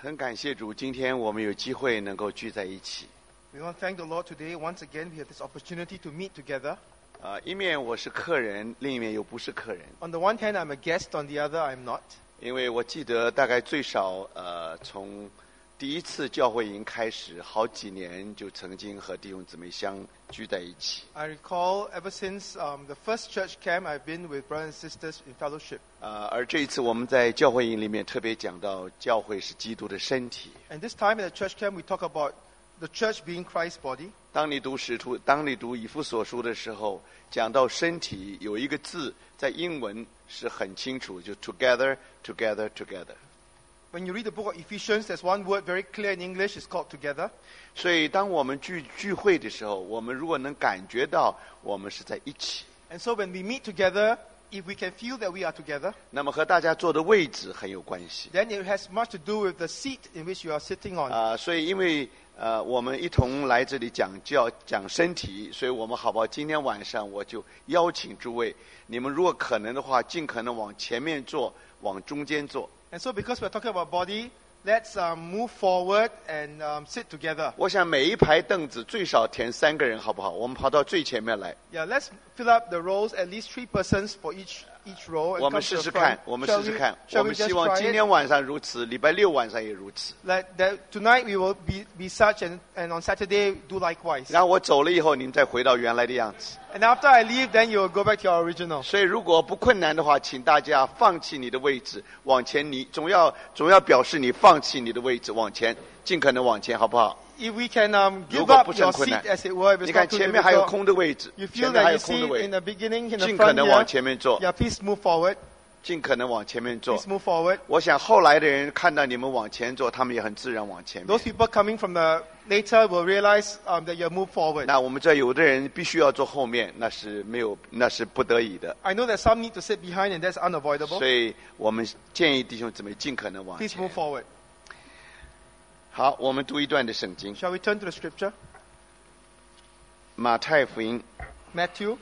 很感谢主，今天我们有机会能够聚在一起。 We want to thank the Lord today. Once again, we have this opportunity to meet together. 一面我是客人，另一面又不是客人。 On the one hand, I'm a guest. On the other, I'm not. 因为我记得大概最少从第一次教会营开始，好几年就曾经和弟兄姊妹相聚在一起。 I recall ever since the first church camp, I've been with brothers and sisters in fellowship. 而这一次我们在教会营里面特别讲到，教会是基督的身体。 And this time at the church camp, we talk about the church being Christ's body. 当你读以弗所书的时候，讲到身体有一个字在英文是很清楚，就 together, together, together. When you read the book of Ephesians, there's one word very clear in English, it's called together. 所以当我们聚会的时候，我们如果能感觉到我们是在一起， And so when we meet together, if we can feel that we are together, 那么和大家坐的位置很有关系。 then it has much to do with the seat in which you are sitting on. 所以因为我们一同来这里讲身体，所以我们好不好？今天晚上我就邀请诸位，你们如果可能的话，尽可能往前面坐，往中间坐。 And so because we're talking about body, let's move forward and sit together. 我想每一排凳子最少填3个人，好不好？我们跑到最前面来。 Yeah, let's fill up the rows, at least 3 persons for each row. 我 And 们 come 试 to 试 the 看， front. 我们 Shall 试试 we- 看。 shall 我 we 们希 just 望 try 今 it? 天晚上如此，礼拜6晚上也如此。 That tonight we will be such, and on Saturday do likewise. 然后我走了以后，你们再回到原来的样子。 And after I leave, then you will go back to your original. 所以如果不困难的话，请大家放弃你的位置，往前你总要表示你放弃你的位置，往前，尽可能往前，好不好？ If we can 如 give 果 up 不是很 your 困 seat, 难， as it were, if 你 it's 看 not too 前面还有 difficult, 空的位置， you 前 feel 面还 that 有 you 空的 see 位 in 置， the beginning, in the 尽可 front 能往 here, 前面坐， yeah, please move forward. 尽可能往前面坐。 Please move forward. 我想后来的人看到你们往前坐，他们也很自然往前面。 Those people coming from the later will realize that you move forward. 那我们这有的人必须要坐后面，那是不得已的。 I know that some need to sit behind, and that's unavoidable. 所以我们建议弟兄姊妹尽可能往 Please 前 move。forward. 好，我们读一段的圣经， Shall we turn to the scripture? 马太福音 Matthew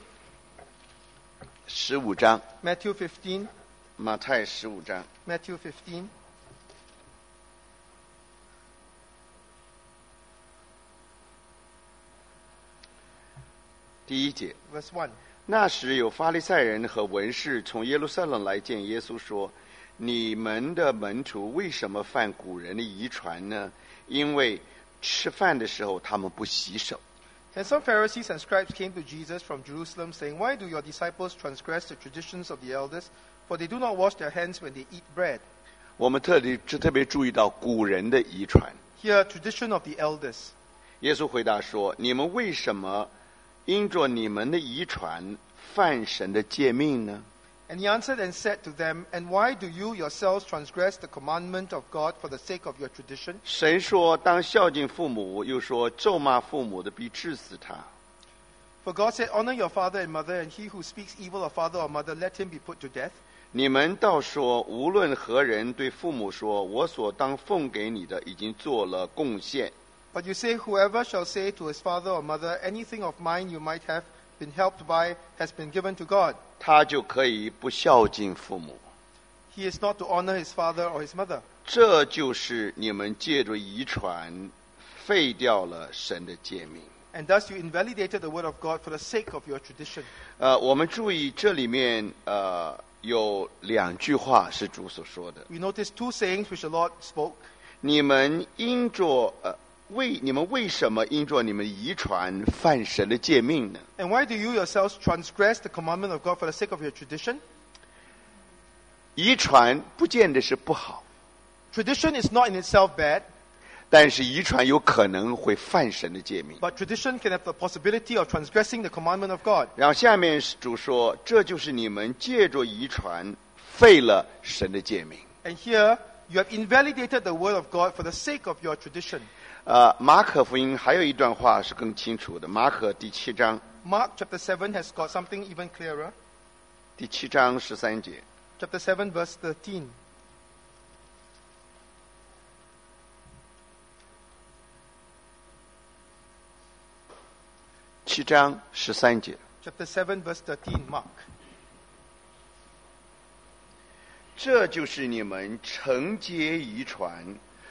15章， 15. 马太15章。 Matthew 15. 第1节， Verse 1. 那时有法利赛人和文士从耶路撒冷来见耶稣，说：“你们的门徒为什么犯古人的遗传呢？因为吃饭的时候他们不洗手。” And some Pharisees and scribes came to Jesus from Jerusalem, saying, Why do your disciples transgress the traditions of the elders? For they do not wash their hands when they eat bread. 我们特别注意到古人的遗传。 Here, tradition of the elders. 耶稣回答说：“你们为什么因着你们的遗传犯神的诫命呢？ And he answered and said to them, And why do you yourselves transgress the commandment of God for the sake of your tradition? 神说当孝敬父母，又说咒骂父母的必治死他。 For God said, Honor your father and mother, and he who speaks evil of father or mother, let him be put to death. 你们倒说，无论何人对父母说，我所当奉给你的已经做了贡献。 But you say, Whoever shall say to his father or mother, Anything of mine you might have been helped by has been given to God. 他就可以不孝敬父母。 He is not to honor his father or his mother. 这就是你们借着遗传废掉了神的诫命。 And thus you invalidated the word of God for the sake of your tradition. 我们注意这里面有2句话是主所说的。 We notice 2 sayings which the Lord spoke. 你们为什么因着你们遗传犯神的诫命呢？ And why do you yourselves transgress the commandment of God for the sake of your tradition? 遗传不见得是不好， Tradition is not in itself bad, 但是遗传有可能会犯神的诫命。 but tradition can have the possibility of transgressing the commandment of God. 然后下面主说，这就是你们借着遗传废了神的诫命。 And here, you have invalidated the word of God for the sake of your tradition. 马可福音还有一段话是更清楚的，马可第7章， Mark chapter 7 has got something even clearer. 第7章13节。 Chapter 7 verse 13. 7章13节。 Chapter 7 verse 13, Mark. 这就是你们承接遗传，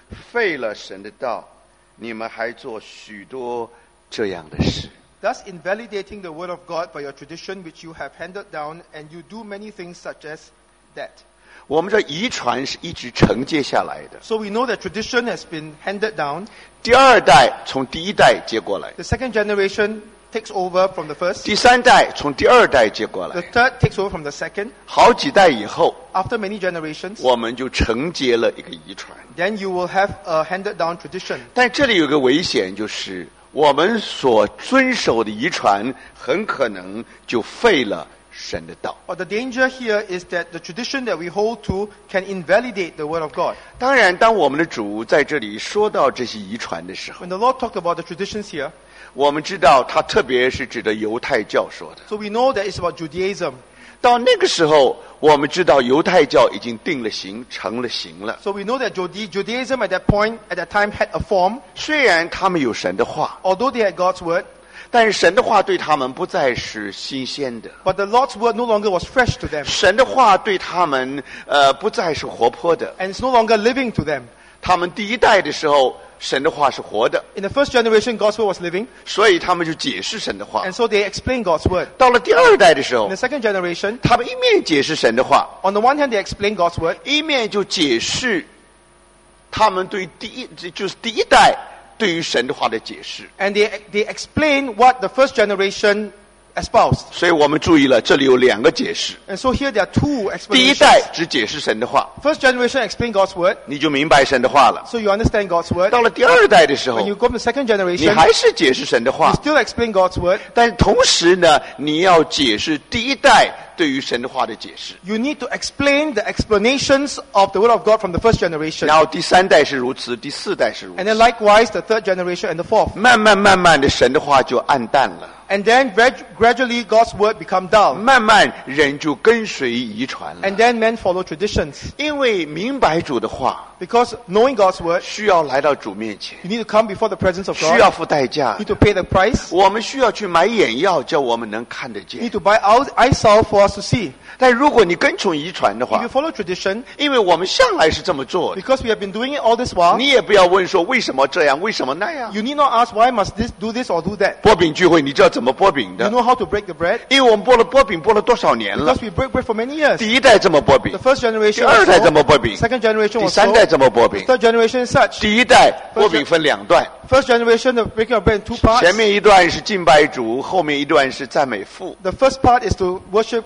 废了神的道，你们还做许多这样的事。 thus invalidating the word of God by your tradition which you have handed down, and you do many things such as that. 我们这遗传是一直承接下来的， So we know that tradition has been handed down. 第二代从第一代接过来， The second generation takes over from the first. 第三代从第二代接过 The 来， third takes over from the second. 好几代以后， After many generations, 我们就承接了一个遗传。 then you will have a handed down tradition. 但这里有个危险，就是我们所遵守的遗传很可能就废了神的道。 But the danger here is that the tradition that we hold to can invalidate the word of God. 当然，当我们的主在这里说到这些遗传的时候， When the Lord talked about the traditions here, 我们知道他特别是指的犹太教说的。 so we know that it's about Judaism. 到那个时候，我们知道犹太教已经定了型，成了型了。 So we know that Judaism at that point, at that time, had a form. 虽然他们有神的话， Although they had God's word, 但是神的话对他们不再是新鲜的， but the Lord's word no longer was fresh to them, 神的话对他们不再是活泼的。 and it's no longer living to them. 他们第一代的时候，神的话是活的， In the first generation, God's word was living, 所以他们就解释神的话。 and so they explained God's word. 到了第二代的时候 In the，second generation, 他们一面解释神的话， on the one hand, they explained God's word, 一面就解释他们对第一代对于神的话的解释。 and they explained what the first generation espoused. 所以我们注意了，这里有两个解释。 And so here there are two 第一代 explanations. 只解释神的话， First generation explained God's word, 你就明白神的话了。 so you understand God's word. 到了第二代的时候 When，you go to the second 你 generation, 还是解释神的 you 话， still explain God's word. 但同时呢，你要解释第一代对于神的话的解释。 You need to explain the explanations of the word of God from the first generation. 然后第三代是如此，第四代是如 And 此。 then likewise, the third generation and the fourth. 慢慢的，神的话就暗淡了。 And then gradually God's word become dull. 慢慢人就跟随遗传了。 And then men follow traditions. 因为明白主的话， Because knowing God's word, 需要来到主面前， you need to come before the presence of 需 God. 要付代价 You need to pay the price. 我们需要去买眼药，叫我们能看得 You 见 need。to buy eye salve for us to see. 但如果你跟从遗传的 If 话 you，follow tradition, 因为我们向来是这么做的， because we have been doing it all this while, 你也不要问说为什么这样，为什么那样。 you need not ask why must this do this or do that. 剥饼聚会，你知道怎么剥饼 You 的？ know how to break the bread 因为我们剥饼剥了多少年了 because？we break bread for many years. 第一代这么剥饼 The，first 第 generation 二 was 代这么 so, 剥饼， second generation 第 was 三 so, 代这么剥饼。 third generation is such. 第一代剥饼分两段， First generation, the breaking of bread in two 前 parts. 面一段是敬拜主，后面一段是赞美父。 The first part is to worship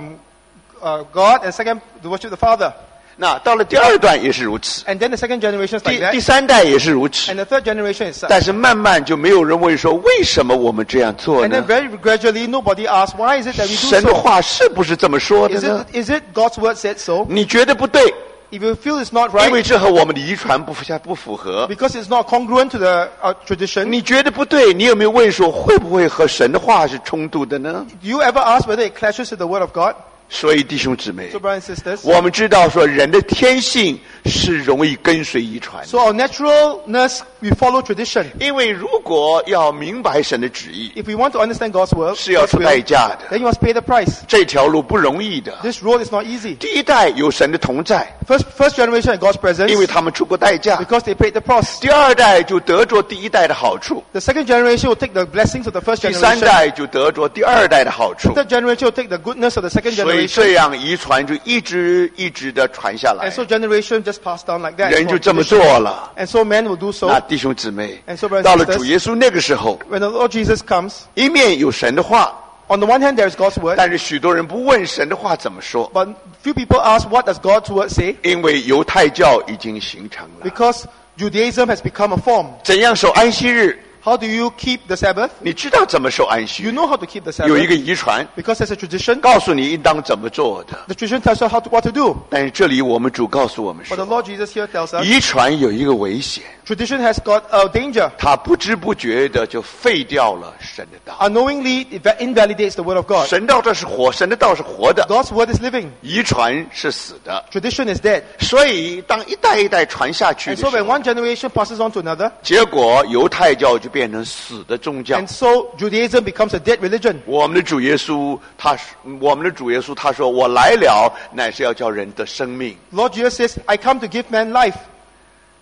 God, and second to worship the Father. 那到了第二段也是如此， And then the second generation is like 第 that, 三代也是如此 and。the third generation is such. 但是慢慢就没有人问说为什么我们这样做 And then 呢？ very gradually, nobody asks, why is it that we do 神的 so? 话是不是这么说的 Is 呢？ it God's word said so? 你觉得不对， If you feel it's not 因为 right, 这和我们的遗传不符合。 because it's not congruent to the tradition, 你觉得不对，你有没有问说会不会和神的话是冲突的呢？ do you ever ask whether it clashes with the word of God? 所以弟兄姊妹 So, brothers and sisters, 我们知道说人的天性是容易跟随遗传的， so our naturalness, we follow tradition. 因为如果要明白神的旨意， If we want to understand God's will, 是要 God's 出代 will, 价的， then you must pay the price. 这条路不容易的。 This road is not easy. 第一代有神的同在， First generation had God's presence 因为他们出过代价； because they paid the price. 第二代就得着第一代的好处， The second generation will take the blessings of the first 第三 generation. 代就得着第二代的好处。 Third generation will take the goodness of the second 所以 generation. 这样遗传就一直的传下来 And，so generation just passed down like that. 人就 for 这么 tradition. 做了。 And so men will do so. 那弟兄姊妹 And so brothers and， 到了 sisters 主耶稣那个时候， When the Lord Jesus comes, 一面有神的话， on the one hand there is God's word, 但是许多人不问神的话怎么说， but few people ask what does God's word say 因为犹太教已经形成了。 because Judaism has become a form. 怎样守安息日？ How do you keep the Sabbath? 你知道怎么守安息 You 日？ know how to keep the 有一个 Sabbath 遗传 because there's a tradition. 告诉你应当怎么做的， The tradition tells you what to do. 但是这里我们主告诉我们 But the 说， Lord Jesus here tells us 遗传有一个危险， tradition has got a danger. 它不知不觉的就废掉了神的道。 Unknowingly, it invalidates the word of God. 神道这是活，神的道是活的， God's word is living. 遗传是死的。 Tradition is dead. 所以当一代一代传下去 And 的 so 时 when 候， one generation passes on to another, 结果犹太教就变成死的宗教 and。so Judaism becomes a dead religion. 我们的主耶稣他说：“我来了，乃是要叫人得生命。 Lord Jesus says, I come to give man life. ”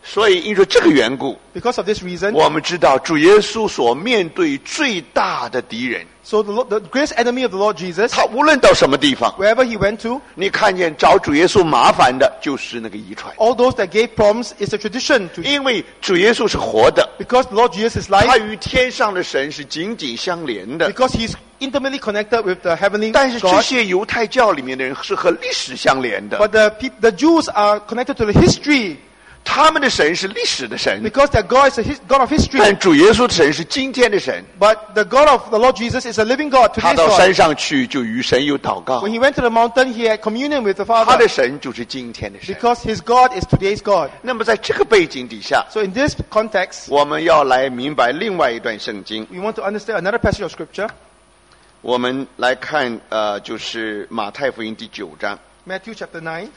所以因着这个缘故， Because of this reason, 我们知道主耶稣所面对最大的敌人， so the greatest enemy of the Lord Jesus, 他无论到什么地方， wherever he went to, 你看见找主耶稣麻烦的就是那个遗传， all those that gave problems is a tradition. 因为主耶稣是活的， Because the Lord Jesus is 他 life, 与天上的神是紧紧相连的。 because he's intimately connected with the heavenly 但是这 God. 些犹太教里面的人是和历史相连的， But the Jews are connected to the history, 他们的神是历史的神， because their God is a God of history. 但主耶稣的神是今天的神。 But the God of the Lord Jesus is a living God, 他 today's 到 God. 山上去就与神有祷告 When，he went to the mountain, he had communion with the 他 Father, 的神就是今天的神。 because his God is today's God. 那么在这个背景底下， So in this context, 我们要来明白另外一段圣经。 we want to understand another passage of Scripture, 我们来看就是马太福音第9章。 Matthew chapter 9.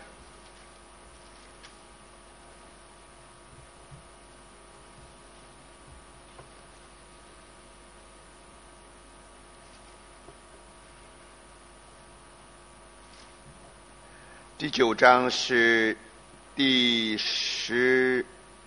第9章是第12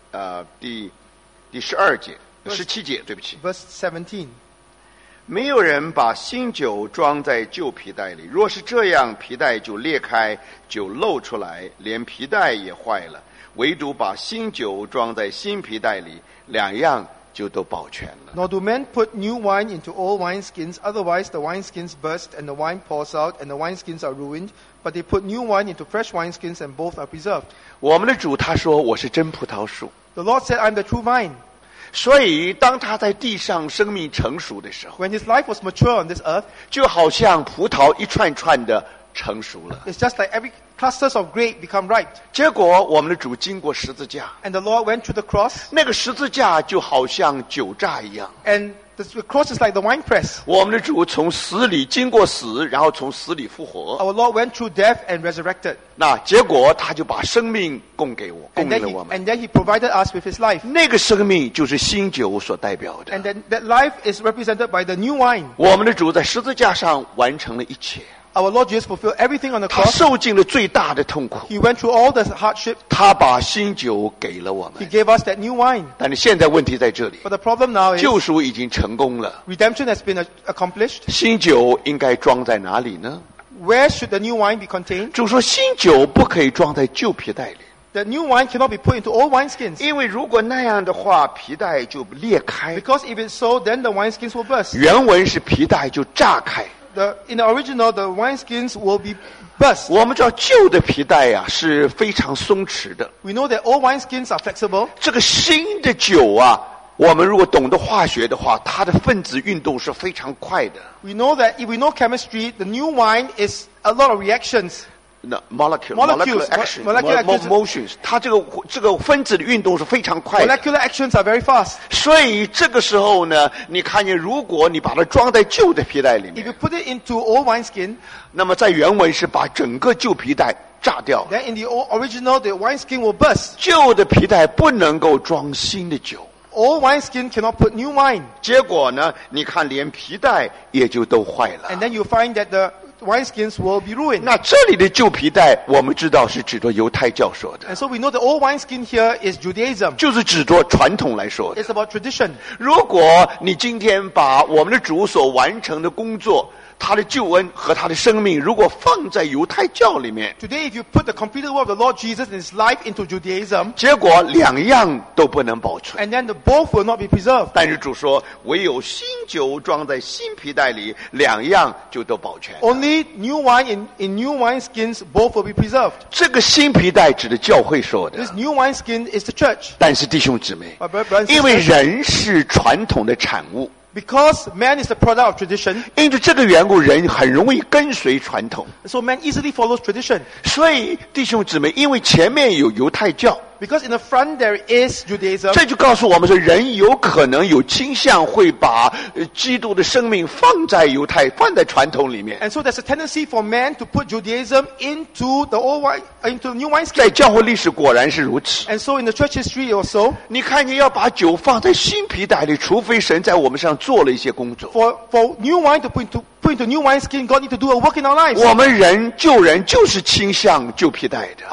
节，17节，对不起。 Verse 17. 没有人把新酒装在旧皮袋里，若是这样，皮袋就裂开，酒漏出来，连皮袋也坏了。唯独把新酒装在新皮袋里，两样就都保全了。 Nor do men put new wine into old wineskins, otherwise the wineskins burst and the wine pours out and the wineskins are ruined. But they put new wine into fresh wineskins and both are preserved. 我们的主他说：“我是真葡萄树。” The Lord said, I'm the true vine. 所以，当他在地上生命成熟的时候， When his life was mature on this earth, 就好像葡萄一串串的成熟了。 it's just like every clusters of grape become ripe. 结果，我们的主经过十字架， And the Lord went through the cross, 那个十字架就好像酒榨一样。 and the cross is like the wine press. 我们的主从死里经过死，然后从死里复活。 Our Lord went through death and resurrected. 那结果他就把生命供给我，供 And 给 then 了 he, 我们。 and then he provided us with his life. 那个生命就是新酒所代表的。 And then that life is represented by the new wine. 我们的主在十字架上完成了一切， Our Lord Jesus fulfilled everything on the 他 cross. 受尽了最大的痛苦， He went through all the hardship. 他把新酒给了我 He 们。 gave us that new wine. 但是现在问题在这里， But the problem now is 救赎已经成功了， redemption has been accomplished. 新酒应该装在哪里呢？ Where should the new wine be contained? 主说新酒不可以装在旧皮袋里， The new wine cannot be put into old wineskins. 因为如果那样的话，皮带就裂开。 Because if it's so, then the wineskins will burst. 原文是皮带就炸开。 In the original, the wineskins will be burst. 我们知道旧的皮带呀、是非常松弛的， We know that old wineskins are flexible. 这个新的酒啊，我们如果懂得化学的话，它的分子运动是非常快的。 We know that if we know chemistry, the new wine is a lot of reactions. 那 molecule Molecules, action molecular actions motions，它这个分子的运动是非常快的。 Molecular actions are very fast. 所以这个时候呢，你看见，如果你把它装在旧的皮带里 If 面， you put it into old wineskin, 那么在原文是把整个旧皮带炸掉。 then in the original, the wineskin will burst. 旧的皮带不能够装新的酒， Old wineskin cannot put new wine. 结果呢，你看连皮带也就都坏了。 And then you find that the wineskins will be ruined. 那这里的旧皮带，我们知道是指着犹太教说的， And so we know the old wineskin here is Judaism. 就是指着传统来说的。 It's about tradition. 如果你今天把我们的主所完成的工作，他的救恩和他的生命，如果放在犹太教里面， Today, if you put the completed work of the Lord Jesus and his life into Judaism, 结果两样都不能保存。 and then the both will not be preserved. 但是主说，唯有新酒装在新皮带里，两样就都保全。 Only new wine in new wineskins, both will be preserved. 这个新皮带指的教会说的， This new wineskin is the church. 但是弟兄姊妹， My brothers and 因为 sisters, 人是传统的产物， because man is the product of tradition, 因着这个缘故，人很容易跟随传统。 so man easily follows tradition. 所以弟兄姊妹，因为前面有犹太教， Because in the front there is Judaism, 这就告诉我们说，人有可能有倾向会把基督的生命放在放在传统里面。 and so there's a tendency for man to put Judaism into the new 在 wineskin. 教会历史果然是如此。 And so in the church history also, 你看见要把酒放在新皮带里，除非神在我们上做了一些工作。 for new wine to put into new wineskin, God need to do a work in our lives. 我们救人就是倾向旧皮带的。 Our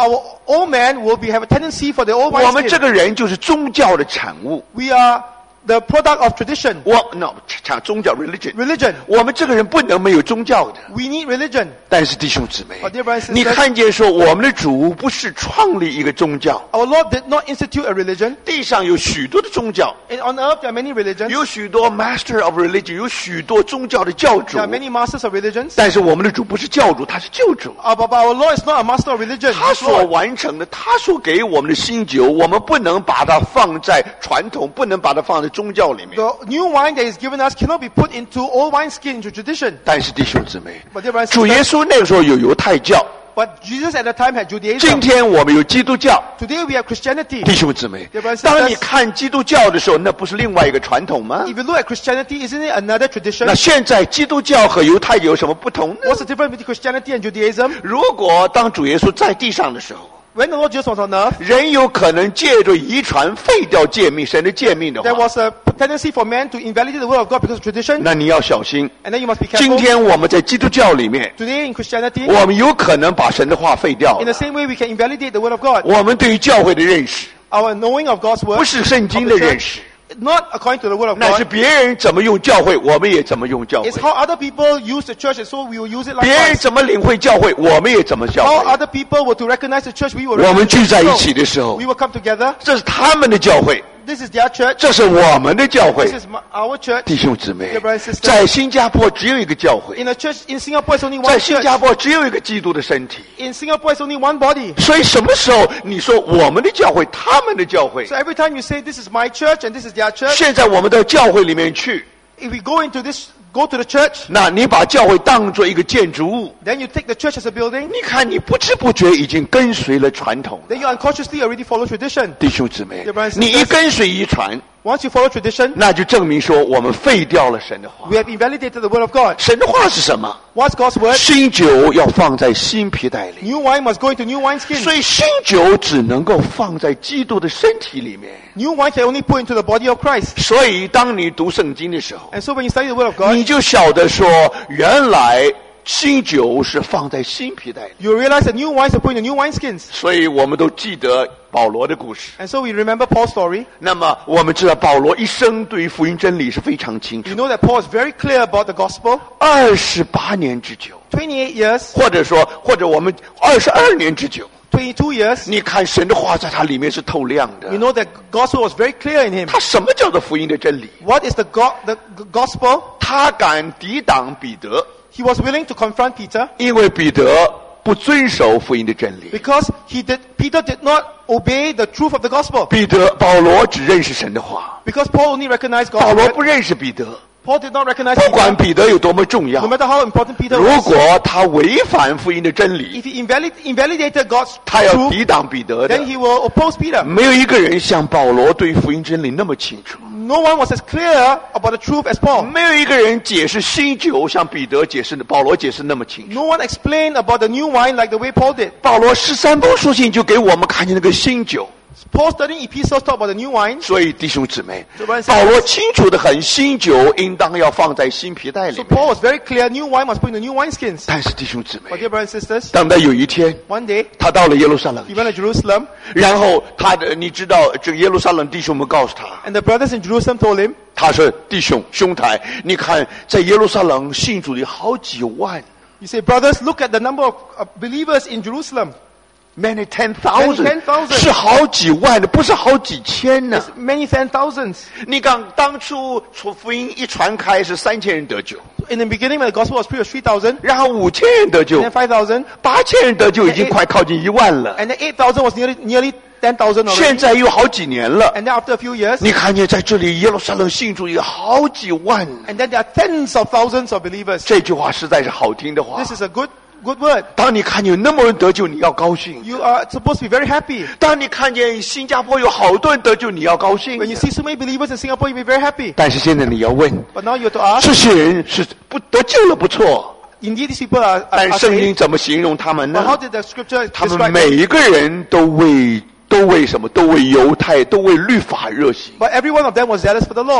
all men will have a tendency for the old 我们这 wineskin. 个人就是宗教的产物。 We are the product of tradition, 宗教 religion。 religion. 我们这个人不能没有宗教的。 We need religion. 但是弟兄姊妹 Dear brothers and sisters， 你看见说我们的主不是创立一个宗教， Our Lord did not institute a religion. 地上有许多的宗教， And on earth there are many religions. 有许多 master of religion， 有许多宗教的教主 There are。many masters of religions. 但是我们的主不是教主，他是救主。 But our Lord is not a master of religion. 他 He's 所 Lord. 完成的，他所给我们的新酒，我们不能把它放在传统，不能把它放在宗教里面。 The new wine that is given us cannot be put into old wineskin, into tradition. 但是弟兄姊妹， But dear brothers and 主耶 sisters, 稣那个时候有犹太教， but Jesus at the time had 今 Judaism. 天我们有基督教。 Today we have Christianity. 弟兄姊妹 Dear brothers and， 当你 sisters， 看基督教的时候，那不是另外一个传统吗？ If you look at Christianity, isn't it another tradition? 那现在基督教和犹太有什么不同呢？ What's the difference between Christianity and Judaism? 如果当主耶稣在地上的时候， When the Lord Jesus was on earth, 人有可能借着遗传废掉诫命，神的诫命的 there 话， was a tendency for man to invalidate the word of God because of tradition. 那你要小心。 And then you must be 今 careful. 天我们在基督教里面， Today in Christianity, 我们有可能把神的话废掉 in 了 the。same way we can invalidate the word of God. 我们对于教会的认识， Our knowing of God's 不 word, 是圣经的认识， not according to the word of 那是 God. 别人怎么用教会，我们也怎么用教会 It's；how other people use the church, and so we will use it 别人 likewise. 怎么领会教会，我们也怎么教 How 会。 other people were to recognize the church, we will 我们 recognize 聚在 the 一起 church. 的时候 We，will come together. 这是他们的教会， This is their church. 这是我们的教会 This。is our church. 弟兄姊妹 Dear brothers and sisters， 在新加坡只有一个教会， In a church in Singapore, it's only 在 one 新 church. 加坡只有一个基督的身体。 In Singapore, it's only one body. 所以什么时候你说我们的教会，他们的教会， So every time you say this is my church and this is their church, 现在我们到教会里面去， if we go to the church, 那你把教会当做一个建筑物， then you take the church as a building, 你看你不知不觉已经跟随了传统。 then you unconsciously already follow tradition. 弟兄姊妹 Dear brothers and， 你一跟随遗传， Once you follow tradition, 那就证明说我们废掉了神的话。 we have invalidated the word of God. 神的话是什么？ What's God's word? 新酒要放在新皮袋里， New wine must go into new wineskin. 所以新酒只能够放在基督的身体里面。 New wine can only put into the body of Christ. 所以当你读圣经的时候， And so when you study the word of God, 你就晓得说，原来新酒是放在新皮袋里。 you realize that new wines are put in the new wineskins. 所以我们都记得保罗的故事。 And so we remember Paul's story. 那么我们知道保罗一生对于福音真理是非常清楚 You，know that Paul is very clear about the gospel. 28年之久， 28 years, 或者我们22年之久。 22 years. 你看神的话在他里面是透亮的 You。know that gospel was very clear in him. 他什么叫做福音的真理？ What is the gospel? 他敢抵挡彼得， He was willing to confront Peter 因为彼得不遵守福音的真理。 because Peter did not obey the truth of the gospel. 保罗只认识神的话， Because Paul only recognized 保 God's 罗 word. 不认识彼得。 Paul did not recognize 不管 Peter. 彼得有多么重要 No，matter how important Peter 如 was. 果他违反福音的真理， If he invalidated God's 他要 truth, 抵挡彼得的 then。he will oppose Peter. 没有一个人像保罗对福音真理那么清楚， No one was as clear about the truth as Paul. 没有一个人解释新酒像保罗解释那么清楚。 No one explained about the new wine like the way Paul did. 保罗13封书信就给我们看见那个新酒， Paul's studying epistles talk about the new wine. 所以弟兄姊妹 So brothers and， 保罗清楚的很，新酒应当要放在新皮袋里 So 面。 Paul was very clear, new wine must put in the new wineskins. 但是弟兄姊 But 妹， dear brothers and sisters, 当他有一天 one day 他到了耶路撒冷 he，went to Jerusalem, 然后你知道这个耶路撒冷弟兄们告诉他， and the brothers in Jerusalem told him, 他说兄台，你看在耶路撒冷信主的好几万。 you say, brothers, look at the number of believers in Jerusalem. Many 10,000 Many 10,000 是好几万的，不是好几千呢。 Many 10,000s. 你看，当初福音一传开是3000人得救， In the beginning, when the gospel was preached, 3,000, 然后5000人得救 and then 5,000, ，8000人得救，已经快靠近1万了。 and then 8,000 was nearly 10,000 现 already. 在有好几年了， And then after a few years, 你看见在这里耶路撒冷信主有好几万。 and then there are tens of thousands of believers. 这句话实在是好听的话 This。is a good word. 当你看见有那么多人得救，你要高兴； You are supposed to be very happy. 当你看见新加坡有好多人得救，你要高兴 When。you see so many believers in Singapore, you'll be very happy. 但是现在你要问， But now you have to ask, 这些人是不得救了不错， indeed these people are 但圣经 saved, 怎么形容他们 but how 呢？ did the scripture 他们 describe 每 them? 一个人都为什么？都为犹太，都为律法热心。 But every one of them was zealous for the law.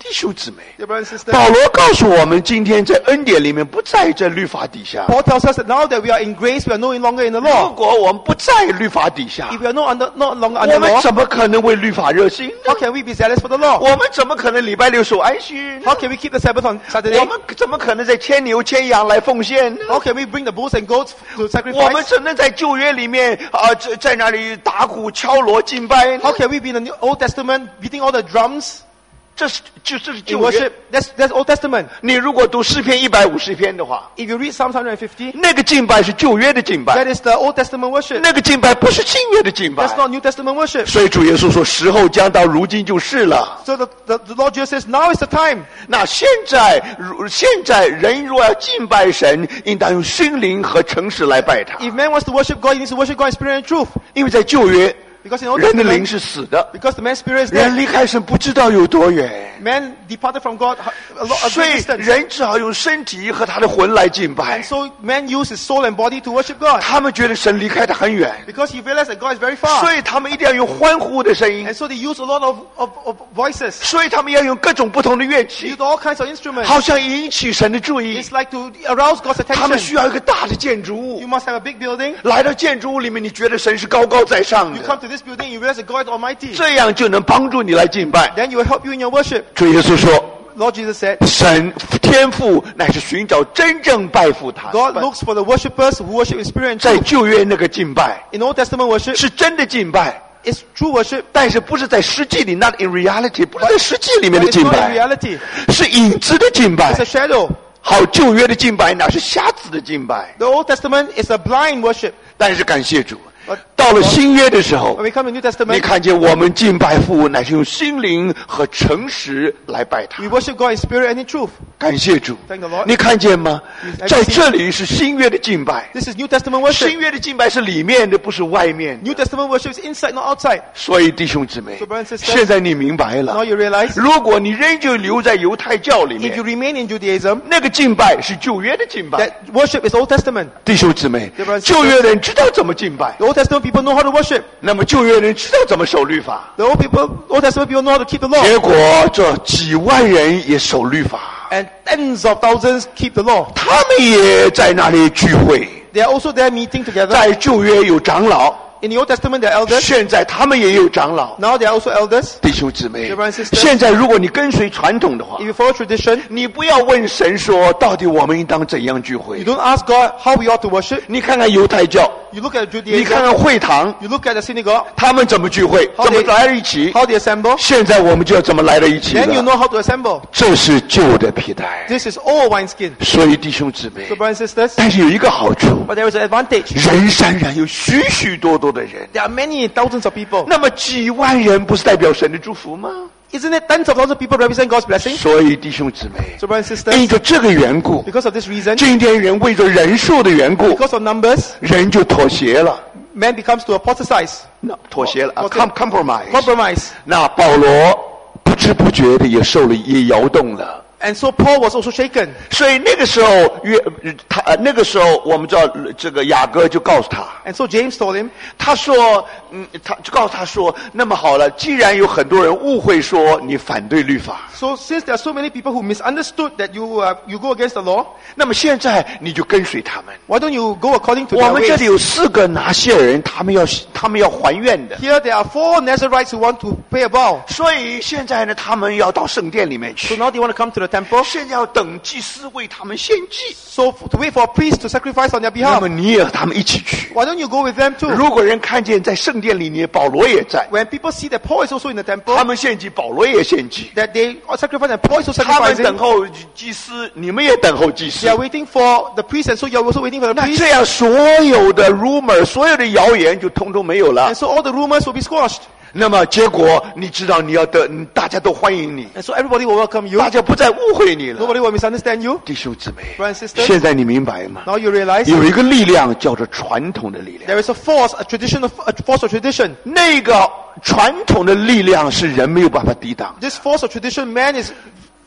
弟兄姊妹， Dear brothers and sisters, 保罗告诉我们，今天在恩典里面不在这律法底下。 Paul tells us that now that we are in grace, we are no longer in the 如 law. 果我们不在律法底下， If we are no longer 我 under 们 law, 怎么可能为律法热心呢？ how can we be zealous for the law? 我们怎么可能礼拜六守安息日呢？ How can we keep the Sabbath on 我 Saturday? 们怎么可能在牵牛牵羊来奉献呢？ How can we bring the bulls and goats to 我们 sacrifice? 怎能在旧约里面在那里打鼓敲锣敬拜呢 How？can we be in the Old Testament beating all the drums 这是 in 旧约 worship?。That's Old Testament. 你如果读诗篇150篇的话， If you read Psalm 150, 那个敬拜是旧约的敬拜， that is the Old Testament worship. 那个敬拜不是新约的敬拜 That's。not New Testament worship. 所以主耶稣说：“时候将到，如今就是了。 So the Lord Jesus says, now is the time. ” 那现在人若要敬拜神，应当用心灵和诚实来拜他， If man wants to worship God, he needs to worship God in spirit and truth. 因为在旧约， Because in Old 人的灵 Testament, 是死的， because the man's spirit is 人 dead, 离开神不知道有多远， man departed from God a 所 great 以 distance. 人只好用身体和他的魂来敬拜 And。so man used his soul and body to worship God. 他们觉得神离开他很远， Because he realized that God is very far. 所以他们一定要用欢呼的声音 And，so they use a lot of voices. 所以他们要用各种不同的乐 They 器 use，all kinds of instruments. 好像引起神的注意。 It's like to arouse God's 他们 attention. 需要一个大的建筑物 You，must have a big building. 来到建筑物里面，你觉得神是高高在上 You come 的， to this building, you realize that God is Almighty. 这样就能帮助你来敬拜。 Then He will help you in your worship. 主耶稣说， Lord Jesus said, 神天父乃是寻找真正拜服他。 God looks for the worshippers who worship in spirit and 在 truth. 旧约那个敬拜 In Old Testament worship, 是真的敬拜， it's true worship, 但是不是在实际里 ，not in reality， 不是在实际里面 but 的 it's 敬 not in 拜， reality. 是影子的敬拜 It's a。shadow. 好，旧约的敬拜那是瞎子的敬拜， The Old Testament is a blind worship. 但是感谢主 But， 到了新约的时候 when，we come to New 你 Testament, 看见我们敬拜父乃是用心灵和诚实来拜他 we。worship God in spirit and in truth. 感谢主 Thank the Lord， 你看见吗？ Have you 在 seen？ 这里是新约的敬拜， This is New Testament 新 worship. 约的敬拜是里面的，不是外面的。 New Testament worship is inside, not outside. 所以弟兄姊妹 So brothers and，sisters， 现在你明白 Now 了。 you realize, 如果你仍旧留在犹太教里 if you 面， remain in Judaism, 那个敬拜是旧约的敬拜。 that worship is Old Testament. 弟兄姊妹 Dear brothers and，sisters， 旧约人知道怎么敬拜， The Old Testament people know how to worship. 那么旧约人知道怎么守律法。 The Old Testament people know how to keep the law. 结果这几万人也守律法， And tens of thousands keep the law. 他们也在那里聚会。 They are also there meeting together. 在旧约有长老， In the Old Testament, they are elders. 现在他们也有长老。 Now they are also elders. 弟兄姊妹 Dear brothers and，sisters， 现在如果你跟随传统的话 If，you follow tradition, 你不要问神说到底我们应当怎样聚 you 会。 don't ask God how we ought to worship. 你看看犹太教， You look at 你看 Judaism. 看会堂， You look at the synagogue. 他们怎么聚会， How 怎么 they- 来到一起。 How they assemble. 现在我们就要怎么来到一起 Then you 了。 know how to assemble. 这是旧的皮带。 This is all wineskin. 所以弟兄姊妹 So，brothers and sisters, 但是有一个好处， but there is an advantage. 人山人有许许多多的人。 There are many thousands of people. 那么几万人不是代表神的祝福吗？ Isn't it tens of thousands of people represent God's blessing? 所以弟兄姊妹， So, brothers and 因 sisters, 着这个缘故， because of this reason, 今天人为着人数的缘故， because of numbers, 人就妥协了。 man becomes to apostatize, 那妥协了啊 Okay. ，compromise。 compromise. 那保罗不知不觉的也受了，也摇动了。 And so Paul was also shaken. 所以那个时候那个时候我们知道这个雅各就告诉他， And so James told him, 他说，他就告诉他说，那么好了，既然有很多人误会说你反对律法， so since there are so many people who misunderstood that you go against the law, 那么现在你就跟随他们。 why don't you go according to 我 their 们这里 ways? 有4个拿谢人，他们要还愿的， Here there are 4 Nazarites who want to pay a vow. 所以现在呢，他们要到圣殿里面 So 去， now they want to come to the temple. 现在要等祭司为他们献祭。 So to wait for a priest to sacrifice on their 那 behalf. 么你也和他们一起去。 Why don't you go with them too? 如果人看见在圣殿里面保罗也在， When people see that Paul is also in the 他 temple, 们献祭，保罗也献祭。 that they sacrifice and Paul is also 他们等 sacrificing, 候祭司，你们也等候祭司 they。are waiting for the priest, and so you are also waiting for the 那 priest. 这样所有的 rumor， 所有的谣言就通通没有了 And。so all the rumors will be squashed. 那么结果你知道你要得，大家都欢迎你， And so everybody will welcome you. 大家不再误会你了。 Nobody will misunderstand you. 弟兄姊妹， Brothers and sisters, 现在你明白吗？ now you realize 有一个力量叫做传统的力量， there is a force, a force of tradition. 那个传统的力量是人没有办法抵挡。 This force of tradition, man is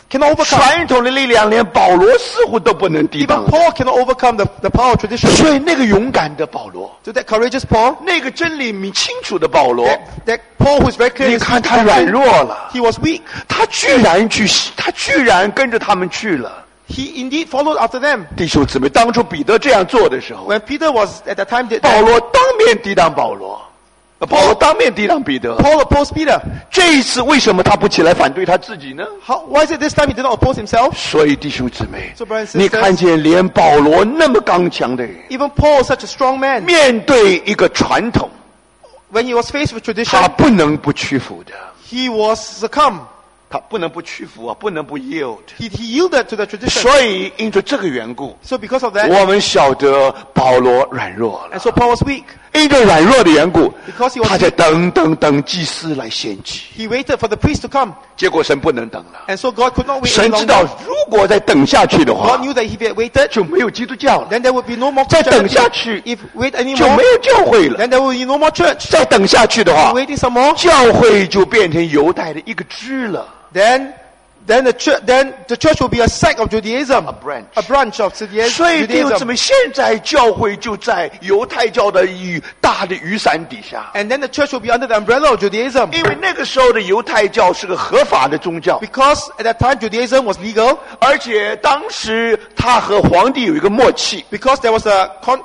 cannot overcome. 传统的力量连保罗似乎都不能抵 Even 挡。 Paul cannot overcome the power of tradition. 所以那个勇敢的保罗， So that courageous Paul, 那个真理明清楚的保罗， that Paul who is very clear, 你看他软弱了， he was weak. 他居然跟着他们去了。 He indeed followed after them. 弟兄姊妹，当初彼得这样做的时候， When Peter was at that time, 保罗当面抵挡保罗，保罗当面抵挡彼得。 Paul opposed Peter. 这一次为什么他不起来反对他自己呢？ Why is it this time he did not oppose himself? 所以弟兄姊妹 So, brothers and，sisters， 你看见连保罗那么刚强的人， Even Paul, such a strong man, 面对一个传统， when he was faced with 他 tradition, 不能不屈服的， he was succumbed. 他不能不屈服啊，不能不 yield。 He yielded to the tradition. 所以因着这个缘故， So because of that, 我们晓得保罗软弱了 and。so Paul was weak. 因着软弱的缘故 Because he，was 他在等祭司来献祭， He waited for the priest to come. 结果神不能等了。 And so God could not wait any 神知道 longer. 如果再等下去的 God 话， knew that if he had waited, 就没有基督教了， then there would be no more 再等 Christianity. 下去 If wait any 就 more, 没有教会了， then there will be no more church. 再等下去的话， Waiting some more, 教会就变成犹太的一个支了。 then the church will be a sect of Judaism, A branch. a branch of 所以弟兄姊 Judaism. 妹，现在教会就在犹太教的大的雨伞底下， And then the church will be under the umbrella of Judaism. 因为那个时候的犹太教是个合法的宗教， Because at that time Judaism was legal, 而且当时他和皇帝有一个默契。 because there was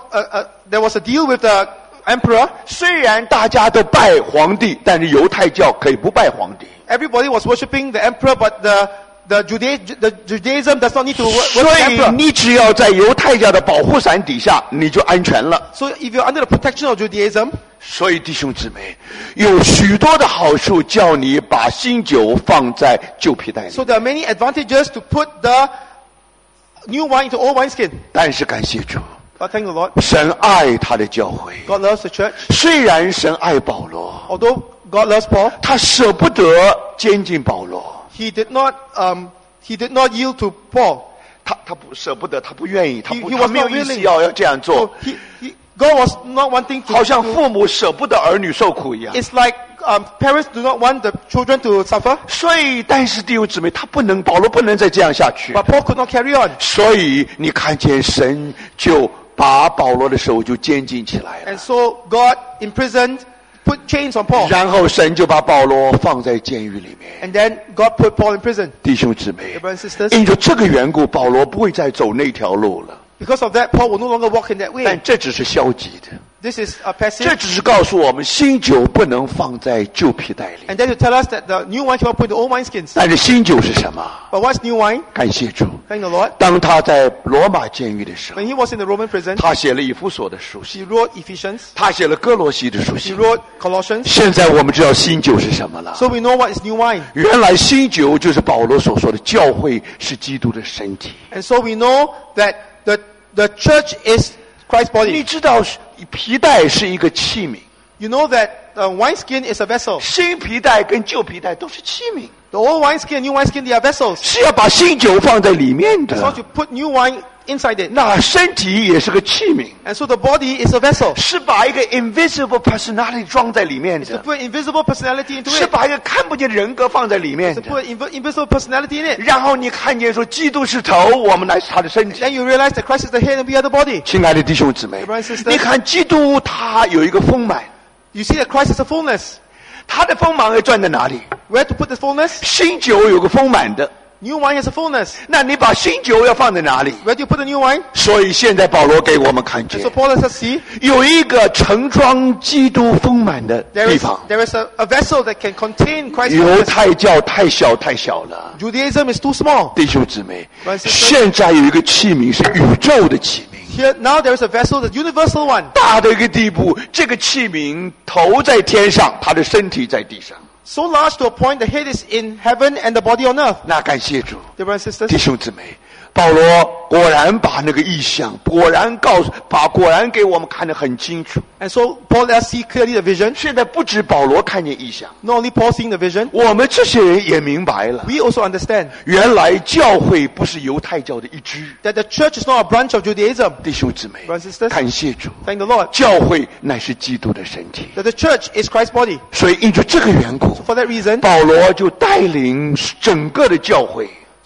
a deal with the emperor. 虽然大家都拜皇帝，但是犹太教可以不拜皇帝。 Everybody was worshipping the emperor, but the Judaism does not need to 所 worship the 以 emperor. 你只要在犹太教的保护伞底下，你就安全了。 So if you're under the protection of Judaism, 所以弟兄姊妹，有许多的好处，叫你把新酒放在旧皮袋里。 so there are many advantages to put the new wine into old wineskin. 但是感谢主， But thank the Lord, 神爱他的教会。 God loves the church. 虽然神爱保罗， Although God loves Paul, 他舍不得监禁保罗， he did not yield to Paul. 他不舍不得，他不愿意，他 He was 没有 not 意思 willing. 要这样做 So，God was not wanting to. 好像父母舍不得儿女受苦一样。 It's like parents do not want the children to suffer, 所以，但是弟兄姊妹，保罗不能再这样下去。 but Paul could not carry on. 所以你看见神就把保罗的手就监禁起来了， And so God imprisoned, put chains on Paul. 然后神就把保罗放在监狱里面。 And then God put Paul in prison. 弟兄姊妹 Brothers and sisters, 因着这个缘故，保罗不会再走那条路了。 because of that, Paul will no longer walk in that way. 但这只是消极的， This is a 这 passive. 只是告诉我们新酒不能放在旧皮袋里。 And then to tell us that the new wine cannot put into old wineskins. 但是新酒是什么？ But what's new wine? 感谢主， Thank the Lord. 当他在罗马监狱的时候， When he was in the Roman prison, 他写了以弗所的书信， he wrote Ephesians, 他写了哥罗西的书 he 信。 wrote Colossians. 现在我们知道新酒是什么了。 So we know what is new wine. 原来新酒就是保罗所说的教会是基督的身体。 And so we know that the church is Christ's 你 body. 知道皮带是一个器皿， You know that the wineskin is a vessel. 新皮带跟旧皮带都是器皿， The old wineskin, new wineskin, they are vessels. 是要把新酒放在里面 So 的。 you put new wine inside it. 那身体也是个器皿， And so the body is a vessel. 是把一个 invisible personality 装在里面 To 的， put invisible personality into 是 it. 把一个看不见的人格放在里面 To 的。 put invisible personality in it. 然后你看见说基督是头，我们乃是他的身体。 Then you realize that Christ is the head and we are the body. 亲爱的弟兄姊妹 Brothers and，sisters， 你看基督他有一个丰满， You see that Christ is a fullness. 他的丰满会转在哪里？ Where to put the fullness? 新酒有个丰满的， New wine has a fullness. 那你把新酒要放在哪里？ Where do you put the new wine? 所以现在保罗给我们看 And 见 so Paul lets us see 有一个盛装基督丰满的 there 地 is, 方。 there is a vessel that can contain Christ's 犹 fullness. 太教太小了， Judaism is too small. 弟兄姊妹 Brothers and sisters， 现在有一个器皿是宇宙的器皿。 Here now there is a vessel, the universal one. 大的一个地步，这个器皿头在天上，他的身体在地上。 So large to a point the head is in heaven and the body on earth. 那感谢主， Dear brothers and 弟 sisters, 兄姊妹，保罗果然把那个意象，果然给我们看得很清楚。 and so Paul lets us see clearly the vision. 现在不止保罗看见意象， Not only Paul seeing the vision, 我们这些人也明白了， we also understand 原来教会不是犹太教的一支。 that the church is not a branch of Judaism. 弟兄姊妹 Brothers and sisters， 感谢主， Thank the Lord 教会乃是基督的身体。 that the church is Christ's body. 所以因着这个缘故， For that reason, 保罗就带领整个的教会，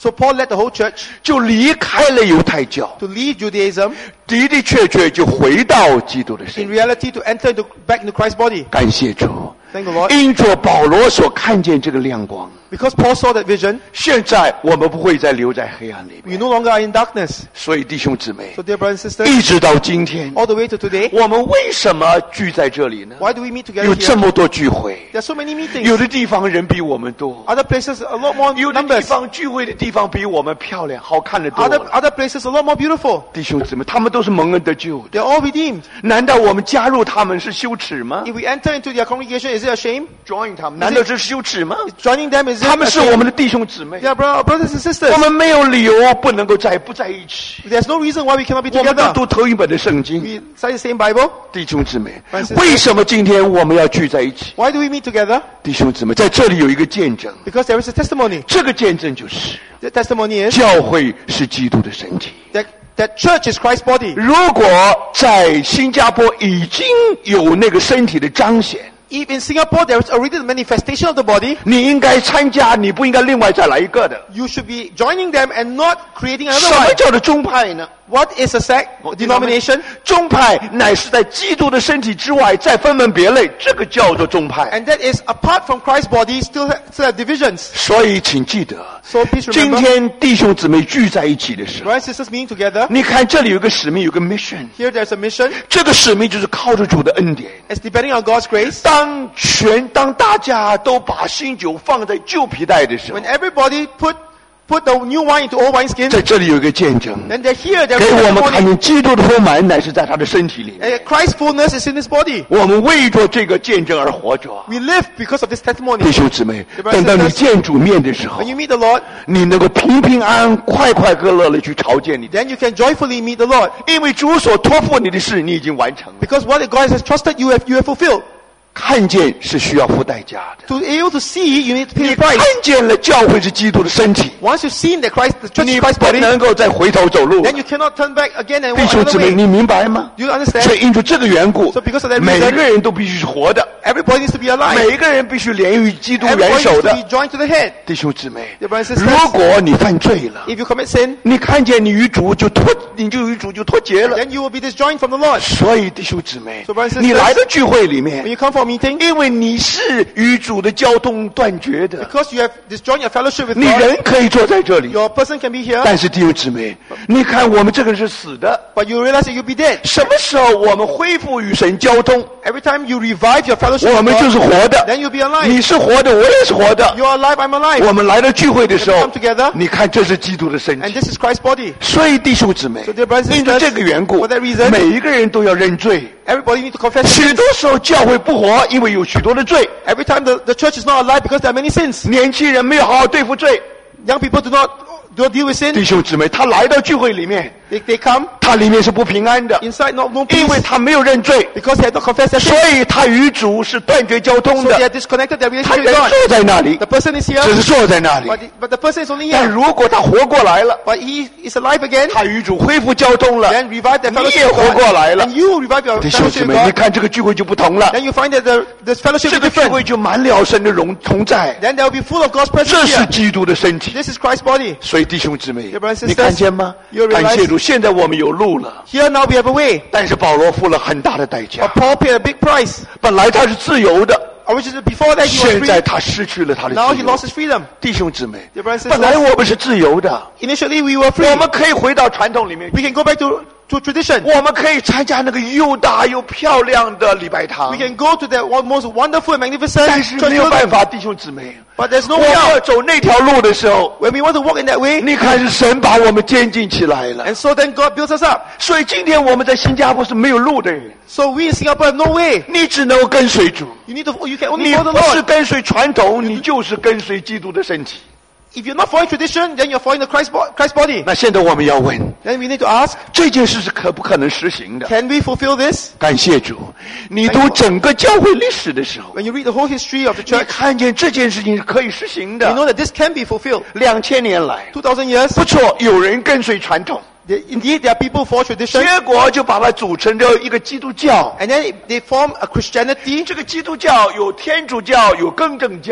So Paul led the whole church 就离开了犹太教， to leave Judaism, 的的确确就回到基督的身 in 体。 reality to enter back into Christ's body. 感谢主， Thank the Lord. 因着保罗所看见这个亮光， Because Paul saw that vision, 现在我们不会再留在黑暗里 we 面。 no longer are in darkness. 所以弟兄姊妹， So dear brothers and sisters, 一直到今天， all the way to today, 我们为什么聚在这里呢？ why do we meet together 有这 here? 么多聚会， There are so many 有 meetings. 的地方人比我们多， Other places a lot more 有的地 numbers. 方聚会的地方比我们漂亮、好看的多 Other places a lot more beautiful. 弟兄姊妹，他们都是蒙恩得救的。 They're all redeemed. 难道我们加入他们是羞耻吗 If we enter into their congregation, is it a shame? ？join 他们，难道这是羞耻吗？ Joining them, is it 他们 a 是我 shame? 们的弟兄姊妹， They are brothers and 我 sisters. 们没有理由不能够不在一起。 There's no reason why we cannot be 我们都 together. 读同一本的圣经， We study the same Bible. 弟兄姊妹 Brothers and，sisters 为什么今天我们要聚在一起？ Why do we meet together? 弟兄姊妹，在这里有一个见证， Because there is a testimony. 这个见证就是 The testimony is 教会是基督的身体。 that church is Christ's body. 如果在新加坡已经有那个身体的彰显， If in Singapore there is already the manifestation of the body, 你应该参加，你不应该另外再来一个的。 you should be joining them and not creating 什 another 么 one. 叫做宗派呢？ What is a sect? Denomination? 宗派乃是在基督的身体之外再分门别类，这个叫做宗派。 And that is apart from Christ's body, still have divisions. 所以请记得， So please 今 remember, 天弟兄姊妹聚在一起的时候， brothers and sisters meeting together. 你看这里有个使命，有个 mission， Here there's a mission. 这个使命就是靠着主的恩典。 It's depending on God's grace. 当大家都把新酒放在旧皮袋的时候 When，everybody put the new wine into old wineskins, 在这里有一个见证， then they're here. They're 给我们看 testimony. 见基督的丰满乃是在他的身体里面。 Christ's fullness is in His body. 我们为着这个见证而活着。 We live because of this 弟 testimony. 兄姊妹， Brothers and 等到你 sisters 见主面的时候 When，you meet the Lord, 你能够平平安安、快快乐乐的去朝见你的， then you can joyfully meet the Lord. 因为主所托付你的事，你已经完成了。 Because what God has trusted you have fulfilled. 看见是需要付代价的。 To be able to see, you need to pay 你 the 看 price. 见了教会是基督的身体， Once you've seen that the church 你 is Christ's 不 body, 能够再回头走路了。 then you cannot turn back again and 弟 walk 兄姊 another 妹， way. 你明白吗？ Do you understand? 所以因着这个缘故 So because of that reason 每个人都必须是活的， Everybody needs to be alive. 每一个人必须连于基督元 Everybody 首 needs to 的。 be joined to the head. 弟兄姊妹， Dear brothers and 如 sisters, 果你犯罪了， if you commit sin, 你看见你与主就与主就脱节了。 then you will be disjoined from the Lord. 所以弟兄姊妹 So brothers and sisters,， 你来到聚会里 When 面， you come for a meeting, 因为你是与主的交通断绝的， because you have disjoined your fellowship with 你 God, 人可以坐在这里， your person can be here, 但是弟兄姊妹，你看我们这个人是死的。 but you realize that you'll be dead. 什么时候我们恢复与神交通， Every time you revive your fellowship 我 with 们就是 God, 活的。 then you'll be alive. 你是活的，我也是活的。 You are alive, I'm alive. 我们来到聚会的时候 When we come together,， 你看这是基督的身 And 体。 this is Christ's body. 所以弟兄姊妹 So dear brothers and， 因着 sisters, 这个缘故 for that reason,， 每一个人都要认罪。 Everybody needs to confess their 许 sins. 多时候教会不活，因为有许多的罪。 Every time the church is not alive because there are many sins. 年轻人没有好好对付罪。 Young people do not deal with sin. 弟兄姊妹，他来到聚会里面， They come 他里面是不平安的， inside no 因为 peace 他没有认罪， because they have not confessed their 所 sins. 以他与主是断绝交通 So they are 的。 disconnected their 他 relationship 人 with God. 坐在那里 The，person is here, 只是坐在那里。 but the person is only 但 here. 如果他活过来了， But he is alive again. 他与主恢复交通了， Then revive their 你 fellowship 也 with 活过 God. 来了 And。you revive your 弟兄 fellowship 姊妹， with 你 God. 看这个聚会就不同了， Then you find that this fellowship 这 is 个聚 different. 会就满了神的同在， Then they will be full of God's 这 presence 是 here. 基督的身体。 This is Christ's body. 所以弟兄姊妹 Dear brothers and，sisters, 你看见吗 you？realize- 感谢主，现在我们有路了， Here now we have a way. 但是保罗付了很大的代 But 价。 Paul paid a big price. 本来他是自由的， Originally, before that he 现 was 在 free. 他失去了他的 Now 自 he 由 lost。his freedom. 弟兄姊妹 Dear brothers and，sisters, 本来我们是自由的， Initially we were free. 我们可以回到传统里面去， We can go back to tradition. 我们可以参加那个又大又漂亮的礼拜堂 We，can go to that most wonderful and magnificent 但是 church 没有 building. 办法，弟兄姊妹， But there's no 我 way 们要 out. 走那条路的时候， When we want to walk in that way, 你看是神把我们监禁起来了。 and so then God builds us up. 所以今天我们在新加坡是没有路的人， So we in Singapore have no way. 你只能够跟随主。 You can only 你 follow the 不是 Lord. 跟随传统，你就是跟随基督的身体。 If you're not following tradition, then you're following the Christ body. 那现在我们要问， Then we need to ask, 这件事是可不可能实行的？ can we fulfill this? 感谢主，你读整个教会历史的时候， When you read the whole history of the 你 church, 看见这件事情是可以实行 you 的。 know that this can be fulfilled. 2000年来， 2,000 years, 不错，有人跟随传统， indeed there are people who follow tradition, 结果就把它组成了一个基督教。 and then they form a Christianity. 这个基督教有天主教，有更正教。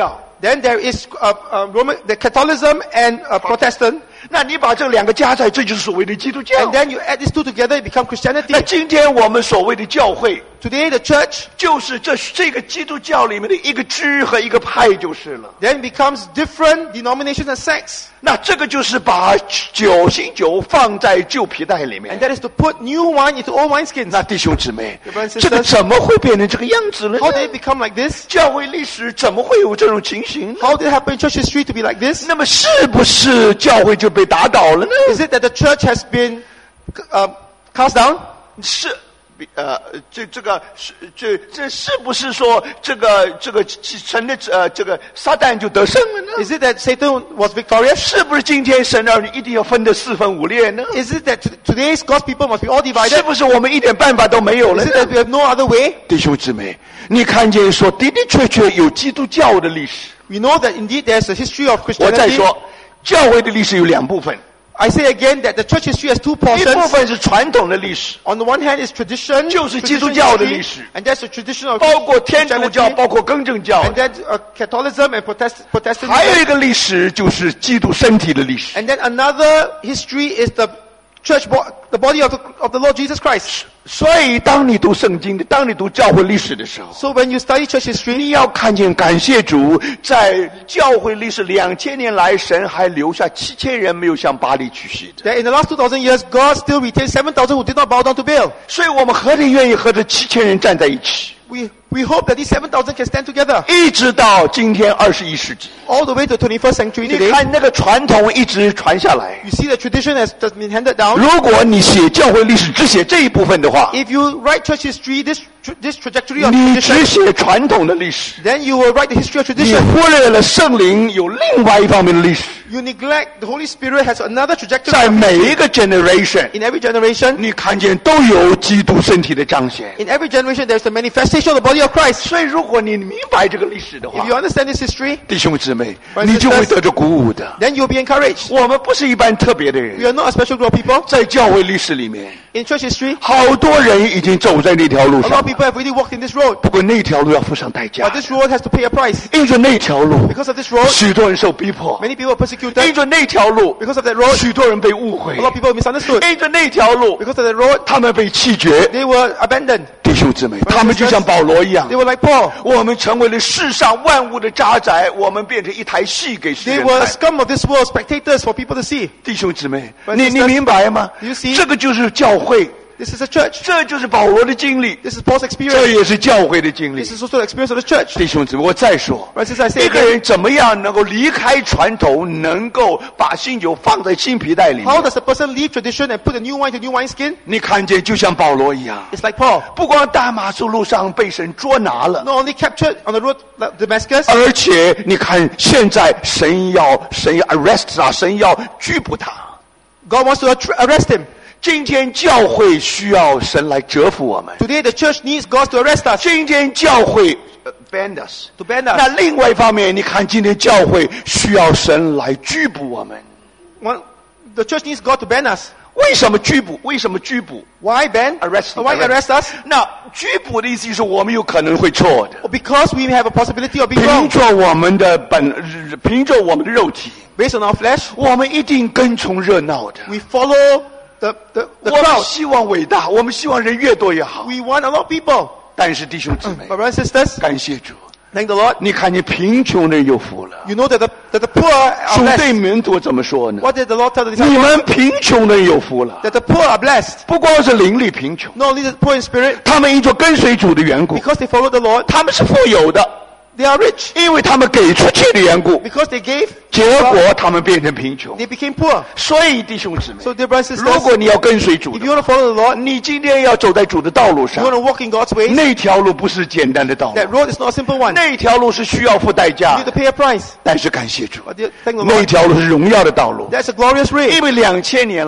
Then there is the Catholicism and Protestant. 那你把这两个加在，这就是所谓的基督教。 And then you add these two together, it becomes 那 Christianity. 今天我们所谓的教会， Today the church 就是这个基督教里面的一个支和一个派就是了。 then becomes different denominations and sects. 那这个就是把酒新酒放在旧皮袋里 And 面。 that is to put new wine into old wineskins. 那弟兄姊妹 Brothers and，sisters 这个怎么会变成这个样子呢？ How did it become like this? 教会历史怎么会有这种情形呢？ How did it happen in church history to be like this? 那么是不是教会就被打倒了呢？ Is it that the church has been cast down? 是，这是不是说这个神的这个撒旦就得胜了呢？ Is it that Satan was victorious? 是不是今天神儿女一定要分得4分5裂呢？ Is it that today's God's people must be all 是 divided? 不是我们一点办法都没有了 Is it 呢？ that we have no other way? 弟兄姊妹，你看见说的的确确有基督教的历史。 We know that indeed there's a history of 我再 Christianity. 说，教会的历史有2部分， I say again that the church history has two 一部 portions. 分是传统的历史， On the one hand is tradition, 就是基督 tradition 教的 history, 历史， and that's the tradition of 包括天主教， Christianity, 包括更正教。 and then Catholicism and Protestantism. 还有一个历史就是基督身体的历史。 And then another history is the church, the body of the Lord Jesus Christ. 所以，当你读圣经的，当你读教会历史的时候， So when you study church history, 你要看见感谢主，在教会历史2000年来，神还留下7000人没有向巴黎屈膝的。 that in the last 2,000 years, God still retained 7,000 who did not bow down to Baal. 所以我们何等愿意和这7000人站在一起， We hope that these 7,000 can stand together 一直到今天21世纪。 all the way to the 21st century 你 today. 看那个传统一直传下来。 You see the tradition has been handed down. 如果你写教会历史只写这一部分的话， If you write church history, this trajectory of 你只 tradition, 写传统的历史， then you will write the history of 你 tradition. 忽略了圣灵有另外一方面的历史。 You neglect the Holy Spirit has another trajectory 在 of 每 history. 一个 generation， In every generation, 你看见都有基督身体的彰显。 in every generation, there's the manifestation of the body of Christ. 所以，如果你明白这个历史的 If 话 you，understand this history, 弟兄姊妹， Brothers and 你就会得着鼓舞的。 then you'll be encouraged. 我们不是一般特别的 We 人， are not a special group of people. 在教会历史里面， In church history, 好多人已经走在那条路 a lot 上 of，people have already walked in this road. 不过那条路要付上代价 But。this road has to pay a price. 因着那条路， Because of this road, 许多人受逼迫； many people are persecuted. 因着那条路， Because of that road, 许多人被误会 a lot of people are misunderstood. 因着那条路， Because of that road, 他们被弃绝。 they were abandoned. 弟兄姊妹，他们就像保罗一样 They，were like Paul. 我们成为了世上万物的渣滓，我们变成一台戏给世 They 人 were 看。 scum of this world, spectators for people to see. 弟兄姊妹， Brothers and 你 sisters, 明白吗 you see？ 这个就是教会， This is a church. 这就是保罗的经历， This is Paul's 这 experience. 也是教会的经历 This。is also the experience of the church. 弟兄姊妹，我再说， Brothers and sisters, I say 一个 again, 人怎么样能够离开传统，能够把新酒放在新皮袋里 how 面？ does a person leave tradition and put a new wine to new wineskin? 你看见就像保罗一样， It's like Paul. 不光大马士路上被神捉拿了， Not only captured on the road to Damascus, 而且你看现在神要 arrest 他，神要拘捕他。 God wants to arrest him. 今天教会需要神来折服我们， Today the church needs God to arrest us, 今天教会band us。 to ban 那 us. 另外一方面，你看今天教会需要神来拘捕我们。 The church needs God to ban us. 为什么拘捕？为什么拘捕 Why ban? ？arrest Why arrest us? 那拘捕的意思就是我们有可能会错的， Because we have a possibility of being 凭 wrong. 着我们的凭着我们的肉体， Based on our flesh, 我们一定跟从热闹的。 we follow the 我们 crowd. 希望伟大，我们希望人越多越好。 We want a lot of people. 但是弟兄姊妹， But brothers and sisters, 感谢主， thank the Lord. 你看见贫穷人有福了。 You know that the poor are 主对 blessed. 门徒怎么说呢？ What did the Lord tell the 你 disciples? 们贫穷人有福了。 That the poor are blessed. 不光是灵力贫穷， Not only the poor in spirit, 他们因着跟随主的缘故， because they follow the Lord, 他们是富有的， they are rich. 因为他们给出去的缘故， Because they gave, 结果他们变成贫穷。 they became poor. 所以弟兄姊妹， So dear brothers and 如果 sisters, 你要跟随主 if 的 you want to follow the Lord, 你今天要走在主的道路 you 上 want，to walk in God's ways, 那条路不是简单的道路， that road is not a simple one. You 那条路是需要付代价 need to，pay a price. 但是感谢主， But thank the 那 Lord, 条路是荣耀的道路， that's a glorious way. 因为2000年来，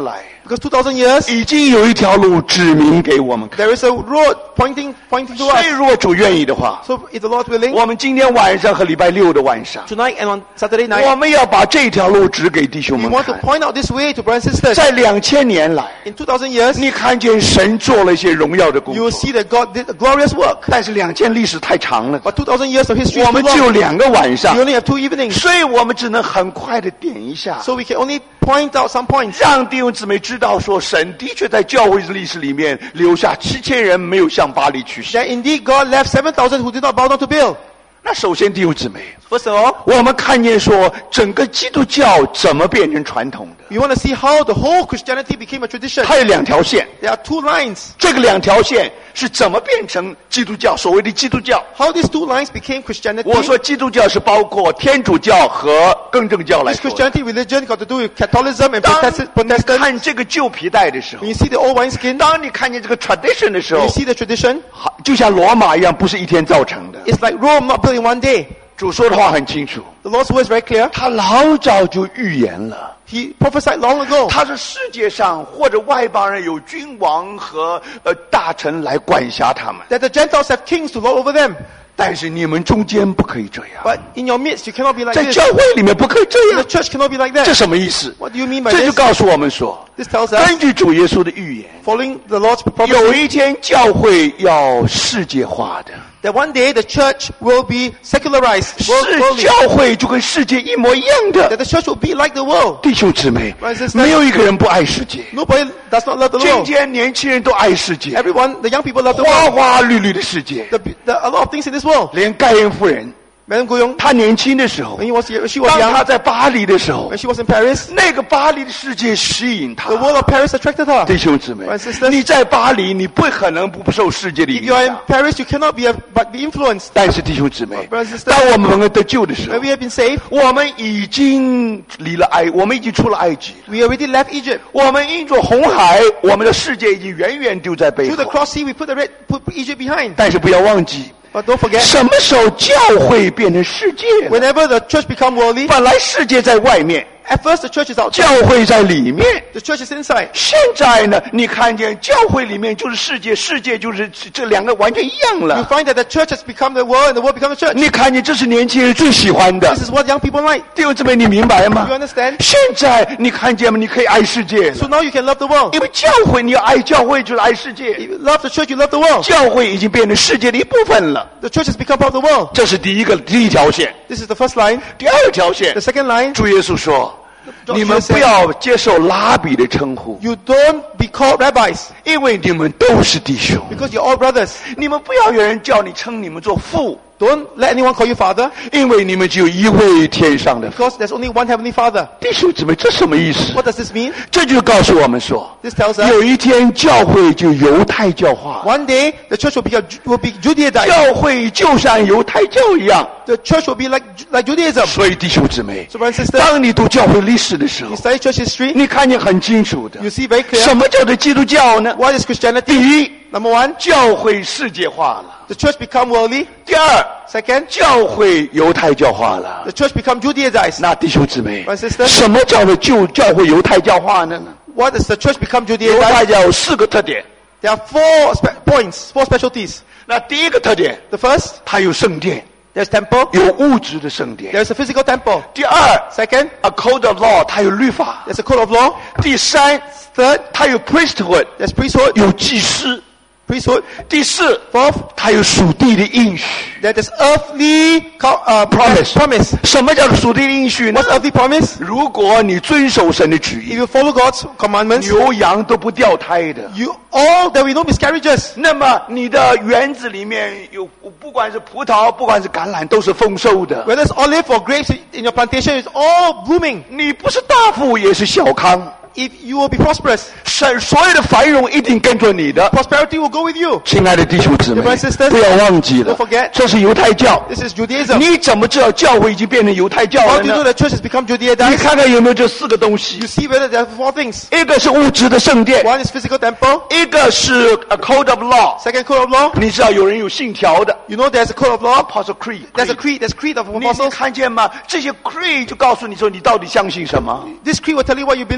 Because 2,000 years, 已经有一条路指明给我们看。 there is a road pointing to 所以 us. 如果主愿意的话， So if the Lord willing, 我们今天晚上和礼拜六的晚上， tonight and on Saturday 我 night, 们要把这条路指给弟兄 we 们 want to 看。 point out this way to brothers and sisters. 在2000年来， In 2,000 years, 你看见神做了一些荣耀的工 you will 作， see that God did a glorious work. 但是2000历史太长了， But 2,000 years of history 我 is too 们只有 long. 2个晚上 We，only have 2 evenings. 所以我们只能很快的点一下， So we can only point out some points. 让弟兄姊妹知道说，神的确在教会历史里面留下7000人没有向巴黎去世。 That indeed God left 7,000 who did not bow down to Baal. 那首先弟兄姊妹， First of all, 我们看见说整个基督教怎么变成传统的， we want to see how the whole Christianity became a tradition. 它有2条线， There are 2 lines. 这个2条线是怎么变成基督教？所谓的基督教， How these 2 lines became Christianity. 我说基督教是包括天主教和更正教来 This 说的。 Christianity religion got to do with Catholicism and 当 Protestant. 你看这个旧皮带的时候 When，you see the old wineskin, 当你看见这个 tradition 的时 when 候 you，see the tradition, 好就像罗马一样，不是一天造成的。 it's like Rome not built in one day. 主说的话很清楚， The Lord's word is very clear. 他老早就预言了。 He prophesied long ago 他是世界上或者外邦人有君王和大臣来管辖他们， that the Gentiles have kings to lord over them. 但是你们中间不可以这样， But in your midst, you cannot be like 在 this. 教会里面不可以这 The 样。 church cannot be like 这 that. 什么意思？ What do you mean by 这就 this? 告诉我们说， This tells us, 根据主耶稣的预言， following the Lord's 有 prophecy, 一天教会要世界化的， that one day the church will be secularized, 是 worldly. 教会就跟世界一模一样 That 的。 the church will be like the world. 弟兄姊妹 Brothers and，sisters 没有一个人不爱世界。 Nobody does not love the 今 world. 天年轻人都爱世界， Everyone, the young people love the 花 world. 花绿绿的世界。 A lot of things in this world. 连盖恩夫人， Madame Goyong, 她年轻的时候 when，she was 当 young, 她在巴黎的时候 when，she was in Paris, 那个巴黎的世界吸引她 the。world of Paris attracted her. 弟兄姊妹 Brothers and，sisters 你在巴黎，你不可能不受世界的 If 影 you are in 响。 Paris, you cannot but be influenced. 但是弟兄姊妹 Brothers and，sisters 当我们得救的时候 When，we have been saved, 我们已经离了我们已经出了埃及， we already left Egypt. 我们因着红海，我们的世界已经远远丢在背 Through the 后。 cross sea, we put Egypt behind. 但是不要忘记， But don't forget, 什么时候教会变成世界了？ whenever the church become worldly, 本来世界在外面， at first the church is 教 outside, 会在里面。 the church is inside. 现在呢，你看见教会里面就是世界，世界就是这2个完全一样 You 了。 find that the church has become the world and the world become the church. 你看见这是年轻人最喜欢的 This，is what young people like. 弟兄姊妹，你明白吗 You？understand? 现在你看见吗？你可以爱世界 So 了， now you can love the world. 因为教会你要爱教会就是爱世界， If you love the church, you love the world. 教会已经变成世界的一部分了。 The church has become part of the world. 这是第一条线。 This is the first line. 第2条线 The，second line, 主耶稣说：“ John 你们 said, 不要接受拉比的称呼， you don't be called rabbis 因为你们都是弟兄。 because you're all brothers. 你们不要有人叫你称你们做父， Don't let anyone call you father 因为你们只有一位天上的父。 because there's only one heavenly father. 弟兄姊妹，这什么意思？ What does this mean? 这就告诉我们说， This tells us 有一天教会就犹太教化， one day the church will be Judaized. 教会就像犹太教一样。 The church will be like Judaism. 所以弟兄姊妹， So brothers and sisters, 当你读教会历史的时候 you，study church history, 你看见很清楚的 you，see very 什 clear 么叫做基督教呢？ what is Christianity. 第一， Number one, 教会世界化了； the church become worldly. 第二， Second, 教会犹太教化了。 the church become Judaized. 那弟兄姊妹 Brothers and，sisters 什么叫做教会犹太教化呢？ What does the church become 犹太 Judaized? 教有4个特点。 There are 4 points, 4 specialties. 那第一个特点， The first, 它有圣殿， there's temple. 有物质的圣殿。 There's a physical temple. 第二 Second, ，a code of law，它有律法。 there's a code of law. 第三， Third, 它有 priesthood， there's priesthood. 有祭司。 Priesthood. 第四， Fourth, 它有属地的应许。 there is earthly Promise. promise. 什么叫做属地的应许呢 What's？earthly promise? 如果你遵守神的旨 If 意， you follow God's commandments, 牛羊都不掉胎的。 there will be no miscarriages. 那么你的园子里面有，不管是葡萄，不管是橄榄，都是丰收的。 Whether it's olive or grapes in your plantation, it's all blooming. 你不是大富也是小康， If you will be prosperous, 神所有的繁荣一定跟着你的。 prosperity will go with you. 亲爱的弟兄姊妹 Brothers and sisters， 不要忘记了 don't forget， 这是犹太教。 This is Judaism. 你怎么知道教会已经变成犹太教 How 了 do you know 呢？ the church has become 你 Judaized? 看看有没有这4个东西 You？see whether there are 4 things. 一个是物质的圣殿， One is physical temple. 一个是 a code of law。 Second, code of law. 你知道有人有信条的 You know there's a code of law. ，Apostle Creed。 There's a creed. There's creed of 你 apostles. 看见吗？这些 creed 就告诉你说你到底相信什么。 This creed will tell you what you believe.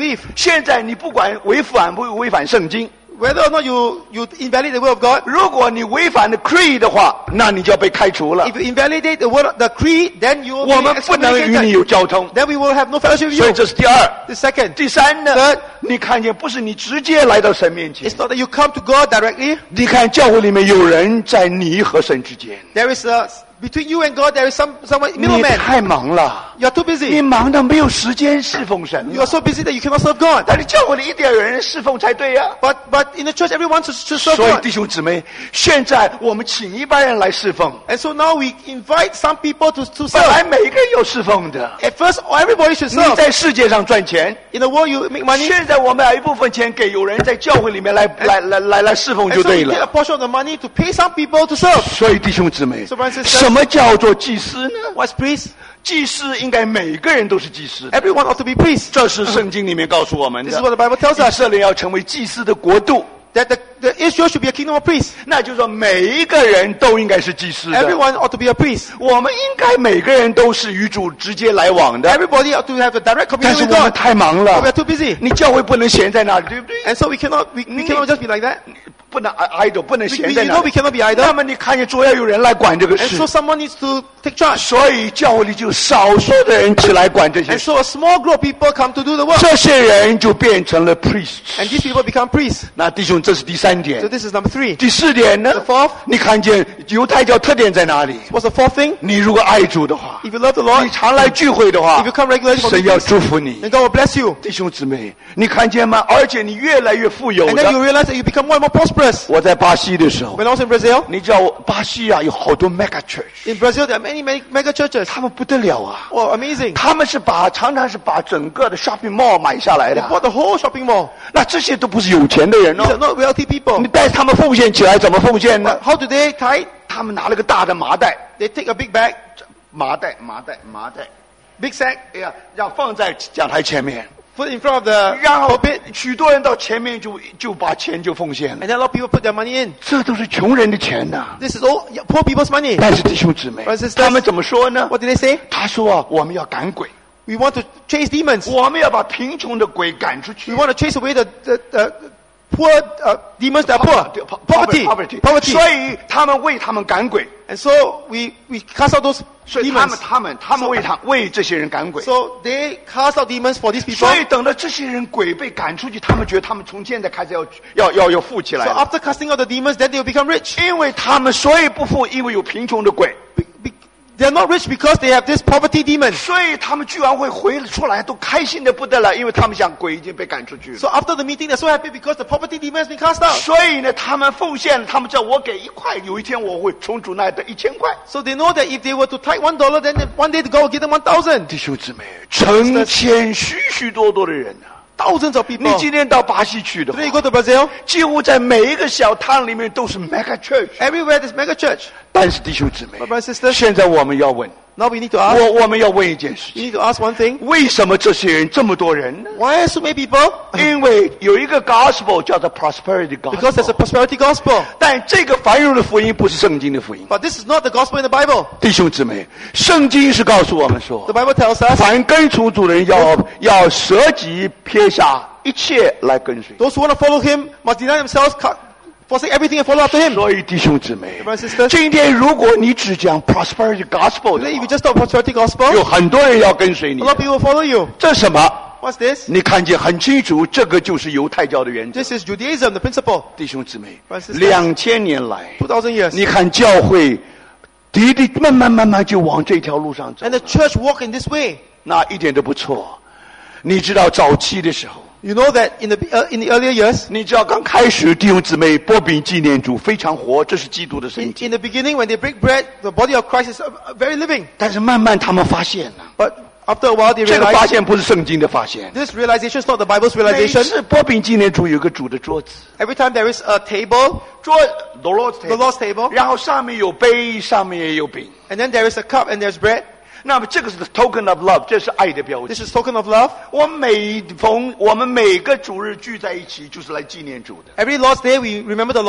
现在你不管违反不违反圣经， Whether or not you invalidate the word of God, 如果你违反了 creed 的话，那你就要被开除了。 if you invalidate the creed, then you will 我们 be 不能与你 excommunicated. 有交通， Then we will have no fellowship with 所以 you. 这是第二。 The second, 第三呢 Third， 你看见不是你直接来到神面前 it's，not that you come to God directly. 你看教会里面有人在你和神之间， There is between you and God, there is someone 你 middleman. 太忙了， You are too 你 busy. 忙到没有时间侍奉神 You are so busy that you cannot serve God. 但是教会里一定要有人侍奉才对呀、 But in the church, everyone should serve 所以 God. 弟兄姊妹，现在我们请一般人来侍奉， And so now we invite some people to 本来 serve. 每个人有侍奉的。 At first, everybody should 你 serve. 在世界上赚钱， In the world, you make money. 现在我们把一部分钱给有人在教会里面来侍奉 And 就 so 对 we get a 了。 portion of the money to pay some people to serve. 所以弟兄姊妹 So brothers and sisters， 什么叫做祭司呢？ What's priest? 祭司应该每个人都是祭司， Everyone ought to be priests. 这是圣经里面告诉我们 This 的 is。what the Bible tells 以 us. 色列要成为祭司的国度， That the Israel should be a kingdom of priests. 那就是说每一个人都应该是祭司的。 Everyone ought to be a priest. 我们应该每个人都是与主直接来往的， Everybody ought to have a direct 但 communion 是 with 我们 God. 太忙 But we are 了， too busy. 你教会不能闲在那里，对不对？ And so we cannot just be like that. 不能 idle， 不能 We 闲在 you 那 know we 里。 cannot be 那 idle. 么你看见主要有人来管这个 And 事 so，someone needs to take charge. 所以教会里就少数的人起来管这些 And 事， so a small group of people come to do the work. 这些人就变成了 priests。 And these people become priests. 那弟兄，这是第三 So 点。 this is number 3. 第四点呢 The fourth， 你看见犹太教特点在哪里？ What's the fourth thing? 你如果爱主的话， If you love the 你 Lord, 常来聚会的话 if you，come regularly for 神要 meetings, 祝福你。 then God will bless you. 弟兄姊妹，你看见吗？而且你越来越富有 And then you 的。 realize that you become more and more prosperous. 我在巴西的时候 When，I was in Brazil, 你知道巴西啊有好多 mega church， in Brazil there are many mega churches. 他们不得了啊！ Oh, amazing. 他们是常常是把整个的 shopping mall 买下来 They 的。 bought the whole shopping mall. 那这些都不是有钱的人 These are 哦。 not wealthy people. 你带他们奉献起来，怎么奉献呢 But？how do they tithe? 他们拿了个大的麻袋， They take a big bag, 麻袋， big sack, 哎呀，要放在讲台前面， put in front of the 然后 pulpit, 许多人到前面就把钱就奉献 and 了。 then a lot of people put their money in. 这都是穷人的钱呐、 This is all poor people's money. 但是弟兄姊妹 Brothers and sisters， 他们怎么说呢？ What did they say? 他说啊，我们要赶鬼， We want to chase demons. 我们要把贫穷的鬼赶出去 We。want to chase away the poor demons that are poor. Poverty. 所以他们为他们赶鬼， And so we cast out those 所以 demons. 他们为这些人赶鬼。 So they cast out demons for these people. 所以等到这些人鬼被赶出去，他们觉得他们从现在开始要富起 So 来了， after casting out the demons, then they will become rich. 因为他们所以不富，因为有贫穷的鬼， They're not rich because they have this poverty demon. 所以他们聚完会回出来都开心的不得了，因为他们想鬼已经被赶出去了。 So after the meeting, they're so happy because the poverty demon has been cast out. 所以呢，他们奉献了，他们知道我给1块，有一天我会从主那里得1000块。 So they know that if they were to tithe $1, then one day God will give them 1,000. 弟兄姊妹，成千许多的人啊！ Thousands of 你 people. 今天到巴西去的话 Today you go to Brazil, 几乎在每一个小摊里面都是 mega church。 everywhere there's mega church. 但是弟兄姊妹 My，brothers and sisters, 现在我们要问， now we need to ask. 我们要问一件事 You 情： need to ask one thing. 为什么这些人这么多人呢？ Why are so many people? 因为有一个 gospel 叫做 prosperity Because there's a gospel， prosperity gospel. 但这个繁荣的福音不是圣经的福音。 But this is not the gospel in the Bible. 弟兄姊妹，圣经是告诉我们说 The，Bible tells us 凡跟从主的人要舍己撇下一切来跟随。 those who want to follow him must deny themselves, forsake everything and follow after him. 所以弟兄姊妹 Brothers and sisters， 今天如果你只讲 prosperity gospel 的 Today, if you 话， just talk prosperity gospel, 有很多人要跟随你 a。lot of people will follow you. 这是什么？ What's this? 你看见很清楚，这个就是犹太教的原则。 This is Judaism, the principle. 弟兄姊妹 Brothers and sisters ，2000年来， 2,000 years. 你看教会慢慢就往这条路上走 And，the church walk in this way. 那一点都不错。你知道早期的时候， You know that in the earlier years, 你知道刚开始弟兄姊妹波饼纪念主非常活，这是基督的圣 in 经。 the beginning when they break bread, the body of Christ is very living. 但是慢慢他们发现了， But after a while they 这个发 realize 现不是圣经的发现。 this realization is not the Bible's 每 realization. 次波饼纪念主有个主的桌子， Every time there is a table, 桌 the Lord's the Lord's table, 然后上面有杯，上面也有饼。 and then there is a cup and there's bread. 那么这个是 token of love，这是爱的标 This 志。 is token of love. 我们每个主日聚在一起，就是来纪念主的。 Every Lord's Day we remember the Lord.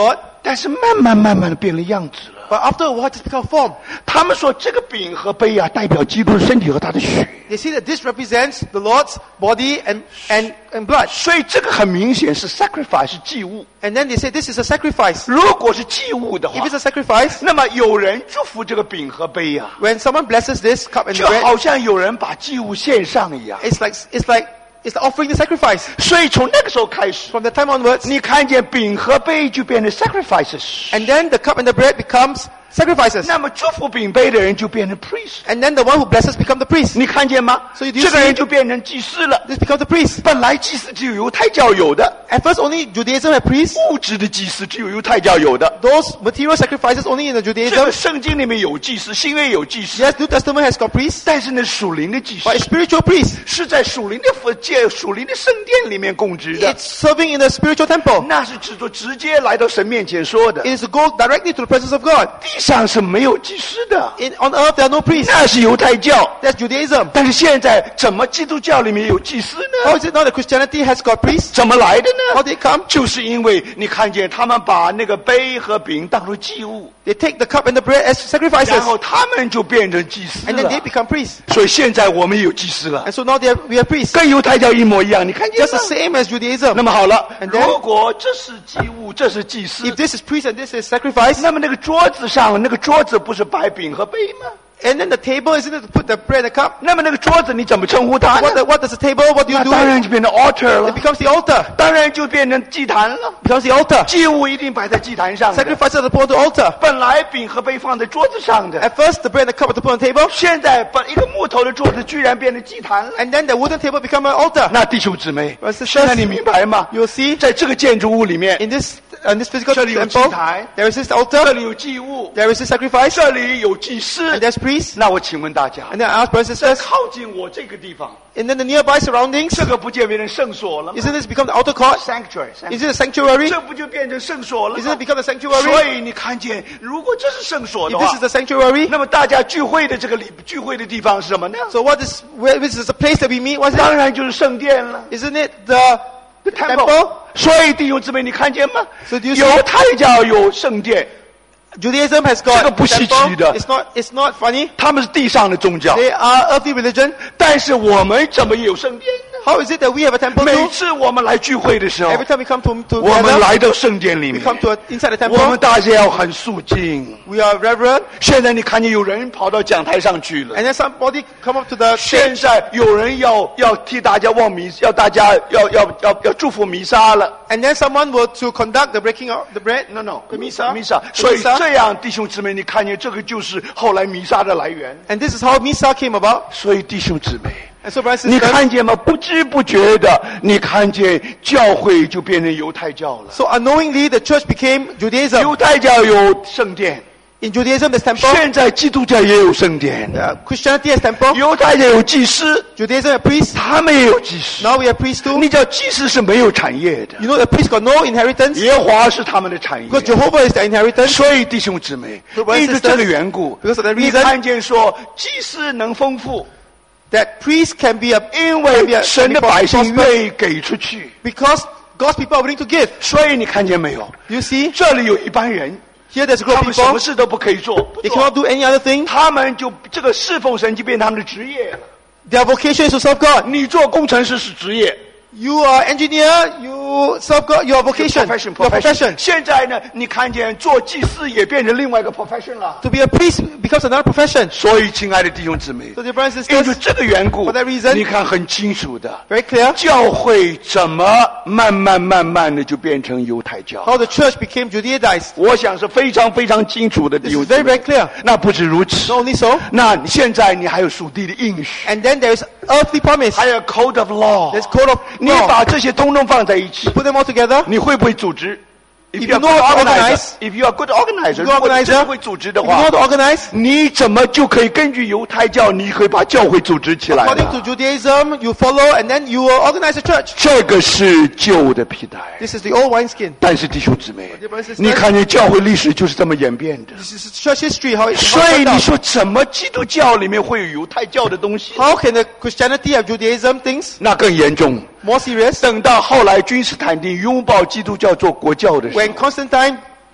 但是慢慢的变了样子了。 But after a while, it become form. 他们说这个饼和杯啊，代表基督的身体和他的血。 They see that this represents the Lord's body and blood. 所以这个很明显是 sacrifice 是祭物。 And then they say this is a sacrifice. 如果是祭物的话 If，it's a sacrifice, 那么有人祝福这个饼和杯呀、 when someone blesses this cup and 就 bread, 好像有人把祭物献上一样。 it's like offering the sacrifice. 所以从那个时候开始， From that time onwards, 你看见饼和杯就变成 sacrifices， and then the cup and the bread becomes sacrifices. 那么祝福饼杯的人就变成 priest。 And then the one who blesses become the priest. 你看见吗？ So do you 这个 see- 人就变成祭司了。 This becomes the priest. 本来祭司只有犹太教有的， At first, only Judaism had priests. 物质的祭司只有犹太教有的。 Those material sacrifices only in the 这 Judaism. 个圣经里面有祭司，新约有祭司， Yes, New Testament has got priests, 但是呢，属灵的祭司 but it's spiritual priests. 是在属灵的属灵的圣殿里面供职的， It's serving in the spiritual temple. 那是直接来到神面前说的。 It is to go directly to the presence of God. 地上是没有祭司的， On earth, there are no priests. 那是犹太教。 That's Judaism. 但是现在怎么基督教里面有祭司 How 呢？ is it now that Christianity has got priests? 怎么来的 How 呢？ did it come? 就是因为你看见他们把那个杯和饼当作祭物， They take the cup and the bread as 然 sacrifices, 后他们就变成祭司 and then they 了。 become priests. 所以现在我们有祭司了， And so now we have priests. 跟犹太教一模一样。你看见 Just the 吗？ same as Judaism. 那么好了， And then- 如果这是祭物，这是祭司 If，this is priest and this is sacrifice, 那么那个桌子上，那个桌子不是摆饼和杯吗？ and then the table, isn't it to put the bread and the cup? 那么那个桌子你怎么称呼它呢？ What does the table, what do you 那 do? 当然就变成 altar It 了， becomes the altar. 当然就变成祭坛了。 Becomes the altar. 祭物一定摆在祭坛上的， Sacrifices are put on the altar. 本来饼和杯放在桌子上的， At first, the bread and the cup are to put on the table, 现在把一个木头的桌子居然变成祭坛了。 and then the wooden table become an altar. 那弟兄姊妹 Brothers and，sisters， 现在你明白吗？ You'll see 在这个建筑物里面， in this physical 这里有 temple, 祭坛， there is this 这 altar, 里有祭物， there is this sacrifice, 这里有祭司 and。there's priests. 那我请问大家， And then I ask brothers and 在 sisters, 靠近我这个地方， and then the nearby surroundings, 这个不就变成圣所了吗 isn't this become the outer court? ？Sanctuary， Is it a sanctuary? 这不就变成圣所了 Isn't 吗 it？become a 所 sanctuary? 以你看见，如果这是圣所的 If 话 this is，the sanctuary, 那么大家聚会的聚会的地方是什么呢？ so which is the place that we meet? What's 当 it? 然就是圣殿了。 Isn't it the temple? 所以弟兄姊妹，你看见吗？ So do you see- 犹太教有圣殿， Judaism has 这 got 个不稀奇 temple. 的。 It's not funny. 他们是地上的宗教， They are earthly religion. 但是我们怎么有圣殿呢？ How is it that we have a temple 每 too? 次我们来聚会的时候， Every time we come to 我们 together, 来到圣殿里 we 面， come to inside the 我们 temple. 大家要很肃静。 We are reverent, 现在你看见有人跑到讲台上去了， and then somebody come up to the 现 stage, 在有人要替大家望弥，要大家要祝福弥撒了。 and then someone will to conduct the breaking of the bread. No， the misa. 弥撒。 The 所以 misa. 这样，弟兄姊妹，你看见这个就是后来弥撒的来源。 And this is how misa came about. 所以弟兄姊妹， And so, brothers and 你 sisters, 看见吗？不知不觉的，你看见教会就变成犹太教了。 so unknowingly, the church became Judaism. 犹太教有圣殿， In Judaism, there's temple. 现在基督教也有圣殿。 Christianity has temple. 犹太教有祭司， Judaism has priests. 他们也有祭司。 Now we have priests too. 你知道祭司是没有产业的， You know, the priests got no inheritance 耶和华是他们的产业。 because Jehovah is their inheritance. 所以弟兄姊妹， So brothers and 因着这个缘故 because of that，reason， 你看见说祭司能丰富， That priests can be a 因 can be 为 a 神的 can be 百姓 prosperous 愿意给出去。 because God's people are willing to give. 所以你看见没有？ You see, 这里有一班人， here there's a group 他 of 们什么 people. 事都不可以做，不 They 做 cannot do any other thing. 他们就这个侍奉神就变他们的职业了。 Their vocation is to serve God. 你做工程师是职业 You are engineer. You serve God. Your vocation. Your profession. 现在呢，你看见做祭司也变成另外一个 profession 了。 To be a priest becomes another profession. 所以，亲爱的弟兄姊妹， So, dear brothers and 因为 sisters, 这个缘故 For that reason， 你看很清楚的， very clear 教会怎么慢慢的就变成犹太教。 how the church became Judaized. 我想是非常非常清楚的弟 This 兄 is 姊 very, 妹 very clear. 那不止如此， Not only so, 那现在你还有属地的应许， and then there is earthly promise. 还有 code of law。 There's code of 你 law. 把这些通通放在一起， Put them all together. 你会不会组织 If you you are know good how to organizer, organize, if you are good organizer， you are 如果你真 organizer, 的会组织的 If you know 话 how，to organize, 你怎么就可以根据犹太教，你可以把教会组织起来 according to 呢？ Judaism, you follow, and then you will organize a church. 这个是旧的皮带。 This is the old wineskin. 但是弟兄姊妹 Dear brothers and sisters， 你看见教会历史就是这么演变的。 This is church history. How it 所以 turned 你 out. 说怎么基督教里面会有犹太教的东西？ How can the Christianity have Judaism things? 那更严重。 More serious. 等到后来君士坦丁拥抱基督教做国教的时 When 候， Constantine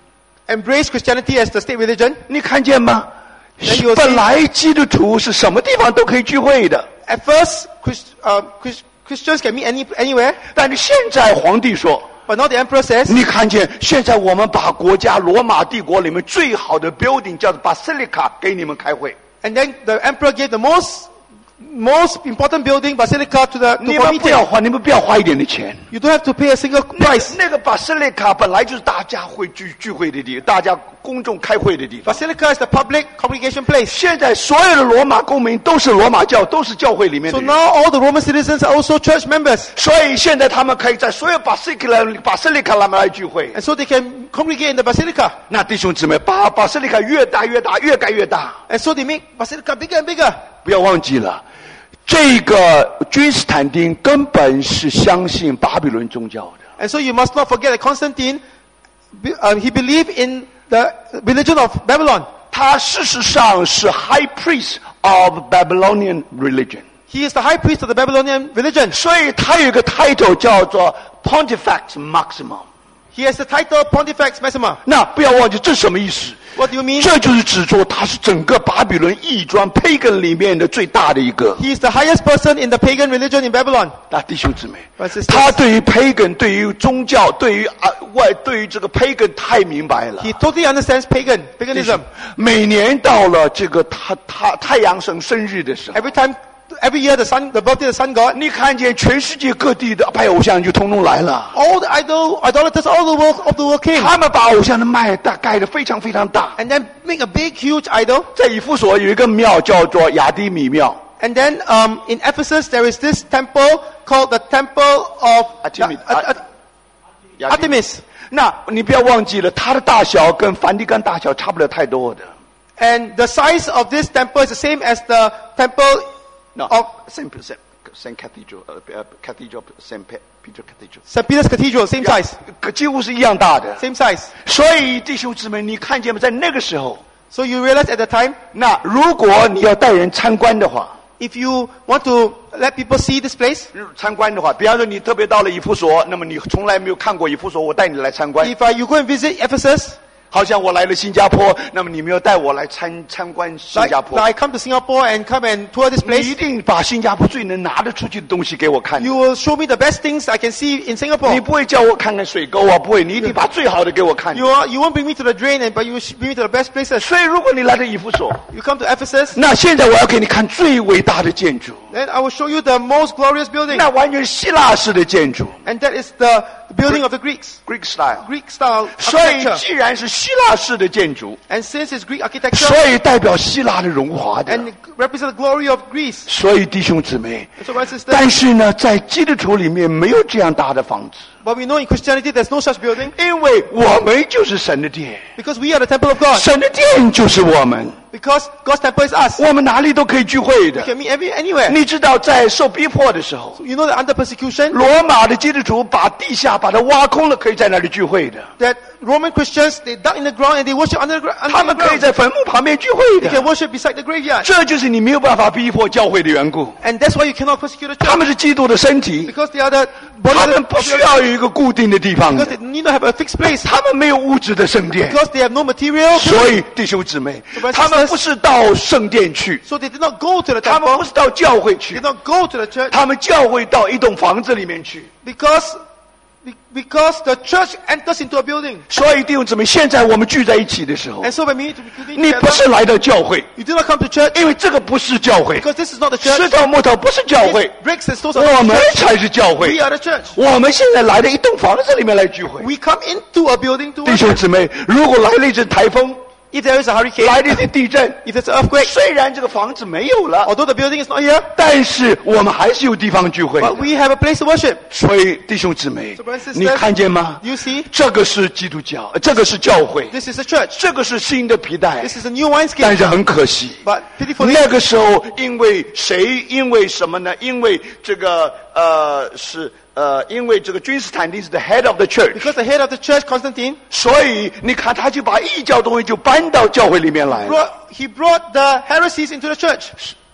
embrace Christianity as the state religion, 你看见吗？ Then you will see- 本来基督徒是什么地方都可以聚会的， at first Christians can meet anywhere, 但是现在皇帝说， but now the emperor says, 你看见现在我们把国家罗马帝国里面最好的 building 叫做 Basilica 给你们开会， and then the emperor gave the most important building, Basilica, to 你 for 们不要 meeting. 花，你们不要花一点的钱。 You don't have to pay a single price. 那个 Basilica 本来就是大家会聚会的地方，大家公众开会的地方。 Basilica is the public congregation place. 现在所有的罗马公民都是罗马教，都是教会里面的 So 人。 now all the Roman citizens are also church members. 所以现在他们可以在所有 Basilica 那么来聚会。 And so they can congregate in the Basilica. 那弟兄姊妹，把 Basilica 越大越大，越盖越大。 And so they make Basilica bigger and bigger. 不要忘记了，这个君士坦丁根本是相信巴比伦宗教的。 And so you must not forget that Constantine, he believed in the religion of Babylon. 他事实上是 High Priest of Babylonian religion， He is the high priest of the Babylonian religion. 所以他有一个 title 叫做 Pontifex Maximus。 He has the title Pontifex Maximus. 那不要忘记，这什么意思？ What do you mean? 这就是指出他是整个巴比伦异端 pagan 里面的最大的一个。 He is the highest person in the pagan religion in Babylon. 那弟兄姊妹 Brothers and sisters 他对于 pagan， 对于宗教，对于对于这个 pagan 太明白了。 He totally understands paganism. 每年到了这个太阳神生日的时候， Every year the birthday of the sun god, 你看见全世界各地的拜偶像就通通来了。 all the idolaters all the world came. 他们把偶像的麦盖得非常非常大。 And then make a big, huge idol. 在以弗所有一个庙叫做亚底米庙。 And then in Ephesus there is this temple called the Temple of Artemis. 那你不要忘记了，它的大小跟梵蒂冈大小差不了太多的。 And the size of this temple is the same as the temple No, of Saint Cathedral, Cathedral of Saint Peter Cathedral， St. Peter's Cathedral, same size. 几乎是一样大的。 Same size. 所以弟兄姊妹，你看见吗？在那个时候， So you realize at the time, 那如果你要带人参观的话， if you want to let people see this place, 参观的话，比方说你特别到了以弗所，那么你从来没有看过以弗所，我带你来参观。 if you go and visit Ephesus, 好像我来了新加坡，那么你们要带我来参观新 like 加坡。 I come to Singapore and come and tour this 你一 place, 定把新加坡最能拿得出去的东西给我看。 you will show me the best things I can see in 你 Singapore. 不会叫我看看水沟啊，不会，你一定把最好的给我看。 You won't bring me to the drain, but you will bring me to the best places. 所以如果你来到以弗所， You come to Ephesus, 那现在我要给你看最伟大的建筑， then I will show you the most glorious building. 那完全是希腊式的建筑 And that is the building of the Greeks. ，Greek style。 Greek style 所以 architecture. 既然是希腊式的建筑， And since it's Greek architecture 所以代表希腊的荣华的。 and it represents the glory of Greece. 所以弟兄姊妹， So brothers and sisters, 但是呢，在基督徒里面没有这样大的房子， but we know in Christianity there's no such building 因为我们就是神的殿， because we are the temple of God. 神的殿就是我们， Because God's temple is us. 我们哪里都可以聚会 We 的。 can meet anywhere. 你知道，在受逼迫的时候， You know that under persecution, 罗马的基督徒把地下把它挖空了，可以在那里聚会的。 that Roman Christians, they dug in the ground and they worship under the 他 ground. 们可以在坟墓旁边聚会 They can 的。 worship beside the graveyard. 这就是你没有办法逼迫教会的缘故。 And that's why you cannot persecute the 他 church. 们是基督的身体， Because they are the body 他 of 们 the 不需要有一个固定的地方 Because 的， they need to have a fixed place. 他们没有物质的圣殿。 Because they have no material. 所以弟兄姊妹 brothers and， 他们不是到圣殿去， So they did not go to the 他们 temple. 不是到教会 They 去 did，not go to the church 他们教会到一栋房子里面去。 because the church enters into a building. 所以弟兄姊妹，现在我们聚在一起的时候， And so when we meet together, 你不是来到教会， you do not come to church 因为这个不是教会， because this is not the church. 石头木头不是教会， Bricks and stones are not 我 the 们 church. 才是教会 We。are the church. 我们现在来到一栋房子里面来聚会。 We come into a building to 弟兄 worship. 姊妹，如果来了一阵台风， If there is a hurricane, 来了一阵地震， if there's an earthquake, 虽然这个房子没有了， although the building is not here, 但是我们还是有地方聚会的。 but we have a place to worship. 所以弟兄姊妹 So brothers and sisters,， 你看见吗？ You see, 这个是基督教，这个是教会， this is a church. 这个是新的皮带 This，is a new wineskin. 但是很可惜。 But pitifully, 那个时候，因为谁？因为什么呢？因为这个因为这个君士坦丁是 the head of the church， because the head of the church, Constantine, 所以你看他就把异教东西就搬到教会里面来了。 he brought the heresies into the church.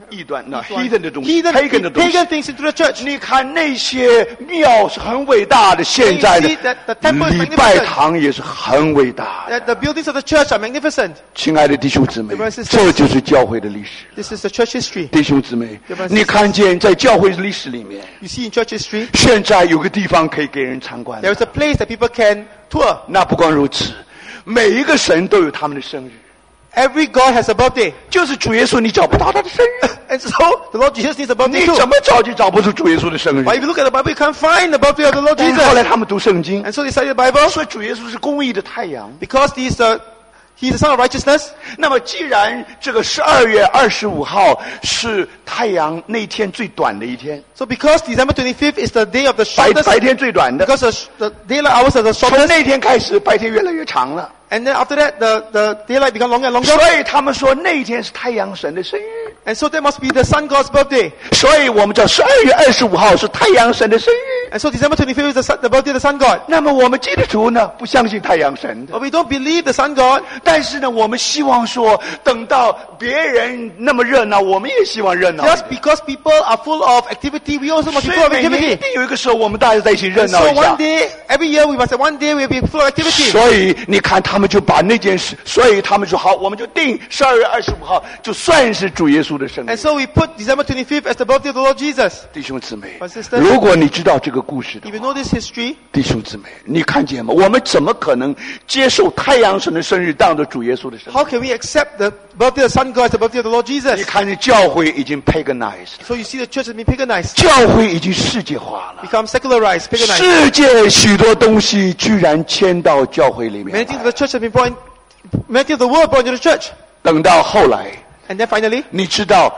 异端，那 heathen 的东西 heathen ，pagan 的东西。 pagan things into the church. 你看那些庙是很伟大的，现在 And you see that the temple is 礼拜堂也是很伟大的。 That the buildings of the church are magnificent. 亲爱的弟兄姊妹 Brothers and，sisters 这就是教会的历史。 This is the church history. 弟兄姊妹 Brothers and，sisters 你看见在教会历史里面， You see in church history, 现在有个地方可以给人参观 there is a place that people can tour. 那不光如此，每一个神都有他们的生日， Every God has a birthday. 就是主耶稣你找不到他的生日， And so the Lord Jesus needs a birthday 你 too. 怎么找就找不出主耶稣的生日。 But if you look at the Bible, you can't find the birthday of the Lord 但是后来 Jesus. 他们读圣经， And so they study the Bible 说主耶稣是公义的太阳。 because he's the son of righteousness. 那么既然这个12月25号是太阳那天最短的一天， So because December 25th is the day of the 白 shortest, 天最短的， because the daylight hours are the 从 shortest, 那天开始白天越来越长了。 and then after that, the daylight become longer and longer. 所以他们说那一天是太阳神的生日， And so that must be the sun god's birthday. 所以我们叫12月25号是太阳神的生日。 And so December 25th is the birthday of the sun god. 那么我们基督徒呢，不相信太阳神的， But we don't believe the sun god. 但是呢，我们希望说，等到别人那么热闹，我们也希望热闹。 Just because people are full of activity, we also must 所 be 以 full of 每年一 activity. 定有一个时候，我们大家在一起热 And 闹 so 一下 one。day, every year, we must say one day we'll be full of activity. 所以你看，他们就把那件事，所以他们说好，我们就定12月25号，就算是主耶稣的生日 And。so we put December 25th as the birthday of the Lord Jesus. 弟兄姊妹 My，sister 如果你知道这个故事的 If you 话， know this history, 弟兄姊妹，你看见吗？我们怎么可能接受太阳神的生日当做主耶稣的生日？ how can we accept the birthday of the sun god as the birthday of the Lord 你 Jesus? 看见教会已经 paganized， So you see the church has been paganized, 教会已经世界化了， become secularized, paganized. 世界许多东西居然迁到教会里 Many 面 things 来 of the church have been brought in, many things of the world brought into the church. 等到后来， And then finally, 你知道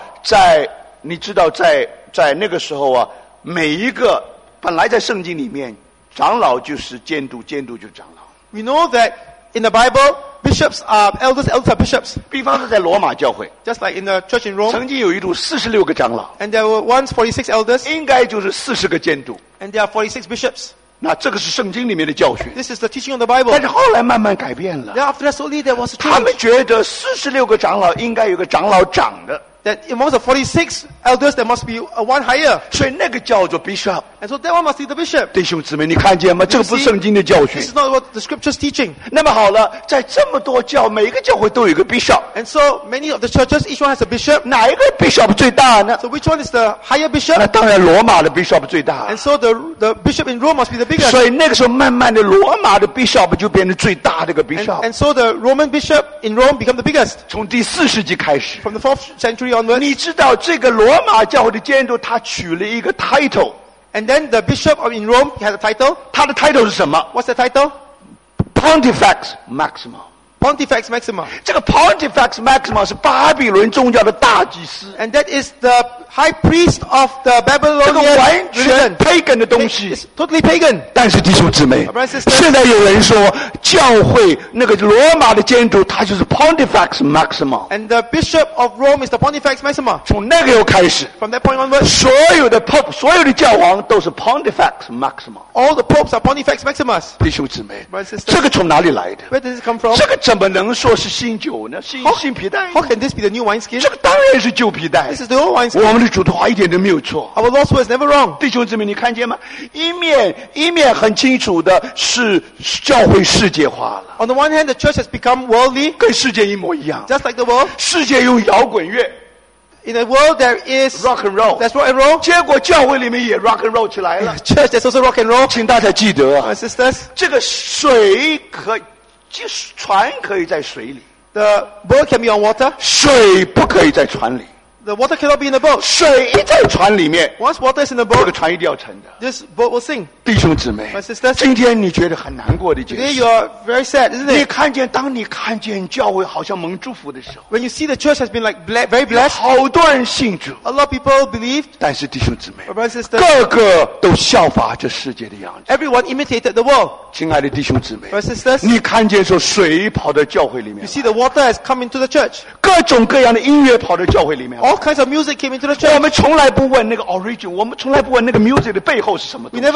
在那个时候啊，每一个本来在圣经里面，长老就是监督，监督就是长老。 we know that in the Bible, bishops are elders, elders are bishops. 比方说在罗马教会， Just like in the church in Rome. 曾经有一度46个长老， And there were once 46 elders, 应该就是40个监督。 and there are 46 bishops. 那这个是圣经里面的教训， This is the teaching of the Bible. 但是后来慢慢改变了。 Then after that, slowly there was a 他们 change. 觉得46个长老应该有个长老长的， That amongst the 46 elders, there must be one higher. 所以那个叫做 bishop。 And so that one must be the bishop. 弟兄姊妹，你看见吗？这个不是圣经的教训 This。is not what the scripture's teaching. 那么好了，在这么多教，每一个教会都有一个 bishop， And so many of the churches, each one has a bishop. 哪一个 bishop 最大呢？ So which one is the higher 那 bishop? 当然罗马的 bishop 最大 And。so the bishop in Rome must be the biggest. 所以那个时候，慢慢的罗马的 bishop 就变成最大的一个 bishop。 And so the Roman bishop in Rome become the biggest. 从第4世纪开始， From the 4th century onwards. 你知道这个罗马教会的监督，他取了一个 title， And then the bishop in Rome had a title. 他的 title 是什么 What's the title? ？Pontifex Maximus。 Pontifex Maximus. 这个 Pontifex Maximus 是巴比伦宗教的大祭司， And that is the high priest of the 这个 Babylonian 完全 religion. pagan 的东西。 It's totally pagan. 但是弟兄姊妹 Brothers and，sisters 现在有人说教会那个罗马的监督，他就是 Pontifex Maximus。 And the bishop of Rome is the Pontifex Maximus. 从那个又开始， From that point onwards, 所有的 Pope， 所有的教皇都是 Pontifex Maximus。 all the popes are Pontifex Maximus. 弟兄姊妹 Brothers and sisters 这个从哪里来的？ Where does it come from? 这个怎么能说是新酒呢？新皮带？ How can this be the new wineskin? 这个当然是旧皮带 This。is the old wineskin. 我们的主的话一点都没有错。 Our Lord's word is never wrong. 弟兄姊妹，你看见吗？一面很清楚的是教会世界化了， On the one hand, the church has become worldly, 跟世界一模一样。 just like the world. 世界用摇滚乐 In the world, there is rock and roll， there's rock and roll. 结果教会里面也 rock and roll 起来了。 Church, there's also rock and roll. 请大家记得啊 My，sisters, 这个水就是船可以在水里， the boat can be on water. 水不可以在船里。 The water cannot be in the boat. 水一在船里面， Once water is in the 这个 boat, 船一定要沉的。 this boat will sink. 弟兄姊妹 My sisters 今天你觉得很难过的一件 Today 事 you，are very sad, isn't 你 it? 当你看见教会好像蒙祝福的时候， When you see the church has been like very blessed, 好多人信主， a lot of people believed, 但是弟兄姊妹， my brothers and sisters, 个个都效法这世界的样子。 everyone imitated the world. 亲爱的弟兄姊妹， Brothers and sisters, 你看见说水跑到教会里面 you see the water has come into the church. 各种各样的音乐跑到教会里面 All kinds of music came into the 我 church. 们从来不问那个 origin， 我们从来不问那个 music 的背后是什么 We 东西。 never asked the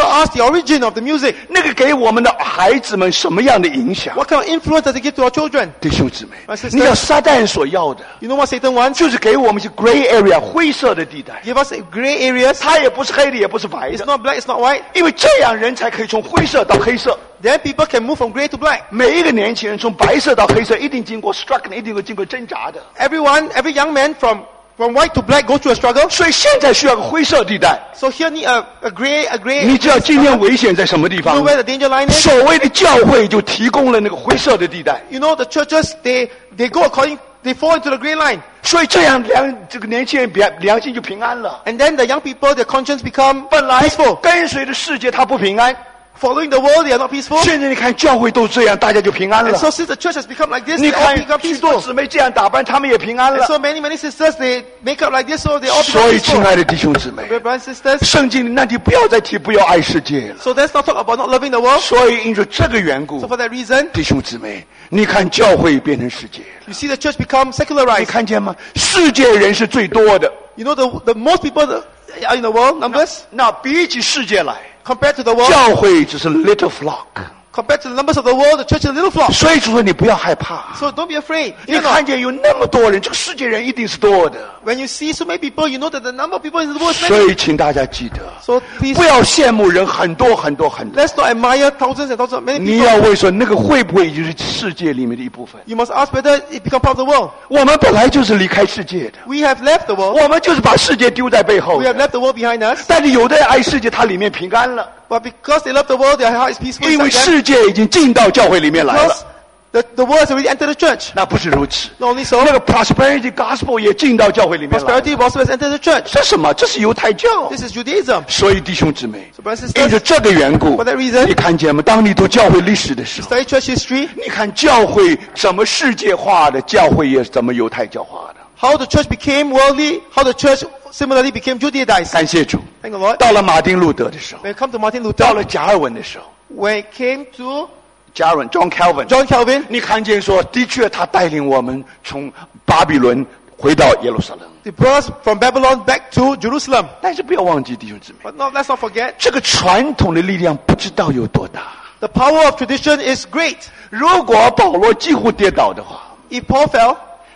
the origin of the music. 那个给我们的孩子们什么样的影响？ What kind of influence does it give to our children? 弟兄姊妹 My，sisters 你要撒旦所要的， You know what Satan wants? 就是给我们一些 gray area 灰色的地带， Give us gray areas. 它也不是黑的，也不是白 It's 的， not black, it's not white. 因为这样人才可以从灰色到黑色。 Then people can move from gray to black. 每一个年轻人从白色到黑色，一定经过 struggle， 一定会经过挣扎的。 Every young man from white to black goes through a struggle. 所以现在需要个灰色地带。 So here need a gray. 你知道今天危险在什么地 You 方 know where the danger line is? 所谓的教会就提供了那个灰色的地带， You know the churches they go according they fall into the gray line. 所以这样这个年轻人良心就平安了。 And then the young people, their conscience become 本来 peaceful. 跟随着世界他不平安， Following the world, they are not peaceful. 现在你看教会都这样，大家就平安 And 了。 so since the church has become like this, 你 they all 看 become 许多 peaceful. 姊妹这样打扮，他们也平安 And 了。 so many sisters, they make up like this, so they all 所 become 以，亲 peaceful. 爱的弟兄姊妹， Dear brothers and sisters, 圣经里那你不要再提不要爱世界了。 so let's not talk about not loving the world. 所以因着这个缘 So 故， for that reason, 弟兄姊妹，你看教会变成世界了， you see the church become 你 secularized. 看见吗？世界人是最多的， You know the most people that are in the world, numbers, 那比起世界来， compared to the world, 教会只是 little flock。 compared to the numbers of the world, the church is a little flock. 所以就说你不要害怕， So don't be afraid. 你 You know, 看见有那么多人，这个世界人一定是多的。 when you see so many people, you know that the number of people in the world is 所 many. 以请大家记得， So please, 不要羡慕人很多很多很多。 let's not admire thousands and thousands of many 你 people. 要问说那个会不会也就是世界里面的一部分？ You must ask whether it become part of the world. 我们本来就是离开世界的， We have left the world. 我们就是把世界丢在背后 We have 的。 left the world behind us. 但是有的人爱世界，他里面平安了， But because they love the world, their heart is peaceful 因为 inside them. 世界已经进到教会里面来 Because 了。 the world has already entered the church. 那不是如此， Not only so, 那个 prosperity gospel 也进到教会里面来了。 prosperity gospel has entered the church. 这是什么？这是犹太教。 This is Judaism. 所以弟兄姊妹， So brothers and 因着 sisters, 这个缘故 for that reason, 你看见吗？当你读教会历史的时候， study church history, 你看教会怎么世界化的，教会也怎么犹太教化的。 how the church became worldly, how the church similarly became Judaized. 感谢主。 Thank the Lord. 到了马丁路德的时候， When it comes to Martin 到 Luther, 了加尔文的时候， when it came to 加尔文 John Calvin， John Calvin, 你看见说，的确他带领我们从巴比伦回到耶路撒冷。 they brought us from Babylon back to Jerusalem. 但是不要忘记，弟兄姊妹， But no, let's not forget, 这个传统的力量不知道有多大。 the power of tradition is great. 如果保罗几乎跌倒的话 If Paul fell,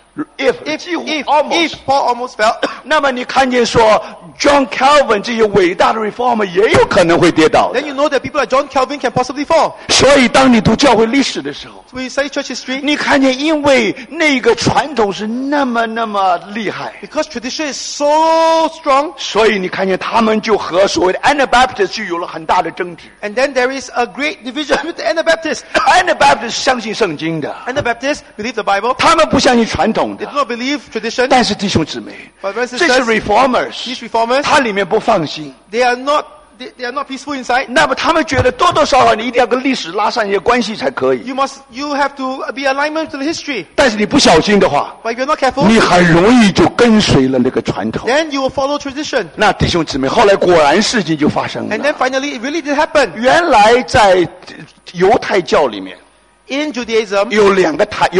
，if 几乎 if almost， Paul almost fell, 那么你看见说 John Calvin 这些伟大的 reformer 也有可能会跌倒的 then。you know that people like John Calvin can possibly fall. 所以当你读教会历史的时候， So when you study church history, 你看见因为那个传统是那么厉害， because tradition is so strong, 所以你看见他们就和所谓的 Anabaptist 就有了很大的争执。 and then there is a great division with the Anabaptists. Anabaptist 相信圣经的， Anabaptists believe the Bible. 他们不相信传统 They 的 do。not believe tradition. 但是弟兄姊妹， But brothers and 这些 sisters, reformers， these reformers, 他里面不放心。 they are not peaceful inside. 那么他们觉得多多少少你一定要跟历史拉上一些关系才可以。 You have to be alignment to the history. 但是你不小心的话， But if you're not careful, 你很容易就跟随了那个传统。 then you will follow tradition. 那弟兄姊妹，后来果然事情就发生 And 了 then。finally, it really did happen. 原来在犹太教里面 In Judaism, 有两个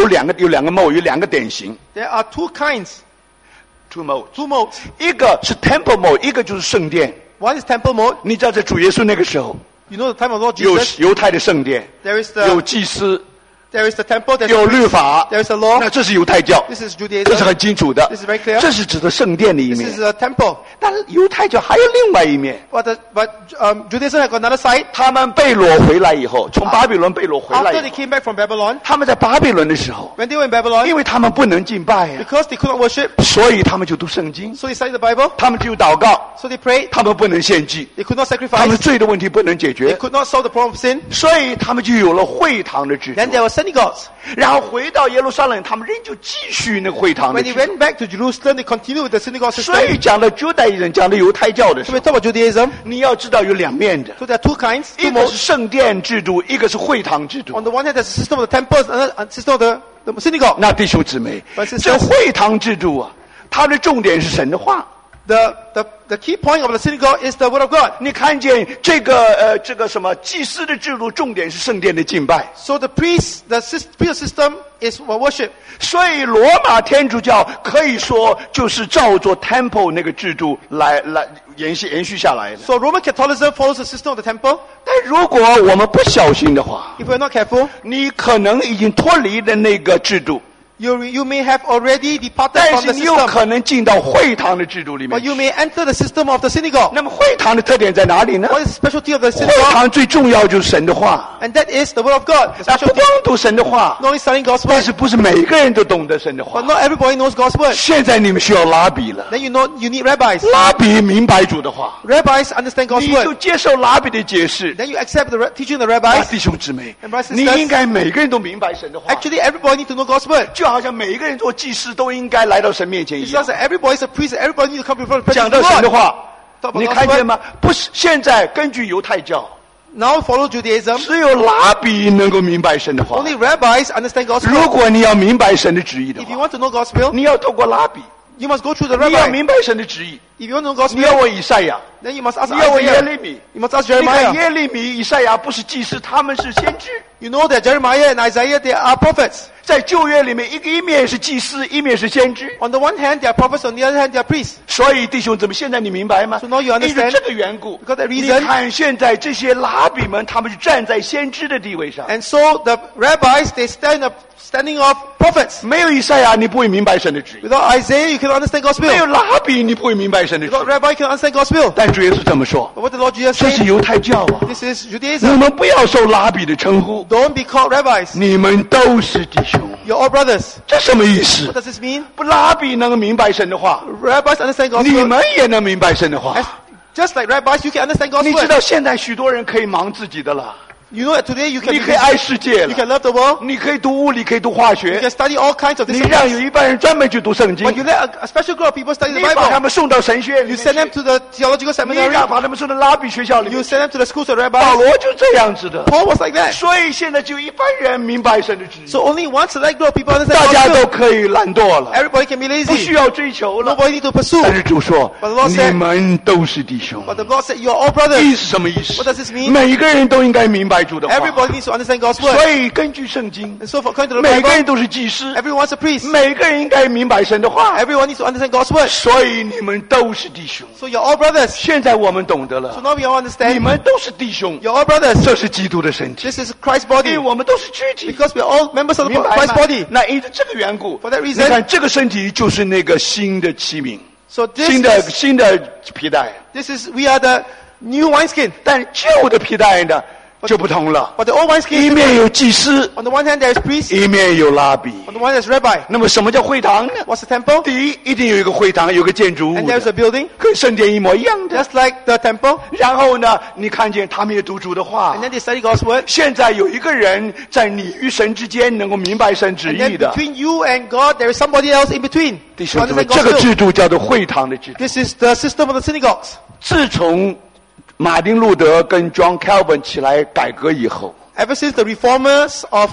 mode，有两个典型 there are two kinds, ，two mode， two modes. 一个是 temple mode，一个就是圣殿。 One is temple mode. 你知道在主耶稣那个时候， You know the time of Lord 有 Jesus. 犹太的圣殿， There is 有 the 祭司， there is the temple. There's 有 the 律法， There is a law. 那这是犹太教， This is 这是 Judaism. 很清楚的 This is very clear. 这是指的圣殿的一 This 面 is。a temple. 但是犹太教还有另外一面， But Judaism has got another side. 他们被掳回来以后，从巴比伦被掳回来 After 以 they 后， came back from Babylon, 他们在巴比伦的时候， when they were in Babylon, 因为他们不能敬拜呀， because they could not worship, 所以他们就读圣经， so they studied the Bible, 他们只有祷告， so they prayed. 他们不能献祭， They could not 他们 sacrifice. 罪的问题不能解 They 决， could not solve the problem of sin. 所以他们就有了会堂的制度 Then。there were synagogues. 然后回到耶路撒冷，他们仍旧继续那个会堂的 When 制 they 度。 went back to Jerusalem, they continued with the synagogue 所 system. 以讲到犹太人，讲到犹太教的时 So 候 we，talk about Judaism. 你要知道有两面的， So there are two kinds, 一 two 个是 modes. 圣殿制度，一个是会堂制度 On。the one hand, there's a system of the temples, and a system of the synagogue. 那弟兄姊妹 But，sisters， 这会堂制度啊，它的重点是神的话。 The key point of the synagogue is the word of God. 你看见这个什么祭司的制度，重点是圣殿的敬拜。 So the priest system is worship. 所以罗马天主教可以说就是照着 temple 那个制度来延续下来的。 So Roman Catholicism follows the system of the temple. 但如果我们不小心的话， If we're not careful, 你可能已经脱离了那个制度， you may have already departed 但 from 是 the 你有 system. 可能进到会堂的制度里面 But 去。 you may enter the system of the synagogue. 那么会堂的特点在哪里呢？ What is the specialty of the 会 synagogue? 堂最重要就是神的话， And that is the word of God. The 那不 specialty. 光读神的话， Not only studying God's 但 word, 是不是每个人都懂得神的 but 话。 not everybody knows God's word. 现在你们需要拉比了， Then you need rabbis. 拉比明白主的话， Rabbis understand God's 你就 word. 接受拉比的解释。 Then you accept the teaching of the 啊， rabbis. 弟兄姊妹 And brothers，and 你 sisters， 应该每个人都明白神的话， Actually, everybody need to know God's word. 就好像每一个人做祭司都应该来到神面前一 It's 样 just。that everybody is a priest. Everybody need to come before the 讲 presence 到 of 神的 God. 话， Talk about 你 God's 看见 word. 吗？不是，现在根据犹太教， Now follow Judaism. 只有拉比能够明白神的话。 Only rabbis understand God's 如 word. 果你要明白神的旨意的 If you 话， want to know God's will, 你要透过拉比， you must go through the 你要 rabbi. 明白神的旨意， If you want to know God's 你要 will, 问以赛亚， then you must ask 你要问耶利 Isaiah. 米。 You must ask 你看 Jeremiah. 耶利米、以赛亚不是祭司，他们是先知。 You know that Jeremiah and Isaiah, they are prophets. 在旧约里面，一面是祭司，一面是先知。 On the one hand, they are prophets. On the other hand, they are priests. 所以弟兄姊妹，现在你明白吗？ So now you 因 understand. 为这个缘故 Because that 你 reason 看现在这些拉比们，他们是站在先知的地位上。 And so the rabbis, they standing of prophets. 没有以赛亚，你不会明白神的旨意； Without Isaiah, you cannot understand God's 没有 will. 拉比，你不会明白神的旨 Without 意。 rabbi, you cannot understand God's will. 但主耶稣这么说， But what the Lord Jesus 这是 said, 犹太教啊！ this is 你 Judaism. 们不要受拉比的称呼， Don't be called rabbis. 你们都是弟兄。 You're all brothers. 这什么意思 What？does this mean? 不，拉比能够明白神的话， Rabbis understand God's 你 will. 们也能明白神的话 As-。Just like rabbis, you can understand God's 你知 word. 道现在许多人可以忙自己的了， You know that today you can 你可以爱世界 you can 了， love the world. 你可以读物理，可以读化 You 学 can，study all kinds of 你 different 让有 things. 一半人专门去读圣经， But you let a special group of people study the 你把他 Bible. 们送到神学院里 You 面 send them 去， to the theological 你 seminary. 把他们送到拉比学校里 You 面。 send them to the schools of 保 rabbis. 罗就这样子的， Paul was like that. 所以现在就一般人明白神的旨意， So only one select group of people understand 大家 God's 都 will. 可以懒惰了， Everybody can be 不需 lazy. 要追求了。 Nobody need to pursue. 但是主说 But the Lord，said， 你们都是弟兄。 But the Lord said, you are all brothers. 意思什么意思 What does this mean？ 每个人都应该明白主的话。 Everybody needs to understand God's word. 所以根据圣经， And so according to the 每个人 Bible, 都是祭司， everyone's a priest. 每个人应该明白神的话。 Everyone needs to understand God's word. 所以你们都是弟兄。 So you're all brothers. 现在我们懂得 So 了， now we all 你 understand. 们都是弟兄， You're all brothers. 这是基督的身体， This is Christ's 因 body. 为我们都是肢体。 Because we're all members of 明 the 白 Christ's 吗 body. 那因着这个缘故， For that 你 reason， 看这个身体就是那个新的器皿， So this 新的皮带。 is we are the new wineskin. 但旧的皮带呢就不同了， But the old 一 wineskin, 面有祭司， on the one hand there is priest, 一面有拉比。 on the one hand there's rabbi. 那么什么叫会堂呢？ What's the temple? 第一，一定有一个会堂，有个建筑物 And there's 的 a building, 跟圣殿一模一样的。 just like the temple. 然后呢，你看见他们也读主的话 And。then they study God's word. 现在有一个人在你与神之间能够明白神旨 And 意 then 的， between you and God, there is somebody else in between. 弟 To 兄姊妹， understand 这 God's 个 will. 制度叫做会堂的制度。 This is the system of the synagogues. 自从马丁路德跟 John Calvin 起来改革以后， Ever since the reformers of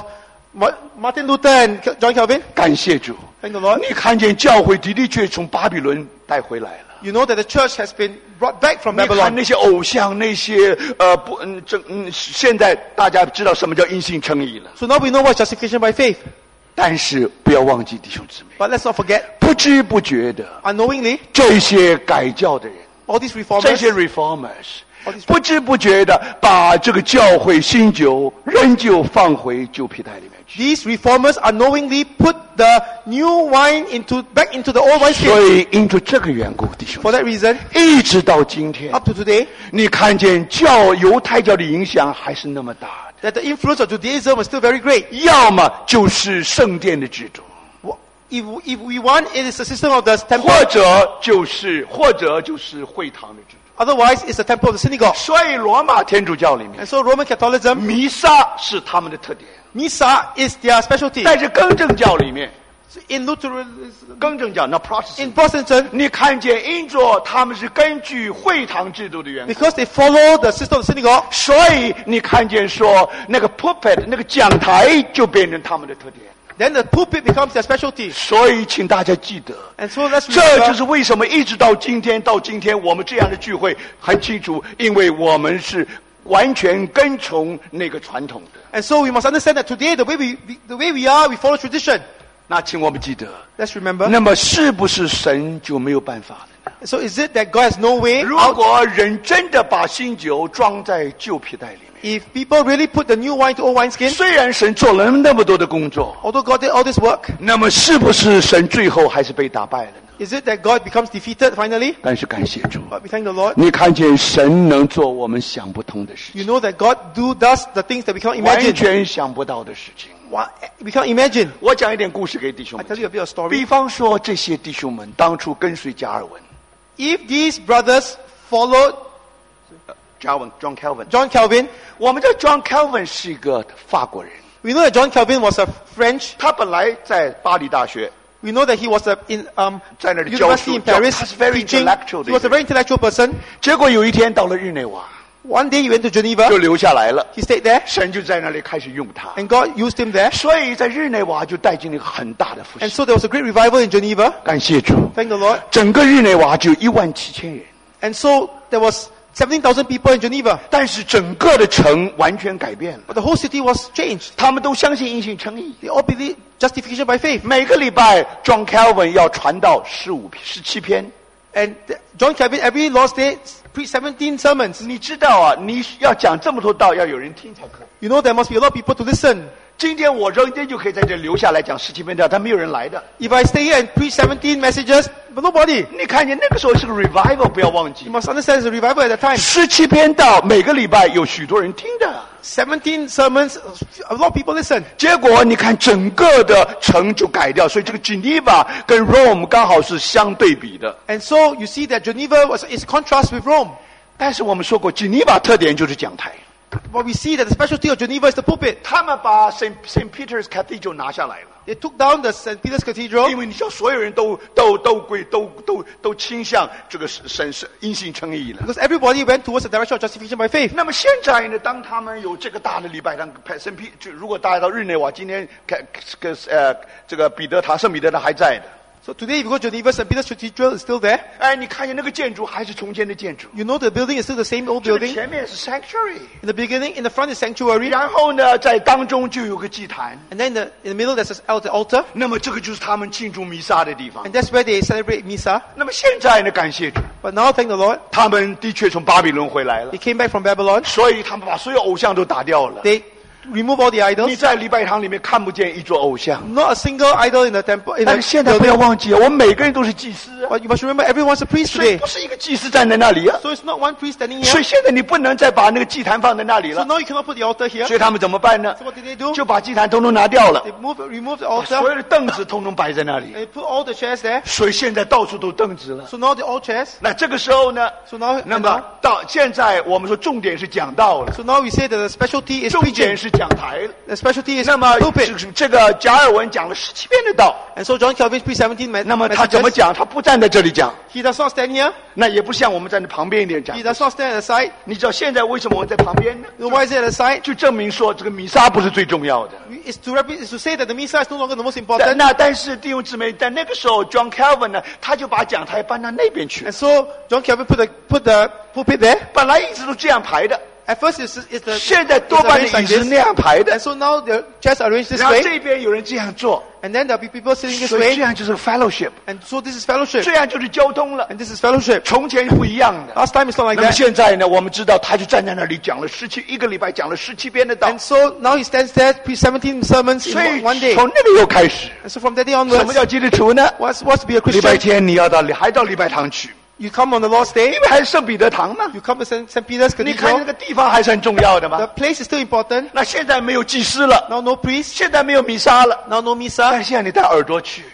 Martin Luther and John Calvin, 感谢主， thank the Lord, 你看见教会的确从巴比伦带回来了。 you know that the church has been brought back from 你看 Babylon. 那些偶像，那些现在大家知道什么叫因信称义了。 So now we know what justification by faith. 但是不要忘记弟兄姊妹， But let's not forget, 不知不觉的 unknowingly, 这些改教的人， all these 这些 reformers, reformers，不知不觉的把这个教会新酒仍旧放回旧皮带里面去。 these reformers unknowingly put the new wine back into the old 所 wineskin. 以因着这个缘故，弟兄 For that reason, 一直到今天， up to today, 你看见犹太教的影响还是那么大的。 that the influence of Judaism is still very great. 要么就是圣殿的制度， If we want, it is the system of the 或 temple. 者就是会堂的制度。 Otherwise, it's the temple of the synagogue. 所以罗马天主教里面 And，so Roman Catholicism, 弥撒是他们的特点。 Misa is their specialty. 但是更正教里面， In Lutheran, 更正教那 Protestant， in Protestantism, 你看见因着他们是根据会堂制度的缘故， because they follow the system of the synagogue, 所以你看见说那个 pulpit 那个讲台就变成他们的特点。 then the pulpit becomes their specialty. 所以请大家记得， And so let's 这就 remember, 是为什么一直到今天我们这样的聚会很清楚，因为我们是完全跟从那个传统的。 and so we must understand that today the way we are, we follow tradition. 那请我们记得， Let's remember. 那么是不是神就没有办法了呢？ So is it that God has no way 如 out? 果人真的把新酒装在旧皮袋里面， If people really put the new wine to old wineskin, 虽然神做了那么多的工作， although God did all this work, 那么是不是神最后还是被打败了呢？ is it that God becomes defeated finally? 但是感谢主， But we thank the Lord. 你看见神能做我们想不通的事 You 情， know that God does the things that we can't 完 imagine. 全想不到的事情。 We can't imagine. 我讲一点故事给弟兄 I 们 tell you a bit of 比 story. 方说，这些弟兄们当初跟随加尔文 If these brothers followed 加尔文 John Calvin， John Calvin, 我们的 John Calvin 是一个法国人， we know that John Calvin was a French. 他本来在巴黎大学 We know that he was in 在那里教书， university in Paris 他是 very teaching. intellectual 的 He was a very intellectual person. 结果有一天到了日内瓦， One day he went to 就 Geneva. 留下来了， He stayed there, 神就在那里开始用他， and God used him there. 所以在日内瓦就带进了一个很大的复 And 兴。 so there was a great revival in Geneva. 感谢主， Thank the Lord. 整个日内瓦就17000人， And so there was 17,000 people in Geneva. 但是整个的城完全改变了， But the whole city was changed. 他们都相信因信称义。 They all believed justification by faith. 每个礼拜，John Calvin 要传道17篇。 And John Calvin every Lord's Day preached 17 sermons. 你知道啊，你要讲这么多道，要有人听才可以。 You know there must be a lot of people to listen. 今天我仍然就可以在这留下来讲17篇道，但没有人来的。 If I stay here and preach 17 messages, but nobody. 你看见那个时候是个 revival， 不要忘记 You must understand it's a revival at that time. ，17篇道每个礼拜有许多人听的。 17 sermons, a lot of people listen. 结果你看整个的城就改掉，所以这个 Geneva 跟 Rome 刚好是相对比的。 And so you see that Geneva is contrast with Rome. 但是我们说过，Geneva 特点就是讲台， But we see that the specialty of Geneva is the pulpit. 他们把 Saint Peter's Cathedral 拿下来了。 They took down the St. Peter's Cathedral 因为你叫所有人都倾向这个神因信称义了。 because everybody went towards the direction of justification by faith. 那么现在呢，当他们有这个大的礼拜堂，如果大家到日内瓦，今天这个圣彼得堂还在的。 So today if you go to Geneva, St. Peter's Cathedral is still there. 哎，你看见那个建筑还是从前的建筑， You know the building is still the same old 这个 building. 前面是 sanctuary， In the beginning, in the front is sanctuary. 然后呢，在当中就有个祭坛。 And then in the middle there's the altar. 那么这个就是他们庆祝弥撒的地方 And。that's where they celebrate Misa. 那么现在呢，感谢主， But now, thank the Lord, 他们的确从巴比伦回来了 they，came back from Babylon. 所以他们把所有偶像都打掉了。 They remove all the 你 idols. 在礼拜堂里面看不见一座偶像。 Not a single idol in the temple. In 但 the 是现在不要 building. 忘记，我们每个人都是祭司啊， But you must remember, everyone's a priest 所以 today. 不是一个祭司站在那里啊。 So it's not one priest standing 所以 here. 现在你不能再把那个祭坛放在那里 So 了。 now you cannot put the altar here. 所以他们怎么办呢 So？what did they do? 就把祭坛通通拿掉了， They remove the 把所 altar. 有的凳子通通摆在那里。 They put all the chairs there. 所以现在到处都凳子了。 So now the old chairs. 那这个时候呢？ So now, 那 and 么 now, 到现在我们说重点是讲道了， so now we say that the specialty is 重点 preaching. 是讲台了。 The specialty is 那么 pulpit. 这个加尔文讲了17篇的道， And so John Calvin preached 17 那么他怎么 messages. 讲？他不站在这里讲， He does not stand here. 那也不像我们站在旁边一点讲 He。does not stand at the side. 你知道现在为什么我们在旁边呢？ You know why is it at the side? 就证明说这个弥撒不是最重要的。 Is to say that the Misa is no longer the most important. 但是弟兄姊妹，在那个时候，John Calvin 呢，他就把讲台搬到那边去 And。so John Calvin put the pulpit there. 本来一直都这样排的， At first it's the 现在多半的 it's 椅 arranged 子 like 是 this. 那样排的 And，so now the chairs are arranged this 然后 way. 这边有人这样做， And then there'll be people sitting this 所以 way. 这样就是 fellowship， And so this is fellowship. 这样就是交通了。 And this is fellowship. 从前不一样的。 Last time it's not like 那么 that. 现在呢，我们知道他就站在那里讲了一个礼拜讲了17篇的道， And so now he stands there, preach 17 sermons 所以 in one day. 从那个又开始， And so from that day 什么 onwards, 叫基督徒呢？ what's to be a 礼拜 Christian? 天你还到礼拜堂去， You come on the Lord's Day. 因为还是圣彼得堂嘛。 You come to St. Peter's 你看那 Cathedral. 个地方还是很重要的 The 嘛。 place is still important. 那现在没有祭司了， Now no priest. 现在没有弥撒了， Now no 但 Misa. 现在你带耳朵去，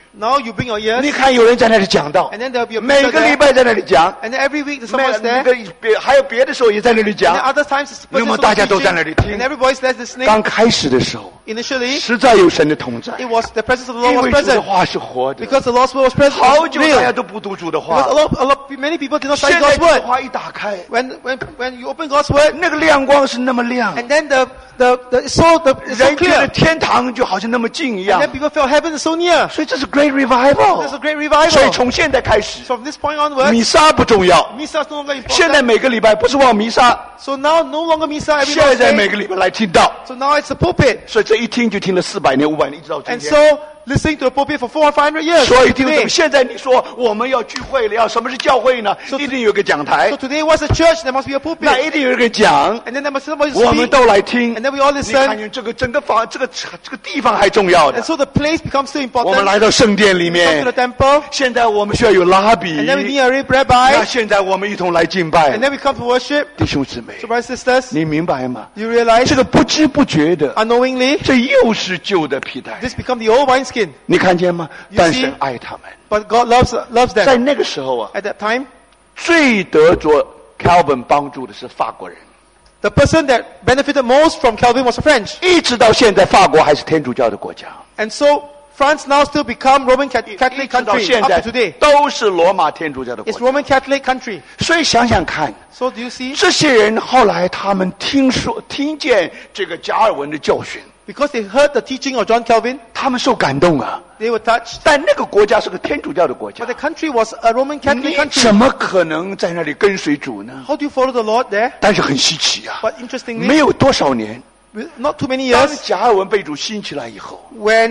Now you bring your ears, 你看有人在那里讲道 and，then there'll be a 每 preacher 个礼 there, 拜在那里讲， and then every week 每 someone's 那 there, 个还有别的时候也在那里 and then 讲。 other times it's 那么 person 大家都 teaching, 在那里听 and everybody's there listening. 刚开始的时候， Initially, 实在有神的同在， it was the presence of the 因 Lord 为 was 主的 present, 话是活的。 because the Lord's word was present. 好久 Real. 大家都不读主的 Because 话， many people did not study 现在 God's 主的 word. 话一打开， When you open God's word, 那个亮光是那么亮， and then it's so 人觉得 clear, 天堂就好像那么近一 and 样 then。people feel heaven is so near. 所以这是 great There's a revival。 great 所以 revival. 从现在开始， So from this point onwards, 弥撒不重要。 Misa is no longer 现在 important. 每个礼拜不是往弥撒， So now no longer Misa every 现在每 Wednesday. 个礼拜来听到。 So now it's the pulpit. 所以这一听就听了400年、500年，一直到今 And 天。 so listening to the pulpit for 400, 500 years. 所以听众 Today. 现在你说我们要聚会了，要什么是教会呢？一定有个讲台 So，today what's a church? There must be a 那 pulpit. 一定有一个讲， And then there must be somebody 我们 speak. 都来听。 And then we all 你看 listen. 见这个整个房，这个地方还重要的 And。so the place becomes still 我们 important. 来到圣殿里 We come 面 to，the temple. 现在我们需要有拉比 And then we need a real 那 rabbi. 现在我们一同来敬拜 And，then we come to worship. 弟兄姊妹， So brothers and sisters, 你明白吗？ you realize 这个不知不觉的， unknowingly 这又是旧的皮带， this become the old wineskin. 你看见吗？ You 但 see？ 神爱他们。 But God loves 在 them. 那个时候啊， At that time, 最得着 Calvin 帮助的是法国人， the person that benefited most from Calvin was a French. 一直到现在，法国还是天主教的国家， And so France now still become Roman 一 Catholic 直到 country 现 up 在 to today. 都是罗马天主教的国 It's 家。 Roman Catholic country. 所以想想看， So do you see? 这些人后来他们听见这个加尔文的教训， Because they heard the teaching of John Calvin, 他们受感动啊。 they were touched. 但那个国家是个天主教的国家 But，the country was a Roman Catholic 你 country. 怎么可能在那里跟随主呢？ How do you follow the Lord there? 但是很稀奇啊， But 没 interestingly, 有多少年， not too many 当 years, 加尔文被主兴起来以后，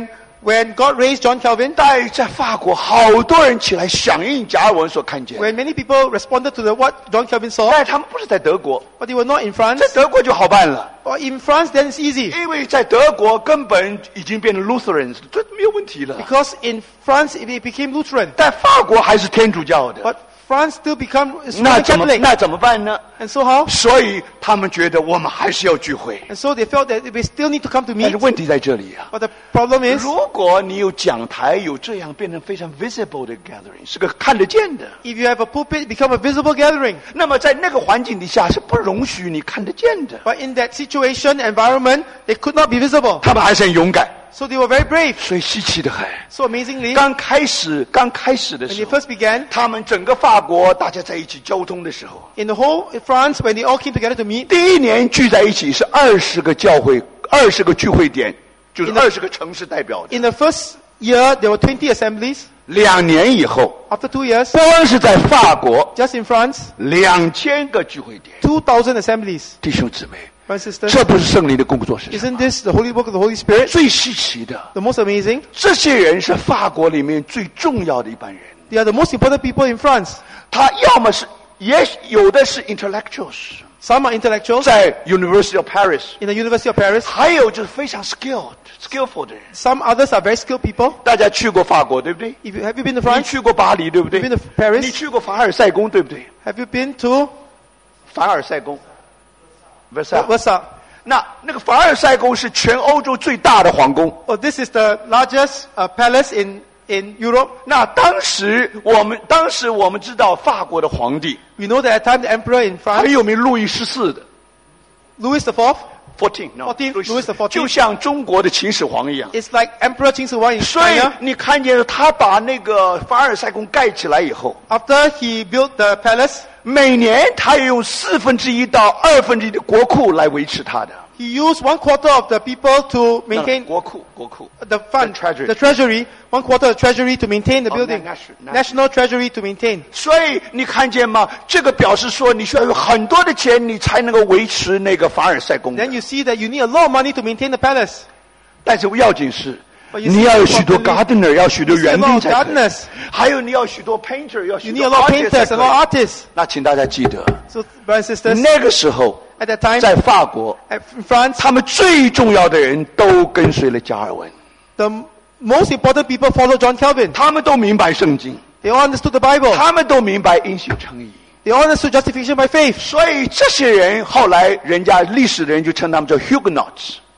when God raised John Calvin, 在法国好多人起来响应加尔文所看见， when many people responded to what John Calvin saw, 但他们不是在德国， but they were not in France. 在德国就好办了， Or in France, then it's easy. 因为在德国根本已经变成 Lutherans，这没有问题了。 Because in France, it became Lutheran. 但法国还是天主教的， But France still become 那 Roman 怎么 Catholic. 那怎么办呢？ And so how? 所以他们觉得我们还是要聚会， And so they felt that we still need to come to 但 meet. 是问题在这里啊。 But the problem is, 如果你有讲台，有这样变成非常 visible 的 gathering，是个看得见的， if you have a pulpit, it become a visible gathering. 那么在那个环境底下是不容许你看得见的。 But in that situation, environment, they could not be visible. 他们还是很勇敢， So they were very brave. 所以稀奇的很。 So amazingly, 刚开始的 when 时 they 候， first began, 他们整个法国大家在一起交通的时候， in the whole France, when they all came together to meet, 第一年聚在一起是20个教会，20个聚会点，就是20个城市代表的。 in the first year, there were 20 assemblies. 2年以后， After 2 years, 光是在法国 just in France, 2000个聚会点， 2,000 assemblies. 弟兄姊妹， Brothers and sisters, 这不是圣灵的工作是什么？ isn't this the holy work of the Holy Spirit? 最稀奇的， The most amazing. 这些人是法国里面最重要的一班人。 They are the most important people in France. 他要么是，也有的是 intellectuals， Some are intellectuals 在 University of Paris， in the University of Paris. 还有就是非常 skillful 的人。 Some others are very skilled people. 大家去过法国对不对？ Have you been to 你 France? 去过巴黎对不对？ You've been to Paris? 你去过凡尔赛宫对不对？ Have you been to 凡尔赛宫 ，Versailles。 Versailles? 那个凡尔赛宫是全欧洲最大的皇宫。 Oh, this is the largest palace in Europe. 那当时我们知道法国的皇帝 We know that at the time the emperor in 很 France, 有名，路易14的 Louis the 14 no, Louis the 14 就像中国的秦始皇一样。 It's like Emperor Qin Shi Huang in 所以 China. 你看见他把那个凡尔赛宫盖起来以后， After he built the palace, 每年他用1/4到1/2的国库来维持他的。 he used 1/4 of the people to maintain 国库 the fund, The treasury. the treasury, 1/4 of the treasury to maintain the Oh, building, national. national treasury to maintain. 所以你看见吗？这个表示说，你需要有很多的钱，你才能够维持那个凡尔赛宫的。 Then you see that you need a lot of money to maintain the palace. 但是要紧是， But you see, 你要有许多 importantly, gardener， 要许多 you see a 园 lot 丁 of 才可以 gardeners. 还有你要许多 painter， 要 You 许 need a 多 lot of artist 才 painters, 可 a 以 lot of artists. 那请大家记得， So, brothers and sisters, 那个时候 at that time, 在法国， in France, 他们最重要的人都跟随了加尔文， the most important people followed John Calvin. 他们都明白圣经， They all understood the Bible. 他们都明白因信称义。 They all understood justification by faith. 所以这些人后来，人家历史的人就称他们叫 Huguenots。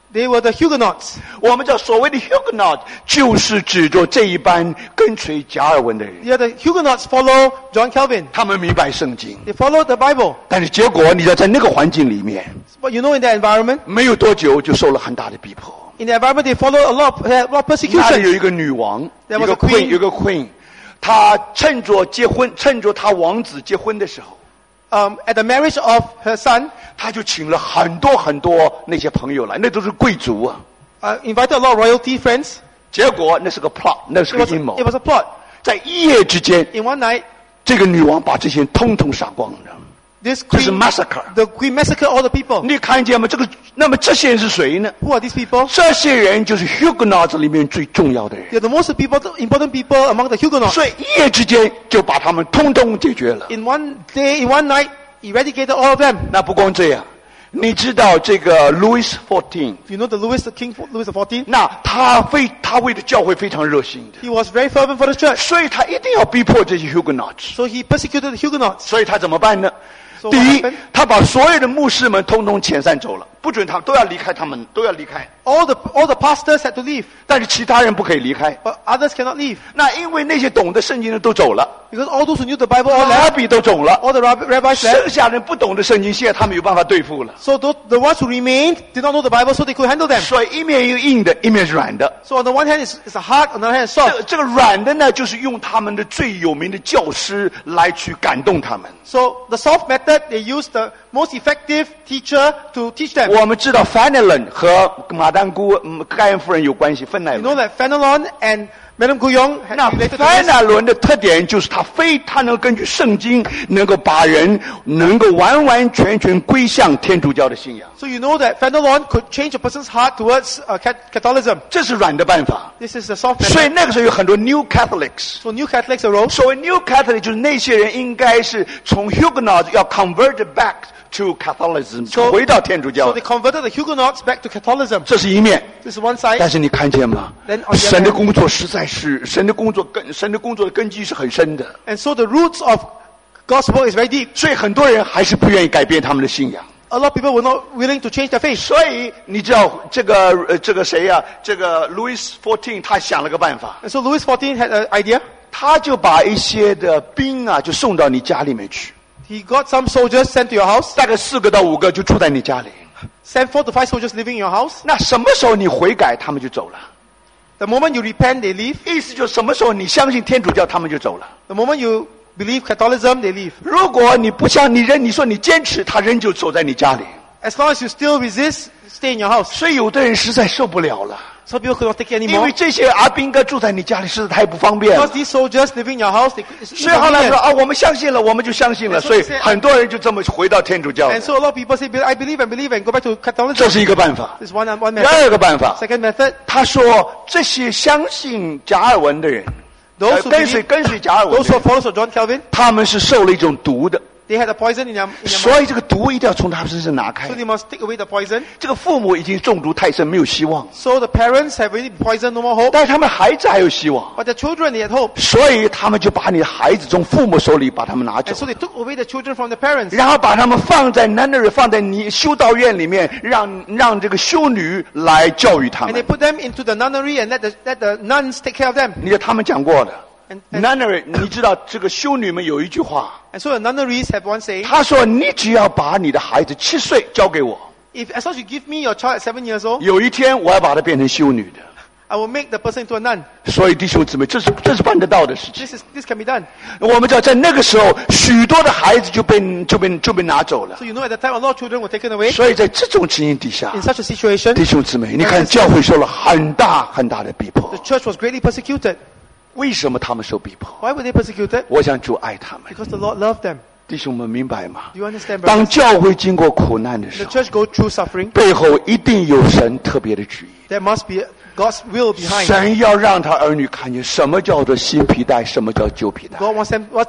They were the Huguenots. 我们叫所谓的 Huguenot， 就是指着这一班跟随加尔文的人。 Yeah, the Huguenots follow John Calvin. 他们明白圣经， They follow the Bible. 但是结果你知道，在那个环境里面， But you know, in that environment, 没有多久就受了很大的逼迫。 in the environment, they follow a lot of 那里有 persecution. 一个女王， There 有 was 个 a queen， queen. 有个 queen， 她趁着她王子结婚的时候， At the marriage of her son, 她就请了很多那些朋友来，那都是贵族啊。 invited a lot of royalty friends. 结果那是个 plot， 那是 It 个 was, 阴谋 it。was a plot. 在一夜之间， In one night, 这个女王把这些人通通杀光了， this 这是 queen, massacre。 the queen massacred all the people. 你看见吗？那么这些人是谁呢？ Who are these people? 这些人就是 Huguenots 里面最重要的人， They're the most important people among the Huguenots. 所以一夜之间就把他们通通解决了。 In one day, in one night, eradicated all of them. 那不光这样，你知道这个 Louis XIV， You know the King Louis XIV? 那他为的教会非常热心的， He was very fervent for the church. 所以他一定要逼迫这些 Huguenots。 So he persecuted the Huguenots. 所以他怎么办呢？ So 第 what 一 happened?， 他把所有的牧师们通通遣散走了，不准他们都要离开，他们都要离开， All the pastors had to leave, 但是其他人不可以离开。 but others cannot leave. 那因为那些懂得圣经的都走了， Because all those who knew the Bible all 拉 left, 比都走了， all the rabbis left. 剩下人不懂得圣经，现在他们有办法对付了。 So the ones who remained did not know the Bible, so they could handle them. 所以一面一个硬的，一面是软的。 So on the one hand, it's a hard, on the other hand, it's soft. 这个软的呢，就是用他们的最有名的教师来去感动他们。 So the soft method, they use the most effective teacher to teach them. 我们知道 Fenelon 和马丹姑盖恩夫人有关系，芬乃 You 伦 know。that Fenelon and Madame Guyon had 那 related to 芬 this. 乃伦的特点就是他能根据圣经，能够把人能够完完全全归向天主教的信仰， So you know that Fenelon could change a person's heart towards Catholicism. 这是软的办法。 This is the soft 所以 method. 那个时候有很多 New Catholics。 So new Catholics arose. 所谓 New Catholic 就是那些人应该是从 Huguenot 要 convert back to Catholicism， So- 回到天主教 So。they converted the Huguenots back to Catholicism. 这是一面。 This is one side. 但是你看见吗 Then on the other？ 神的工作实在是神的工作的根基是很深的， And so the roots of God's work is very deep. 所以很多人还是不愿意改变他们的信仰。 A lot of people were not willing to change their faith. 所以你知道这个谁呀、这个 Louis XIV 他想了个办法， And so Louis XIV had an idea. 他就把一些的兵啊就送到你家里面去， He got some soldiers sent to your house. 大概4个到5个就住在你家里。 Sent 4 to 5 soldiers living in your house. 那什么时候你悔改，他们就走了。 The moment you repent, they leave. 意思就是什么时候你相信天主教，他们就走了。 The moment you believe Catholicism, they leave. 如果你不相你说你坚持，他人就走在你家里。 As long as you still resist, stay in your house. 所以有的人实在受不了了， Some people could not take it 因为 anymore. 这些阿兵哥住在你家里实在太不方便 Because 了。 these soldiers living in your house, it's 所以后来说 inconvenient. 啊，我们相信了，我们就相信了。 And so 所以 they say, 很多人就这么回到天主教 And 了。 so a lot of people say, I believe and go back to 这 Catholicism. 是一个办法。 This is one 第 method. 二个办法， Second method, 他说这些相信加尔文的人， those who 跟随加尔文 those 的 who 人， are followers of John Calvin, 他们是受了一种毒的， they had a poison in their mind. 所以这个毒一定要从他们身上拿开 So。they must take away the poison. 这个父母已经中毒太深，没有希望， So the parents have already poisoned, no more hope. 但是他们孩子还有希望， But the children, they had hope. 所以他们就把你的孩子从父母手里把他们拿 And so 走， they took away the children from the parents. 然后把他们放在 nunnery， 放在你修道院里面，让这个修女来教育他 And they 们。 put them into the nunnery and let the nuns take care of them. 你看他们讲过的 And nunnery， 你知道这个修女们有一句话， so the nunneries have one saying, 她说：“你只要把你的孩子7岁交给我， as long as you give me your child at 7 years old, 有一天我要把她变成修女的。” I will make the person into a nun. 所以弟兄姊妹，这是办得到的事情。 This can be done. 我们知道，在那个时候，许多的孩子就被拿走了 So。you know at the time a lot of children were taken away. 所以在这种情形底下 In，such a situation, 弟兄姊妹，你看教会受了很大很大的逼迫 the。church was greatly persecuted. 为什么他们受逼迫？ Why were they persecuted? 我想主爱他们。 Because the Lord loved them. 弟兄们明白吗？ Do you understand, 当 brothers? 教会经过苦难的时 The 候， church go through suffering. 背后一定有神特别的旨意。 There must be God's will behind. 神要让他儿女看见什么叫做新皮带，什么叫旧皮带。 God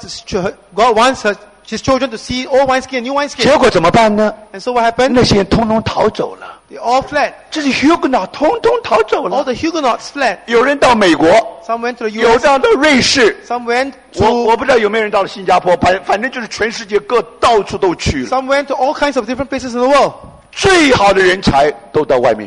wants his children to see old wineskin, new wineskin. 结果怎么办呢？ And so what happened? 那些人通通逃走了， They all fled. 这是 Huguenot 通通逃走 All 了。 the Huguenots fled. 有人到美国， Some went to the 有 US. 到瑞士， Some went 我 to 不知道有没有人到了新加坡，反正就是全世界到处都去了。 some went to all kinds of different places in the world. 最好的人才都到外面去了。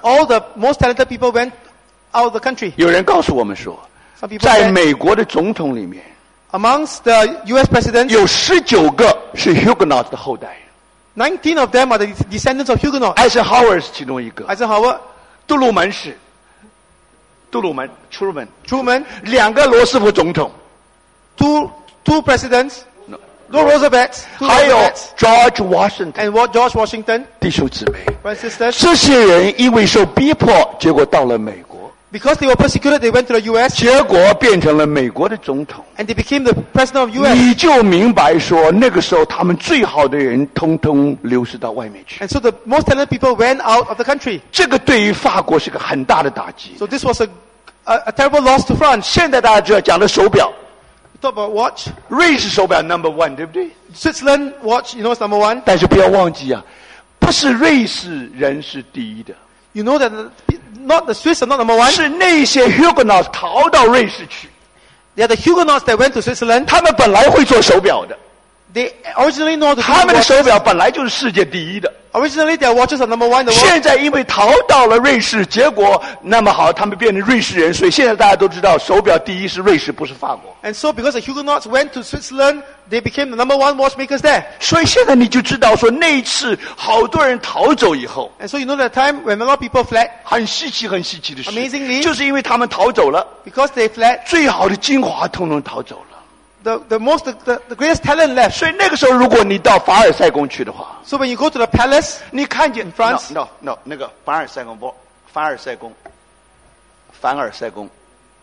all the most talented people went out of the country. 有人告诉我们说， Some people 在 said 美国的总统里面， amongst the U.S. presidents, 有19个是 Huguenot 的后代。 19 of them are the descendants of Huguenots. 艾森豪威尔是其中一个， Eisenhower, 杜鲁门是，杜鲁门 Truman， Truman, 2个罗斯福总统， two presidents, no Roosevelt, two 还有 Roosevelts, George Washington。 and George Washington, 弟兄姊妹， brothers and sisters. 这些人因为受逼迫，结果到了美国， Because they were persecuted, they went to the U.S. 结果变成了美国的总统。 and they became the president of U.S. 你就明白说，那个时候他们最好的人通通流失到外面去。 And so the most talented people went out of the country. 这个对于法国是个很大的打击。 So this was a terrible loss to France. 现在大家知道讲的手表， We talk about watch. 瑞士手表 No.1， 对不对？ Switzerland watch, you know, is number one. 但是不要忘记啊，不是瑞士人是第一的， You know that not the Swiss are not number one. 是那些 Huguenots 逃到瑞士去。 They are the Huguenots that went to Switzerland. 他们本来会做手表的， They originally know how to 他 do 们的 watches. 手表本来就是世界第一的。 Originally their watches are number one in the world. 现在因为逃到了瑞士，结果那么好，他们变成瑞士人，所以现在大家都知道手表第一是瑞士，不是法国。 And so because the Huguenots went to Switzerland, they became the number one watchmakers there. 所以现在你就知道说，那一次好多人逃走以后， And so you know that time when a lot of people fled, 很稀奇、很稀奇的事 Amazingly 就是因为他们逃走了， because they fled, 最好的精华通通逃走了。 the greatest talent left. 所以那个时候，如果你到凡尔赛宫去的话， So when you go to the palace, 你看见 France no 那个凡尔赛宫不，凡尔赛宫，凡尔赛宫。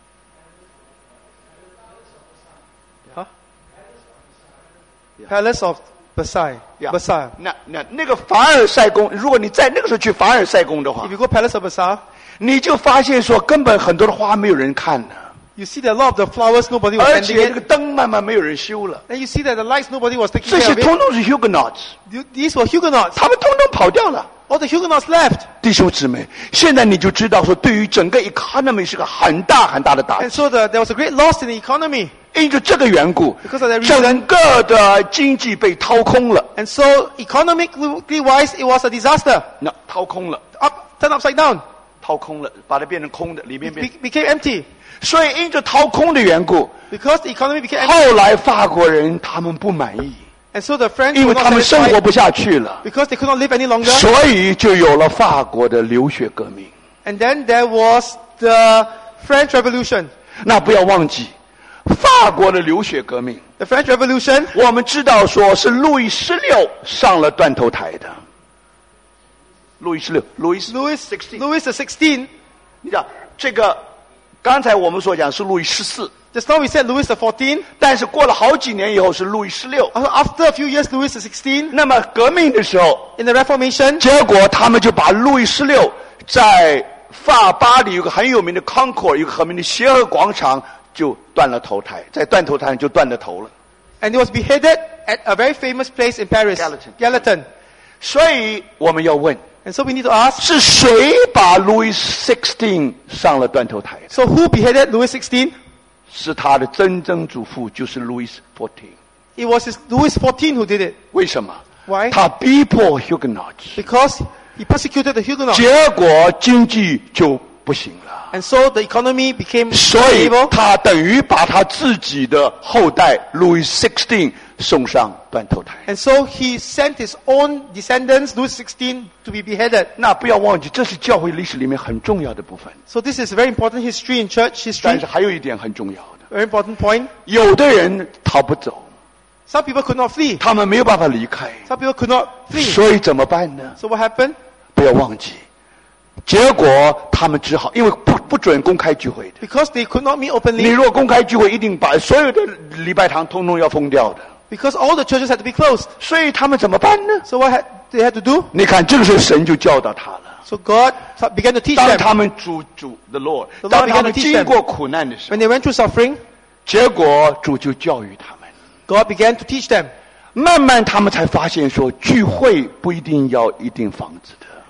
Palace of Versailles. Versailles. 那个凡尔赛宫，如果你在那个时候去凡尔赛宫的话 If，you go Palace of Versailles, 你就发现说根本很多的花没有人看的， you see that a lot of the flowers nobody was 而 tending 且这个 it. 灯慢慢没有人修了， Then you see that the lights nobody was taking 这 care 些 of it. 通通是 Huguenots， These were Huguenots. 他们通通跑掉了。 All the Huguenots left. 弟兄姊妹，现在你就知道说，对于整个 economy 是个很大很大的打 And 击。 so there was a great loss in the economy. 因着这个缘故 Because of that，reason 整个的经济被掏空了。 And so economically wise, it was a disaster. 那掏空了， Turned upside down. 掏空了，把它变成空的，里面 It 变。 became empty. 所以因着掏空的缘故， Because the economy became empty. 后来法国人他们不满意， And so the French 因 were 为 not 他们生活 satisfied 不下去了， because they could not live any longer. 所以就有了法国的流血革命。 And then there was the French Revolution. 那不要忘记，法国的流血革命， The French Revolution, 我们知道说是路易16上了断头台的。路易16，路易 Louis XVI， the 16th. 你讲这个，刚才我们所讲是路易14， Just now we said Louis the 14th. 但是过了好几年以后是路易16。 Also after a few years, Louis the 16th. 那么革命的时候， In the Reformation, 结果他们就把路易16在巴黎有个很有名的 Concours， 有个很有名的协和广场就断了头台，在断头台上就断了头了。 and he was beheaded at a very famous place in Paris, Gallatin. 所以我们要问， And so we need to ask, 是谁把 Louis XVI 上了断头台？ so who beheaded Louis XVI? 是他的曾曾祖父，就是 Louis XIV。 It was Louis XIV who did it. 为什么？ Why? 他逼迫 Huguenots， Because he persecuted the Huguenots. 结果经济就不行了。 And so the economy became 所以 unstable. 他等于把他自己的后代 Louis XVI 送上断头台。 And so he sent his own descendants, Louis XVI, to be beheaded. 那不要忘记，这是教会历史里面很重要的部分。 So this is a very important history in church 但 history. 是还有一点很重要的， Very important point. 有的人逃不走， Some people could not flee. 他们没有办法离开， Some people could not flee. 所以怎么办呢？ So what happened? 不要忘记，结果他们只好因为不准公开聚会的。 Because they could not meet 你 openly. 如果公开聚会，一定把所有的礼拜堂通通要封掉的。 Because all the churches had to be closed. 所以他们怎么办呢？ So what they had to do? 你看，这个时候神就教导他了。 So God began to teach 当 them. 他们主 the Lord， The Lord 当他们 began to teach 经 them. 过苦难的时候 When，they went through suffering, 结果主就教育他们。 God began to teach them. 慢慢他们才发现说，聚会不一定要一定房子的。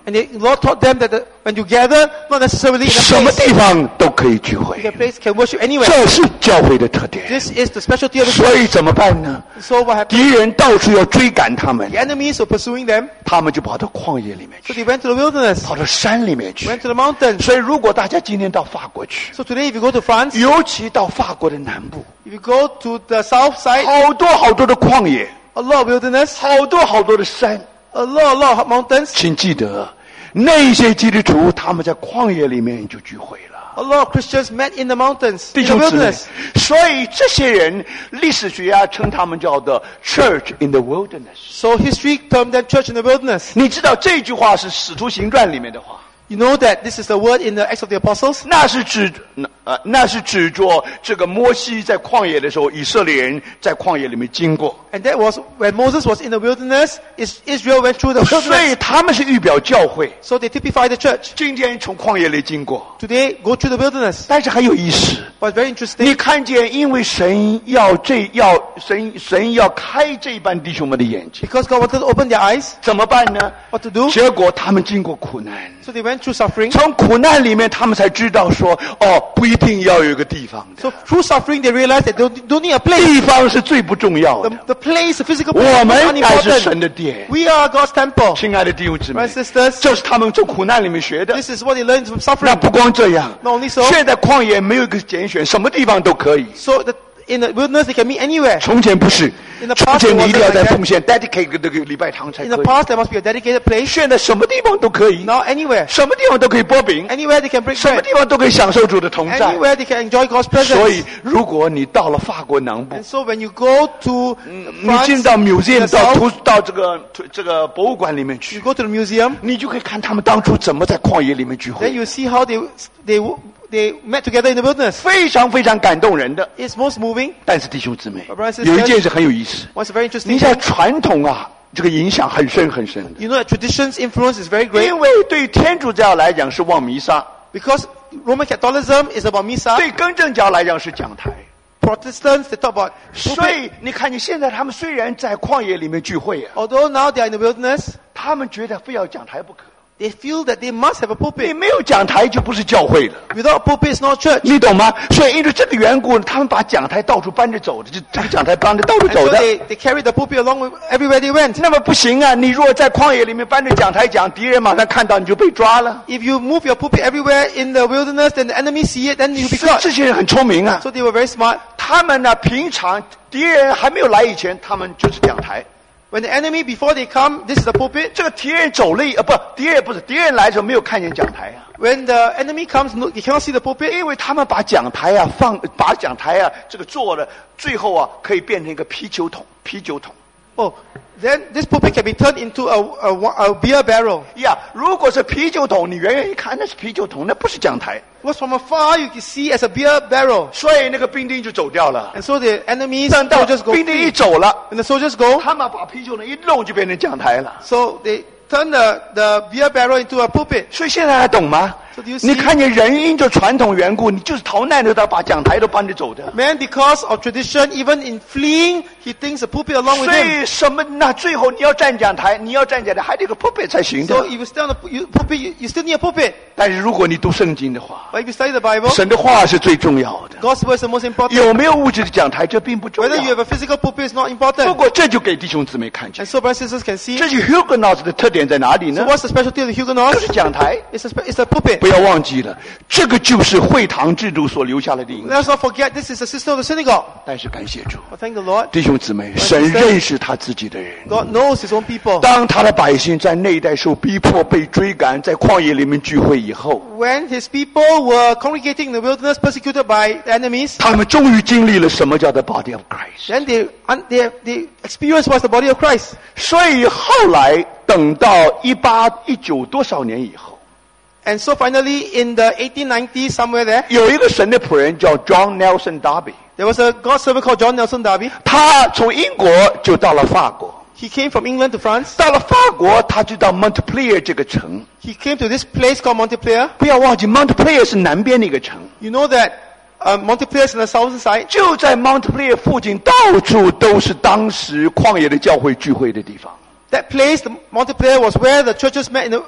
And the Lord taught them that when you gather, not necessarily in a 什么 place. 地方都可以聚会 You，can place, can worship anywhere. 这是教会的特点。 This is the specialty of the 所 church. 以怎么办呢？ So what happened? 敌人到处要追赶他们 The，enemies were pursuing them, 他们就跑到旷野里面 so 去， they went to the wilderness, 跑到山里面去。 went to the mountains. 所以如果大家今天到法国去， So today if you go to France, 尤其到法国的南部， if you go to the south side, 好多好多的旷野， a lot of wilderness, 好多好多的山。 a lot of mountains, 请记得，那些基督徒他们在旷野里面就聚会了。 a lot of Christians met in the mountains, 弟 in the 兄姊妹 wilderness. ， 所以这些人，历史学家称他们叫做 “church in the wilderness”。 So history termed them church in the wilderness. 你知道这句话是《使徒行传》里面的话， You know that this is the word in the Acts of the Apostles? 那是指着这个摩西在旷野的时候，以色列人在旷野里面经过， And that was when Moses was in the wilderness, Israel went through the 所 wilderness. 以他们是预表教会。 So they typify the church. 今天从旷野里经过， Today, go through the wilderness. 但是很有意思。 But very 你 interesting. 看见，因为神要开这般弟兄们的眼睛， Because God wanted to open their eyes, 怎么办呢？ what to do? 结果他们经过苦难， So they went through suffering. 从苦难里面他们才知道说，哦，不一定要有一个地方的， So through suffering, they realized that they don't need a place. 地方是最不重要的。 The place, the physical place 我 is 们乃是神 unimportant. 的殿。 We are God's temple. 亲爱的弟兄姊妹 Brothers and sisters, 这是他们从苦难里面学的。 this is what they learned from 那 suffering. 不光这样， Not only so, 现在旷野没有一个拣选，什么地方都可以。 so in the wilderness they can meet anywhere. 从前不是 In the， 从 past 前 it 你一定要 wasn't 在 like that. 奉献 dedicate 这个礼拜堂才 In 可 the 以。 past there must be a dedicated place. 现在什么地方都可以， Now anywhere. 什么地方都可以剥饼， Anywhere they can break 什么 bread. 地方都可以享受主的同在。 Anywhere they can enjoy God's 所以 presence. 如果你到了法国南部 And，so when you go to 你 France, 进到 museum the 到 south, 到这个博物馆里面 you 去， go to the museum, 你就可以看他们当初怎么在旷野里面聚 then 会， you see how they met together in the wilderness. 非常非常感动人的。 It's most moving. 但是弟兄姊妹 Brothers and，sisters， 有一件事很有意思， What's very interesting? 你像传统啊，这个影响很深很深的， You know that tradition's influence is very great 因为对天主教来讲是望弥撒， because Roman Catholicism is about Missa. 对更正教来讲是讲台。 Protestants, they talk about 所 pulpit. 以你看见现在他们虽然在旷野里面聚会啊， Although now they are in the wilderness, 他们觉得非要讲台不可。 they feel that they must have a 你 pulpit. 没有讲台就不是教会了， Without a pulpit, it's not church. 你懂吗？所以因为这个缘故，他们把讲台到处搬着走的，就这个讲台搬着到处 And 走 so 的。 they carried the pulpit along with everywhere they went. 那么不行啊！你如果在旷野里面搬着讲台讲，敌人马上看到你就被抓了。 If you move your pulpit everywhere in the wilderness, then the enemy see it, then you'll be 所以 caught. 这些人很聪明啊， So they were very smart. 他们呢平常敌人还没有来以前，他们就是讲台。 When the enemy, before they come, this is the pulpit. 这个敌人走了敌人来的时候没有看见讲台啊， When the enemy comes, no, they cannot see the pulpit 因为他们把讲台啊把讲台啊这个做了，最后啊可以变成一个啤酒桶。 Oh, then this pulpit can be turned into a beer barrel. 呀，如果是啤酒桶，你远远一看那是啤酒桶，那不是讲台， Because from afar you can see as a beer barrel. 所以那个兵丁就走掉了。 And so the enemies 等到 soldiers go 兵丁一 free. 走了， When the soldiers go, 他们把啤酒桶一弄就变成讲台了。 so they turn the beer barrel into a pulpit. 所以现在还懂吗？ So do you see? 你看见人因着传统缘故，你就是逃难的，他把讲台都搬着走的。 Man, because of tradition, even in fleeing, he thinks the pulpit along with 所 him. 以什么？那最后你要站讲台，还得有个 pulpit 才行的 So。if you stay on the pulpit, you still need a pulpit. 但是如果你读圣经的话， But if you study the Bible, 神的话是最重要的。 God's word is the most important. 有没有物质的讲台，这并不重 Whether you 要。 have a physical pulpit is not 不 important. 过这就给弟兄姊妹看见 And，so brothers and sisters can see. 这是 Huguenots 的特点在哪里 So 呢？ what's the specialty of the 就是 Huguenots? 讲台。 It's a pulpit. 不要忘记了，这个就是会堂制度所留下来的影响。 Let's not forget this is the system of the synagogue. 但是感谢主， But thank the Lord. 弟兄姊妹，神认识他自己的人。 God knows his own people. 当他的百姓在那一代受逼迫、被追赶，在旷野里面聚会以后， When his people were congregating in the wilderness, persecuted by the enemies, 他们终于经历了什么叫做 Body of Christ。 then they experienced what's the body of Christ. 所以后来等到19多少年以后， And so finally, in the 1890s, somewhere there, 有一个神的仆人叫 John Nelson Darby， there was a God servant called John Nelson Darby. 他从英国就到了法国， He came from England to France. 到了法国他就到 Montpellier 这个城。 He came to this place called Montpellier. 不要忘记 Montpellier 是南边的一个城， You know that Montpellier is in the southern side. 就在 Montpellier 附近，到处都是当时旷野的教会聚会的地方。 That place, the Montpellier, was where the churches met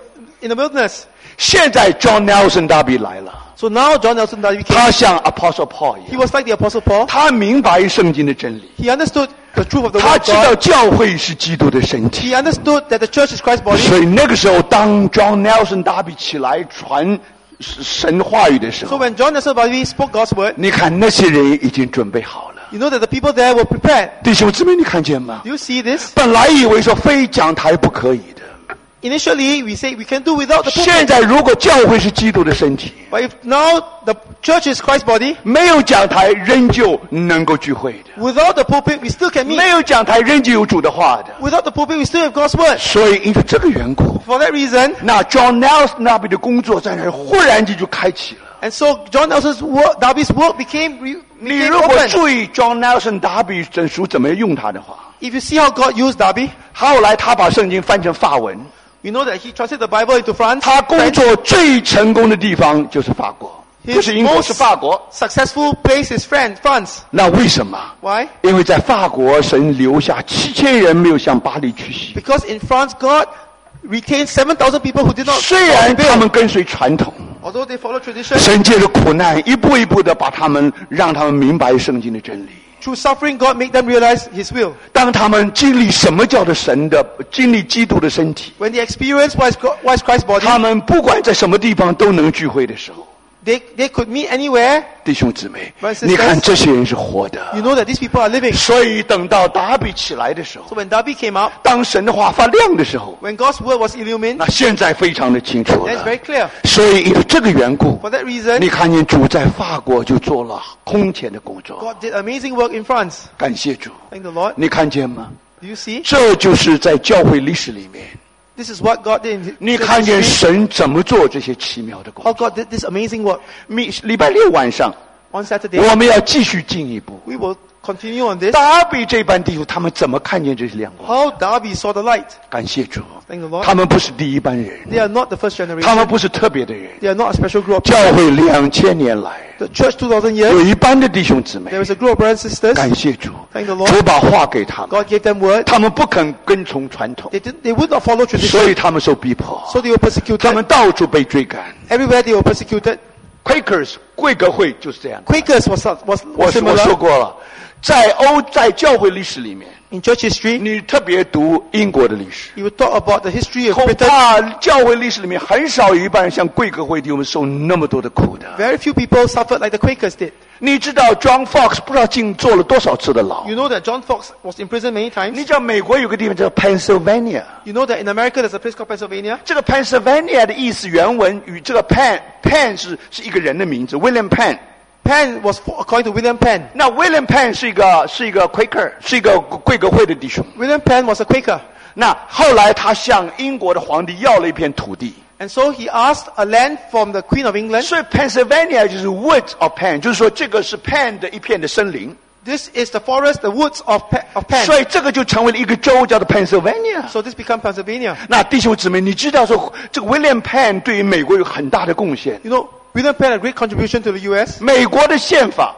in the wilderness. 现在 John Nelson Darby 来了， So now John Nelson Darby 他 came. 像 Apostle Paul 一 He 样， was like the Apostle Paul. 他明白圣经的真理， He understood the truth of the 他 word of 知道 God. 教会是基督的身体。 He understood that the church is Christ's body. 所以那个时候，当 John Nelson Darby 起来传神话语的时 So 候， when John Nelson Darby spoke God's word, 你看那些人已经准备好了。 you know that the people there were prepared. 弟兄姊妹，你看见吗？ Do you see this? 本来以为说非讲台不可以的， Initially, we say we can do without the 现 pulpit. 在如果教会是基督的身体， But if now the church is Christ's body, 没有讲台仍旧能够聚会的， without the pulpit, we still can meet. 没有讲台仍旧有主的话的。 Without the pulpit, we still have God's word. 所以因为这个缘故， For that reason, 那 John Nelson Darby 的工作在那儿忽然间就开启了。 and so John Nelson's work, Darby's work became 你 became 如果 open. 注意 John Nelson Darby 这书怎么用他的话， If you see how God used Darby, 后来他把圣经翻成法文， you know that he translated the Bible into France. 他工 French. 作最成功的地方就是法国， His 不是英国， most 是法国。 successful place is France. 那为什么？ Why? 因为在法国，神留下7000人没有向巴黎屈膝。 Because in France, God retained 7,000 people who did not 虽然 follow 他们 Baal. 跟随传统， Although they follow tradition, 神借着苦难一步一步的把他们让他们明白圣经的真理。 through suffering, God made them realize His will. 当他们经历什么叫做神的，经历基督的身体， When they experience what is Christ's body, 他们不管在什么地方都能聚会的时候， they could meet anywhere. 弟兄姊妹 Brothers and，sisters， 你看这些人是活的。 You know that these people are living. 所以等到达比起来的时候， So when Darby came up, 当神的话发亮的时候， when God's word was illumined, 那现在非常的清楚 that's 了。 very clear. 所以因为这个缘故， For that reason, 你看见主在法国就做了空前的工作， God did amazing work in France. 感谢主。 Thank the Lord. 你看见吗？ Do you see? 这就是在教会历史里面， This is what God did in 你 church 看见 history. 神怎么做这些奇妙的工 How 作。 God did this amazing work. 礼拜六晚上， On Saturday, 我们要继续进一步。 we will continue on this. 达比这班弟兄，他们怎么看见这些亮光？ How Darby saw the light. 感谢主， Thank the Lord. 他们不是第一班人， They are not the first 他 generation. 们不是特别的人。 They are not a special group of 教 people. 会2000年来， The church 2,000 有 years, 一班的弟兄姊妹 there，is a group of brothers and sisters. 感谢主， Thank the Lord. 主把话给他们， God gave them word. 他们不肯跟从传统， They would not follow 所 tradition. 以他们受逼迫， So they were persecuted. 他们到处被追赶。 Everywhere they were persecuted. Quakers 贵格会就是这样。 Quakers was 我说 similar 过了，在教会历史里面， in church history. 你特别读英国的历史， You would talk about the history of 恐 Britain. 怕教会历史里面很少有一班人像贵格会弟兄们受那么多的苦的。 Very few people suffered like the Quakers did. 你知道 John Fox 不知道坐了多少次的牢？ You know that John Fox was in prison many times. 你知道美国有个地方叫 Pennsylvania， You know that in America there's a place called Pennsylvania. 这个 Pennsylvania 的意思原文与这个 Penn 是一个人的名字 ，William Penn。 Penn was according to William Penn. 那 William Penn 是一个 Quaker， 是一个贵格会的弟兄。 William Penn was a Quaker. 那后来他向英国的皇帝要了一片土地， And so he asked a land from the Queen of England. 所以 Pennsylvania 就是 Woods of Penn， 就是说这个是 Penn 的一片的森林， This is the forest, the woods of Penn. 所以这个就成为了一个州，叫做 Pennsylvania。 So this became Pennsylvania. 那弟兄姊妹，你知道说这个 William Penn 对于美国有很大的贡献。 You know, William Penn had a great contribution to the U.S. 美国的宪法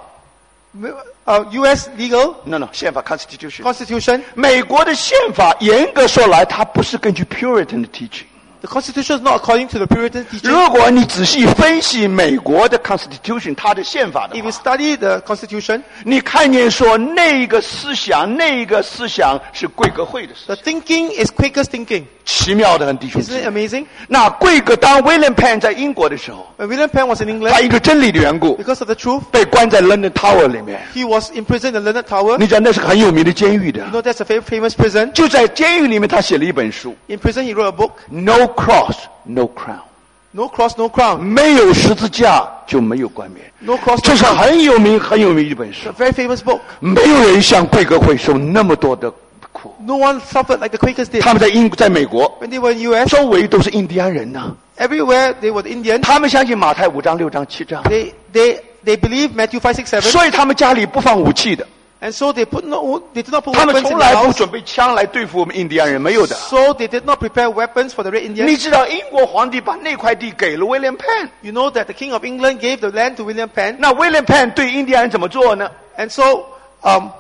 U.S. legal ，no， 宪法 Constitution， constitution. 美国的宪法严格说来，它不是根据 Puritan 的 teaching。 The constitution is not according to the Puritan teaching. 如果你仔细分析美国的 Constitution， 它的宪法的 If you 话， study the constitution, 你看见说那个思想是贵格会的思 the 想， thinking is Quakers thinking. 奇妙的很，弟兄 Isn't 姊 it 妹。 amazing? 那当 William Penn 在英国的时候， When William Penn was in 他 England, 因为真理的缘故， because of the truth, 被关在 London Tower 里面。 he was imprisoned in the Leonard Tower. 你知道那是个很有名的监狱的 You。know that's a very famous prison. 就在监狱里面，他写了一本书 In prison he wrote a book, ，No Cross No Crown， No Cross, No Crown. 没有十字架就没有冠冕。 No Cross, 这 No 是 Crown. 很有名一本书 A。very famous book. 没有人像贵格会受那么多的苦。 No one suffered like the Quakers did. 他们在美国 When they were in U.S., 周围都是印第安人呐、 everywhere they were Indian. 他们相信马太5章6章7章， They believe Matthew 5, 6, 7. 所以他们家里不放武器的， And so they did not put 他们 weapons in 从 the 来不 house. 准备枪来对付我们印第安人，没有的。 So they did not prepare weapons for the Red 你 Indians. 知道英国皇帝把那块地给了 William Penn， You know that the King of England gave the land to William Penn. 那 William Penn 对印第安人怎么做呢？ And so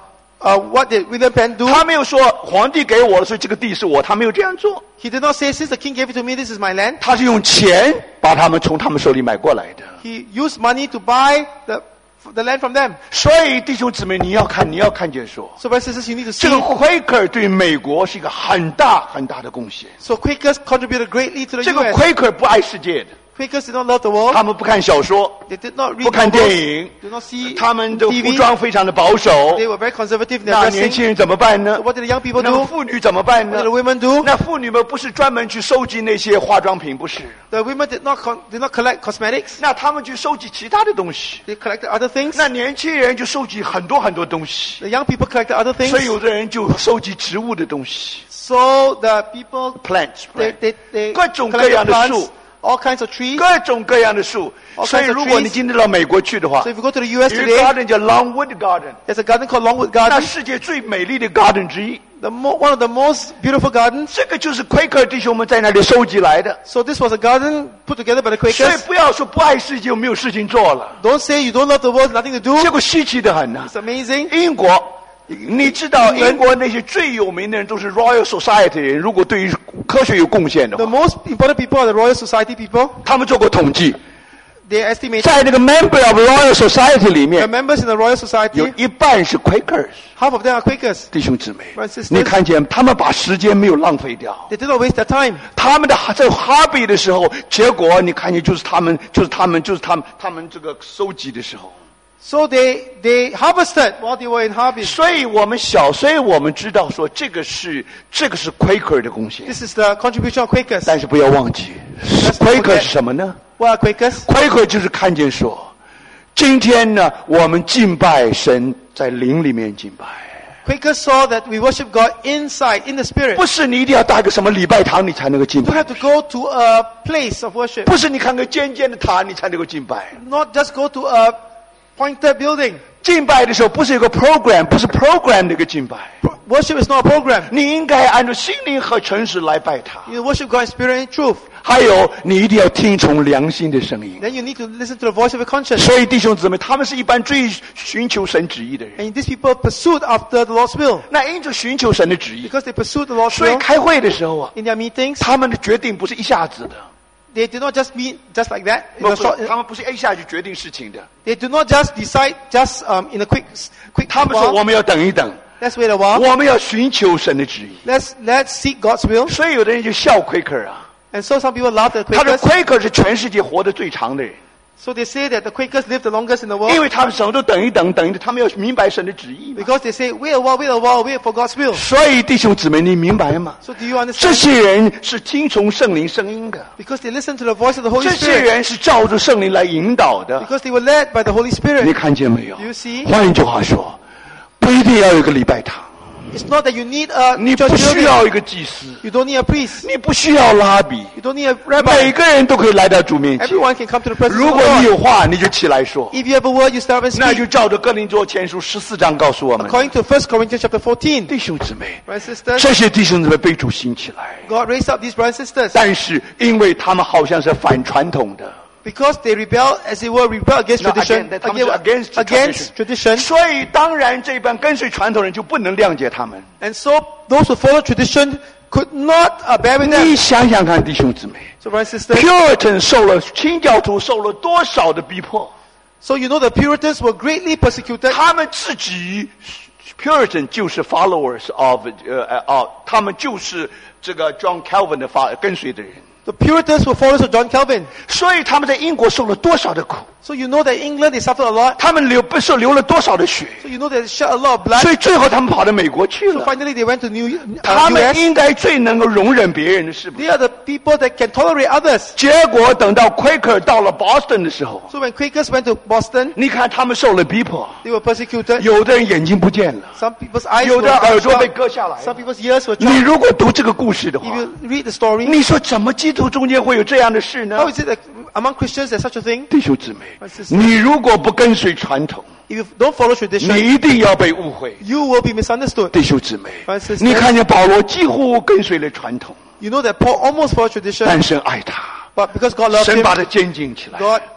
what did William Penn do? 他没有说皇帝给我的，所以这个地是我，他没有这样做。 He did not say, since the king gave it to me, this is my land. 他是用钱把他们从他们手里买过来的。 He used money to buy the land from them. 所以弟兄姊妹，你要看见说， So brothers and sisters, you need to 这个 see. Quaker 对美国是一个很大的贡献。 So Quakers contributed greatly to the 这个 U.S. Quaker 不爱世界的， Quakers did not love the world. 他们不看小说， They did not 不 read 看电 novels. 影， Did not see 他们的服 TV. 装非常的保守。 They were very conservative in their 那年 dressing. 轻人怎么办呢 So？ what did the young people 那么 do? 妇女怎么办 What 呢 did the？women do? 那妇女们不是专门去收集那些化妆品，不是？ The women did not collect cosmetics. 那他们去收集其他的东西。 They collected other things. 那年轻人就收集很多东西， The young people collected other 所以 things. 有的人就收集植物的东西 So the people ，plants， they 各种各样 collected 的 plants, 树， all kinds of trees. 各种各样的树。 All 所以 kinds of 如果你 trees. 今天到美国去的话 So，if you go to the U.S. 有一个 today, garden 叫 Longwood Garden， there's a garden called Longwood 那 Garden. 世界最美丽的 garden 之一。 One of the most beautiful gardens. 这个就是 Quaker 弟兄们在那里收集来的。 So this was a garden put together by the 所以 Quakers. 不要说不爱世界就没有事情做了， Don't say you don't love the world, nothing to do. 结果稀奇的很呢。 It's amazing. 英国，你知道英国那些最有名的人都是 Royal Society 人，如果对于科学有贡献的 The 话， most important people are the Royal Society people. 他们做过统计， They estimate 在那个 Member of Royal Society 里 the 面， members in the Royal 有 Society, 一半是 Quakers， half of them are Quakers. 弟兄姊妹 Brothers and sisters， 你看见他们把时间没有浪费掉。 They did not waste their time. 他们的在哈比的时候，结果你看见就是他们这个收集的时候。 So they harvested while they were in harvest. 所以我们知道说这个是 Quaker 的贡献， This is the contribution of Quakers. 但是不要忘记 not ，Quaker forget 是什么呢 What are Quakers? ？Quaker 就是看见说，今天呢，我们敬拜神在灵里面敬拜， Quakers saw that we worship God inside, in the Spirit. 不是你一定要到一个什么礼拜堂你才能够敬 You 拜 have，to go to a place of worship. 不是你看个尖尖的塔你才能够敬拜。 Not just go to a pointed building. 敬拜的时候不是有个 program， 不是 program 的一个敬拜， Worship is not a program. 你应该按照心灵和诚实来拜他。 You worship God in spirit and in truth. 还有，你一定要听从良心的声音。 Then you need to listen to the voice of your conscience. 所以弟兄姊妹，他们是一般最寻求神旨意的人。 And these people pursued after the Lord's will. 那因着寻求神的旨意， Because they pursued the Lord's 所以 will 开会的时候啊， in their meetings, 他们的决定不是一下子的， they did not just meet just like that. In 不 a short, 他们不是一下就决定事情的。 they do not just decide just in a quick 他们说 while. 我们要等一等， Let's wait a while. 我们要寻求神的旨意。 Let's seek God's will. 所以有的人就笑 Quaker 啊， And so some people laugh at the 他说 Quakers. Quaker 是全世界活得最长的人， So they say that the Quakers live the longest in the 因 world 为他们什么都等一等，等一等，他们要明白神的旨意嘛。 because they say, wait a while, wait for God's will. 所以弟兄姊妹，你明白吗？ So do you 这 understand? 些人是听从圣灵声音的， Because they listen to the voice of the Holy 这些 Spirit. 人是照着圣灵来引导的。 Because they were led by the Holy 你 Spirit. 看见没有 Do you see? 换一句话说，不一定要有一个礼拜堂， It's not that you need a 你 church 不需 building. 要一个祭司， You don't need a priest. 你不需要拉比， You don't need a 每 rabbi. 个人都可以来到主面前。 Everyone can come to the presence 如 of 果 the 你 Lord. 有话，你就起来说。 If you have a word, you stand up and 那 speak. 就照着哥林多前书14章告诉我们， According to 1 Corinthians chapter 14. 弟兄姊妹， Brothers and sisters, 这些弟兄姊妹被主兴起来， God raised up these brothers and sisters 但是因为他们好像是反传统的， because they rebel, as they were, rebel against No, tradition. again, 他们是 Against tradition. 所以当然这帮跟随传统人就不能谅解他们。 And so those who follow tradition could not bear with 你 them. 想想看，弟兄姊妹 So brothers and sisters, ，Puritan 受了清教徒受了多少的逼迫？ so you know the Puritans were greatly persecuted. 他们自己 Puritan 就是 followers of 他们就是这个 John Calvin 的跟随的人， The Puritans were followers of John Calvin. 所以他们在英国受了多少的苦？ So you know that in England they suffered a lot. 他们流了多少的血？ So you know they shed a lot of blood. 所以最后他们跑到美国去 So 了。 finally they went to 他们 US. 应该最能够容忍别人的，是不是？ They are the people that can tolerate others. 结果等到 Quaker 到了 Boston 的时候， So when Quakers went to Boston, 你看他们受了逼迫， they were persecuted. 有的人眼睛不见了， Some people's eyes 有 were 的耳朵 chopped 被 off. 割下来 Some 了。 people's ears were 你 chopped. 如果读这个故事的话 If，you read the story, 你说怎么基督中间会有这样的事 how 呢？ is it that among Christians there's such a thing? 弟兄姊妹 My，sister 你如果不跟随传统， If you don't follow tradition, 你一定要被误会。 you will be misunderstood. 弟兄姊妹 My sister 你看见保罗几乎跟随了传统， You know that Paul almost followed tradition, 但神爱他， but because God loved 神 him, 把他监禁起来。 God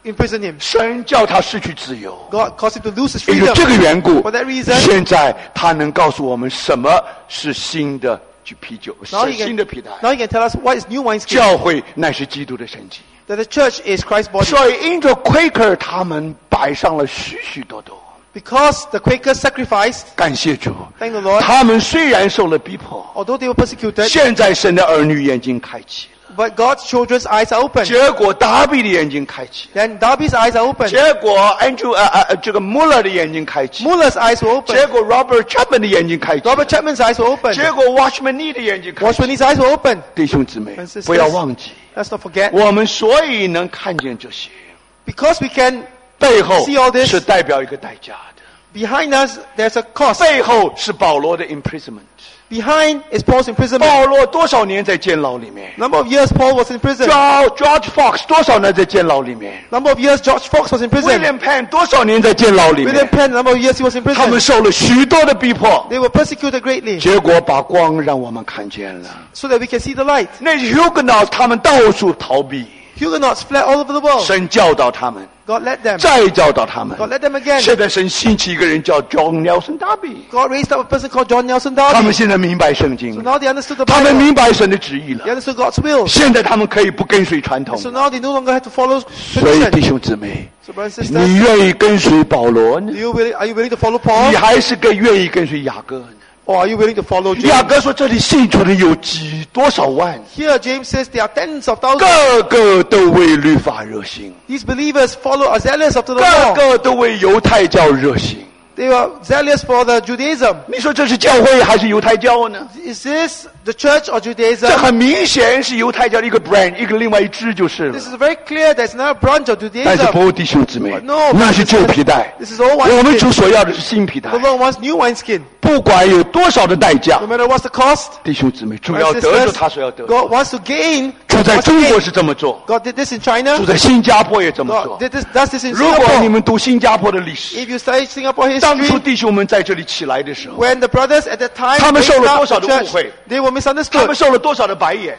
imprisoned him. 神叫他失去自由。 God caused him to lose his 因为 freedom. 这个缘故 For that reason, 现在他能告诉我们什么是新的啤酒， now 是 he 新的皮带。 can tell us what is new wineskin. 教会乃是基督的身体。 That the church is Christ's body. 所以因着 Quaker 他们摆上了许许多多。 Because the Quakers sacrificed, 感谢主， thank the Lord, 他们虽然受了逼迫， although they were persecuted, 现在神的儿女眼睛开启了， but God's children's eyes are open. 结果达比的眼睛开启了， Then Darby's eyes are open. 结果 Andrew 这个 Muller 的眼睛开启， Muller's eyes were open. 结果 Robert Chapman 的眼睛开启， Robert Chapman's eyes were open. 结果 Watchman Nee 的眼睛开启。 Watchman's eyes were open. 弟兄姊妹 And sisters 不要忘记， Let's not forget. 我们所以能看见这些， Because we can, 背后 See all this? 是代表一个代价的， behind us, there's a cost. 背后是保罗的 imprisonment。 Behind is Paul's imprisonment. 保罗多少年在监牢里面 Number of years Paul was in prison. ？George Fox 多少年在监牢里面 Number of years George Fox was in prison. ？William Penn 多少年在监牢里 William 面？ Penn, number of years he was in 他们 prison. 受了许多的逼迫， They were persecuted greatly 结果把光让我们看见了。 so that we can see the light. 那 Huguenots 他们到处逃避， Huguenots fled all over the world. 神教导他们， God led them. 再教导他们。 God led them again. 现在神兴起一个人叫 John Nelson Darby， God raised up a person called John Nelson 他们 Darby. 现在明白圣经 So 了， now they understood the 他们 Bible. 明白神的旨意 They 了。 understood God's will. 现在他们可以不跟随传统 So 了。 now they no longer have to follow 所以弟 tradition. 兄姊妹， So brothers and 你 sisters, 愿意跟随保罗呢， are you willing to follow Paul? 你还是更愿意跟随雅各呢？ Or are you willing to follow 雅 James? 各说：“这里信主的有多少万， Here James says there are tens of thousands. 个个都为律法热心， These believers are zealous after the 个 law. 个都为犹太教热心。 They were zealous for the Judaism. 你说这是教会还是犹太教呢？ Is this the church or 这 Judaism? 很明显是犹太教的一个 brand，一个另外一支就是了 This。is very clear. There's another branch of 但是 Judaism. 不，弟兄姊妹 No,， 那是旧皮带。 This is old 我们主 wineskin. 所要的是新皮带 The，Lord wants new wineskin. 不管有多少的代价 No，matter what's the cost, 弟兄姊妹，主 brothers 要 and 得着 sisters, 他所要得着。 God wants to gain. 主在 wants to 中国 gain. 是这么做， God did this in China. 主在新加坡也这么 God 做。 does this in 如果你 Singapore. 们读新加坡的历史， If you study Singapore 当初 history, 弟兄们在这里起来的时候， when the brothers at that time 他们 raised 受了 up 多少 the 的误 church, 会？ they were 他 misunderstood. 们受了多少的白眼，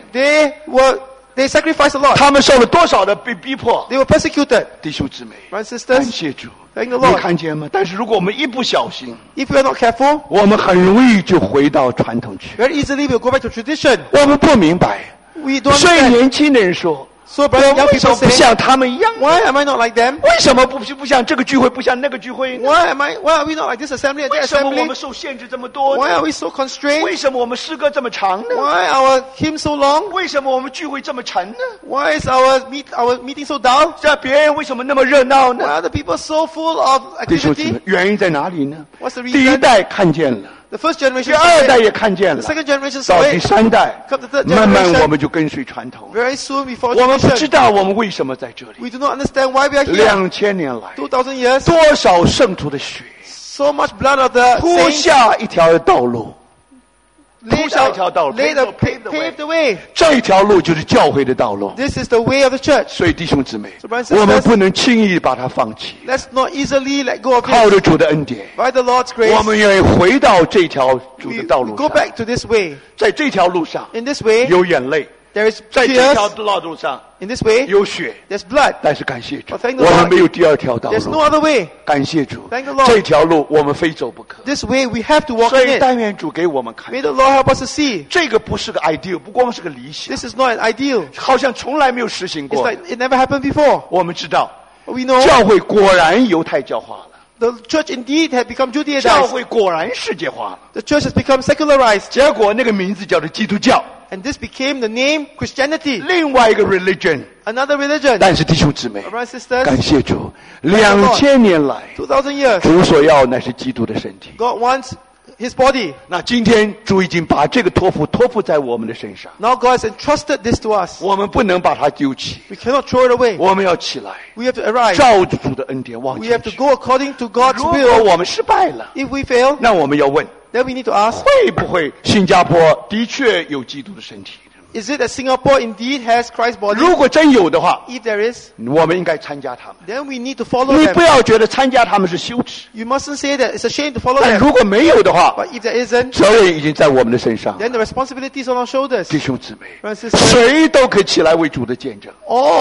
They sacrificed a lot. 他们受了多少的被逼迫。 They were persecuted. 弟兄姊妹， Brothers and 感 sisters, 谢主， thank the 你 Lord. 看见吗？但是如果我们一不小心， If we are not careful, 我们很容易就回到传统去。 very easily we'll go back to tradition. 我们不明白， We don't 所以 understand. 年轻人说：“ So 我 brothers, young 为什 people 么不 say, 像他们一样？ why am I not like them? 为什么不像这个聚会，不像那个聚会呢？ Why are we not like this assembly and 为 that 什么我 assembly? 们受限制这么多 Why 呢？ are we so constrained? 为什么我们诗歌这么长呢？ Why our hymn so long? 为什么我们聚会这么沉呢？ Why is our meeting so dull? 这别人为什么那么热闹 Why 呢？ are the people so full of 弟兄姊妹 activity?， 原因在哪里呢？ What's the 第一 reason? 代看见了， The first generation 第 saw 二代 it. 也看见 The 了， second generation 到 saw 第 it. 三代， Come the third 慢慢 generation. 我们就跟随传统。 Very soon we follow 我们不知 tradition. 道我们为什么在这里。 We do not understand why we are here. 2000年来， 2000 years, 多少圣徒的血， so much blood of the 铺 saints 下一条道路， laid 铺下一条道路 laid paved the way paved the way. 这条路就是教会的道路。 This is the way of the church. 所以弟兄姊妹 So brothers and，sisters， 我们不能轻易把它放弃。 Let's not easily let go of 靠 it. 着主的恩典， By the Lord's grace, 我们愿意回到这条主 we 的道路 go 上。 back to this way. 在这条路上 In this way, 有眼泪， there is 在这条 tears. 道路上 In this way, 有血， there's blood. 但是感谢主， Oh, thank the 我 Lord. 们没有第二条道 There's no 路。 other way. 感谢主 Thank the Lord. 这条路我们非走不可。 This way we have to walk 所 in 以 it. 但愿主给我们看 May，the Lord help us to see. 这个不是个 ideal，不光是个理想， This is not an ideal. 好像从来没有实行 It's 过。 like it never happened before. 我们知道， We know 教会果然犹太教化了， the church indeed had become 教 Judaized. 会果然世界化了， The church has become secularized. 结果那个名字叫做基督教， And this became the name Christianity. 另外一个 religion。 Another religion. 但是弟兄姊妹， Brothers and 感 sisters, 谢主，2000年来， 2000 years, 主所要乃是基督的身体。 God wants His body. 那今天主已经把这个托付在我们的身上， Now God has entrusted this to us. 我们不能把它丢弃， We cannot throw it away. 我们要起来， We have to arise. 照着主的恩典往 We 前 have to 去。 go according to God's 如果 will. 我们失败了， If we fail, 那我们要问， then we need to ask, 会不会新加坡的确有基督的身体？ is it that Singapore indeed has Christ's body? 如果真有的话， If there is, 我们应该参加他们。 then we need to follow 你不 them. 要觉得参加他们是羞耻， You mustn't say that it's a shame to follow 但 them. 如果没有的话， But if there isn't, 责任已经在我们的身上。 then the responsibility is on our shoulders. 弟兄姊妹， Brothers and sisters, 谁都可以起来为主的见证。 all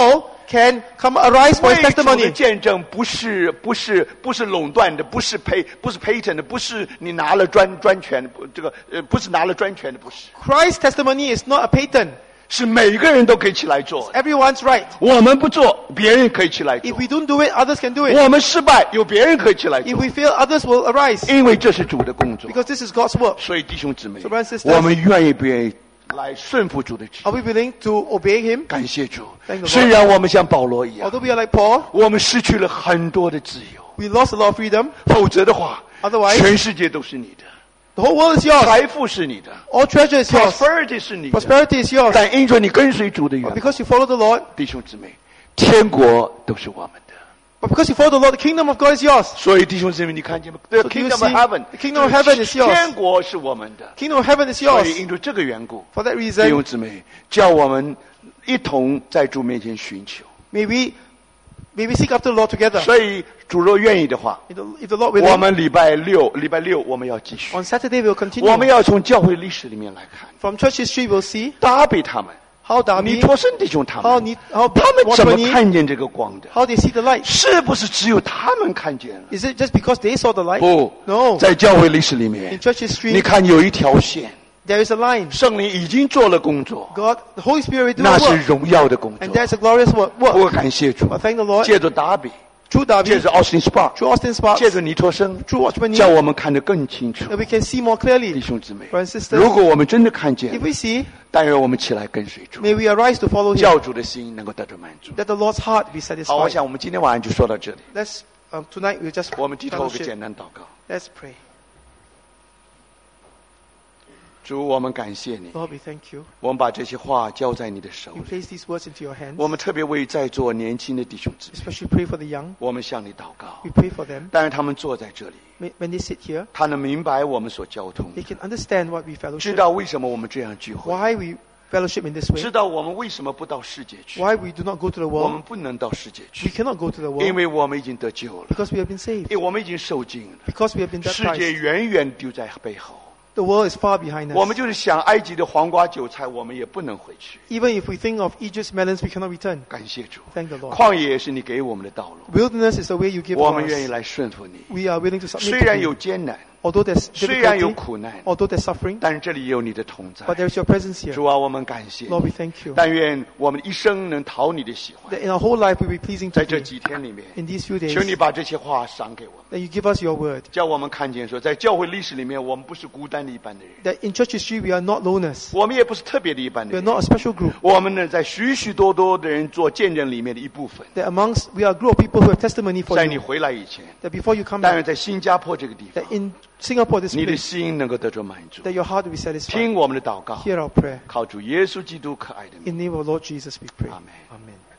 can come arise for his 为主的 testimony. 见证不是垄断的，不是 patent 的，不是你拿了专权，不是拿了专权的，不是， Christ's testimony is not a patent. 是每个人都可以起来做。 Everyone's right. 我们不做，别人可以起来做 If；we don't do it, others can do it. 我们失败，有别人可以起来 If 做。 we fail, others will arise. 因为这是主的工作。 Because this is God's work. 所以弟兄姊妹 So brothers and，sisters， 我们愿意不愿意来顺服主的旨意？ Are we willing to obey him? 感谢主 Thank the。Lord 虽然我们像保罗一样， Although we are like Paul, 我们失去了很多的自由， we lost a lot of freedom. 否则的话， Otherwise， 全世界都是你的， The whole world is yours. 财富是你的 All treasure is yours. ，prosperity 是你的。 Prosperity is yours. 但因着你跟随主的缘故， Because you follow the Lord, 弟兄姊妹，天国都是我们的。 but because you follow the Lord, the kingdom of God is yours. 所以弟兄姊妹，你看见吗 ？The So do you kingdom of see? heaven， The kingdom of heaven is yours. 天国是我们的。 Kingdom of heaven is 所 yours. 以因着这个缘故， For that 弟 reason, 兄姊妹，叫我们一同在主面前寻求。 may we seek after the Lord together. 所以主若愿意的话， If the Lord 我 willing, 们礼拜六我们要继续， on Saturday we'll 我 continue. 们要从教会历史里面来看， From church history we'll see 达比他们， how 尼 Darby, 托生弟兄他 how 们， how 他们怎么 Watchman, 看见这个光的？ how they see the light. 是不是只有他们看见了？ Is it just because they saw the light? 不， No. 在教会历史里 In 面， church 你 history, 看有一条线， there is a line. 圣灵已经做了工作， God, the Holy Spirit will do 那 the 是 work. 荣耀的工 And 作。 that's a glorious work. 我感谢主， But thank the Lord. 借着达比， Through 借 Darby, 着 Austin Spark， through Austin Sparks, 借着尼托生， through Watchman 叫 Nee, 我们看得更清楚。 that we can see more 弟 clearly. 兄姊妹 Brothers and，sisters, 如果我们真的看见 if，we see, 但愿我们起来跟随主， may we arise to follow him, 教主的心能够得到满足。 that the Lord's heart be 好，我 satisfied. 想我们今天晚上就说到这里。 Let's, tonight we'll just 我们低头个 fellowship. 简单祷告。 Let's pray. 主，我们感谢你， Lord, we thank you. 我们把这些话交在你的手 You 里。 place these words into your hands. 我们特别为在座年轻的弟兄姊妹， Especially pray for the young. 我们向你祷告。 We pray for them. 但是他们坐在这里， When they sit here, 他能明白我们所交通 they 的， can understand what we 知 fellowship, 道为什么我们这样聚会， why we fellowship in this way, 知道我们为什么不到世界去。 why we do not go to the 我们 world. 不能到世界 We 去， cannot go to the 因 world 为我们已经得救了， because we have been saved, 因为我们已经受尽了， because we have been 世界 baptized. 远远丢在背后。 The world is far behind 我们 us. 就是想埃及的黄瓜韭菜，我们也不能回去。 Even if we think of Egypt's melons, we cannot return. 感谢主， Thank the Lord. 旷野也是你给我们的道路， Wilderness is the way you give 我 to 们愿意 us. 来顺服你。 We are willing to submit 虽 to 然有 you. 艰难， Although there's 虽然有 difficulty, 苦难， although there's suffering, 但是这里也有你的同在。 but there is your presence here. 主啊，我们感谢 Lord, 你 we thank you. 但愿我们一生能讨你的喜欢。 That in our whole life we be pleasing 在 to 这 you. 几天里面， In these few 求你 days, 把这些话赏给我们， that you give us your word. 叫我们看见说，在教会历史里面，我们不是孤单的一般的人， That in church history we are not loners. 我们也不是特别的一般 We 的 are 人， not a special group. 我们呢，在许许多多的人做见证里面的一部分。 That amongst we are a group of people who have testimony for 在你 you. 回来以前， That before you come 但愿 back, 在新加坡这个地方 that，in Singapore this 你的 place, 心能够得着满足。 that your heart will be satisfied. 听我们的祷告， Hear our prayer. 靠主耶稣基督可爱的名， In the name of Lord Jesus we pray. Amen. Amen.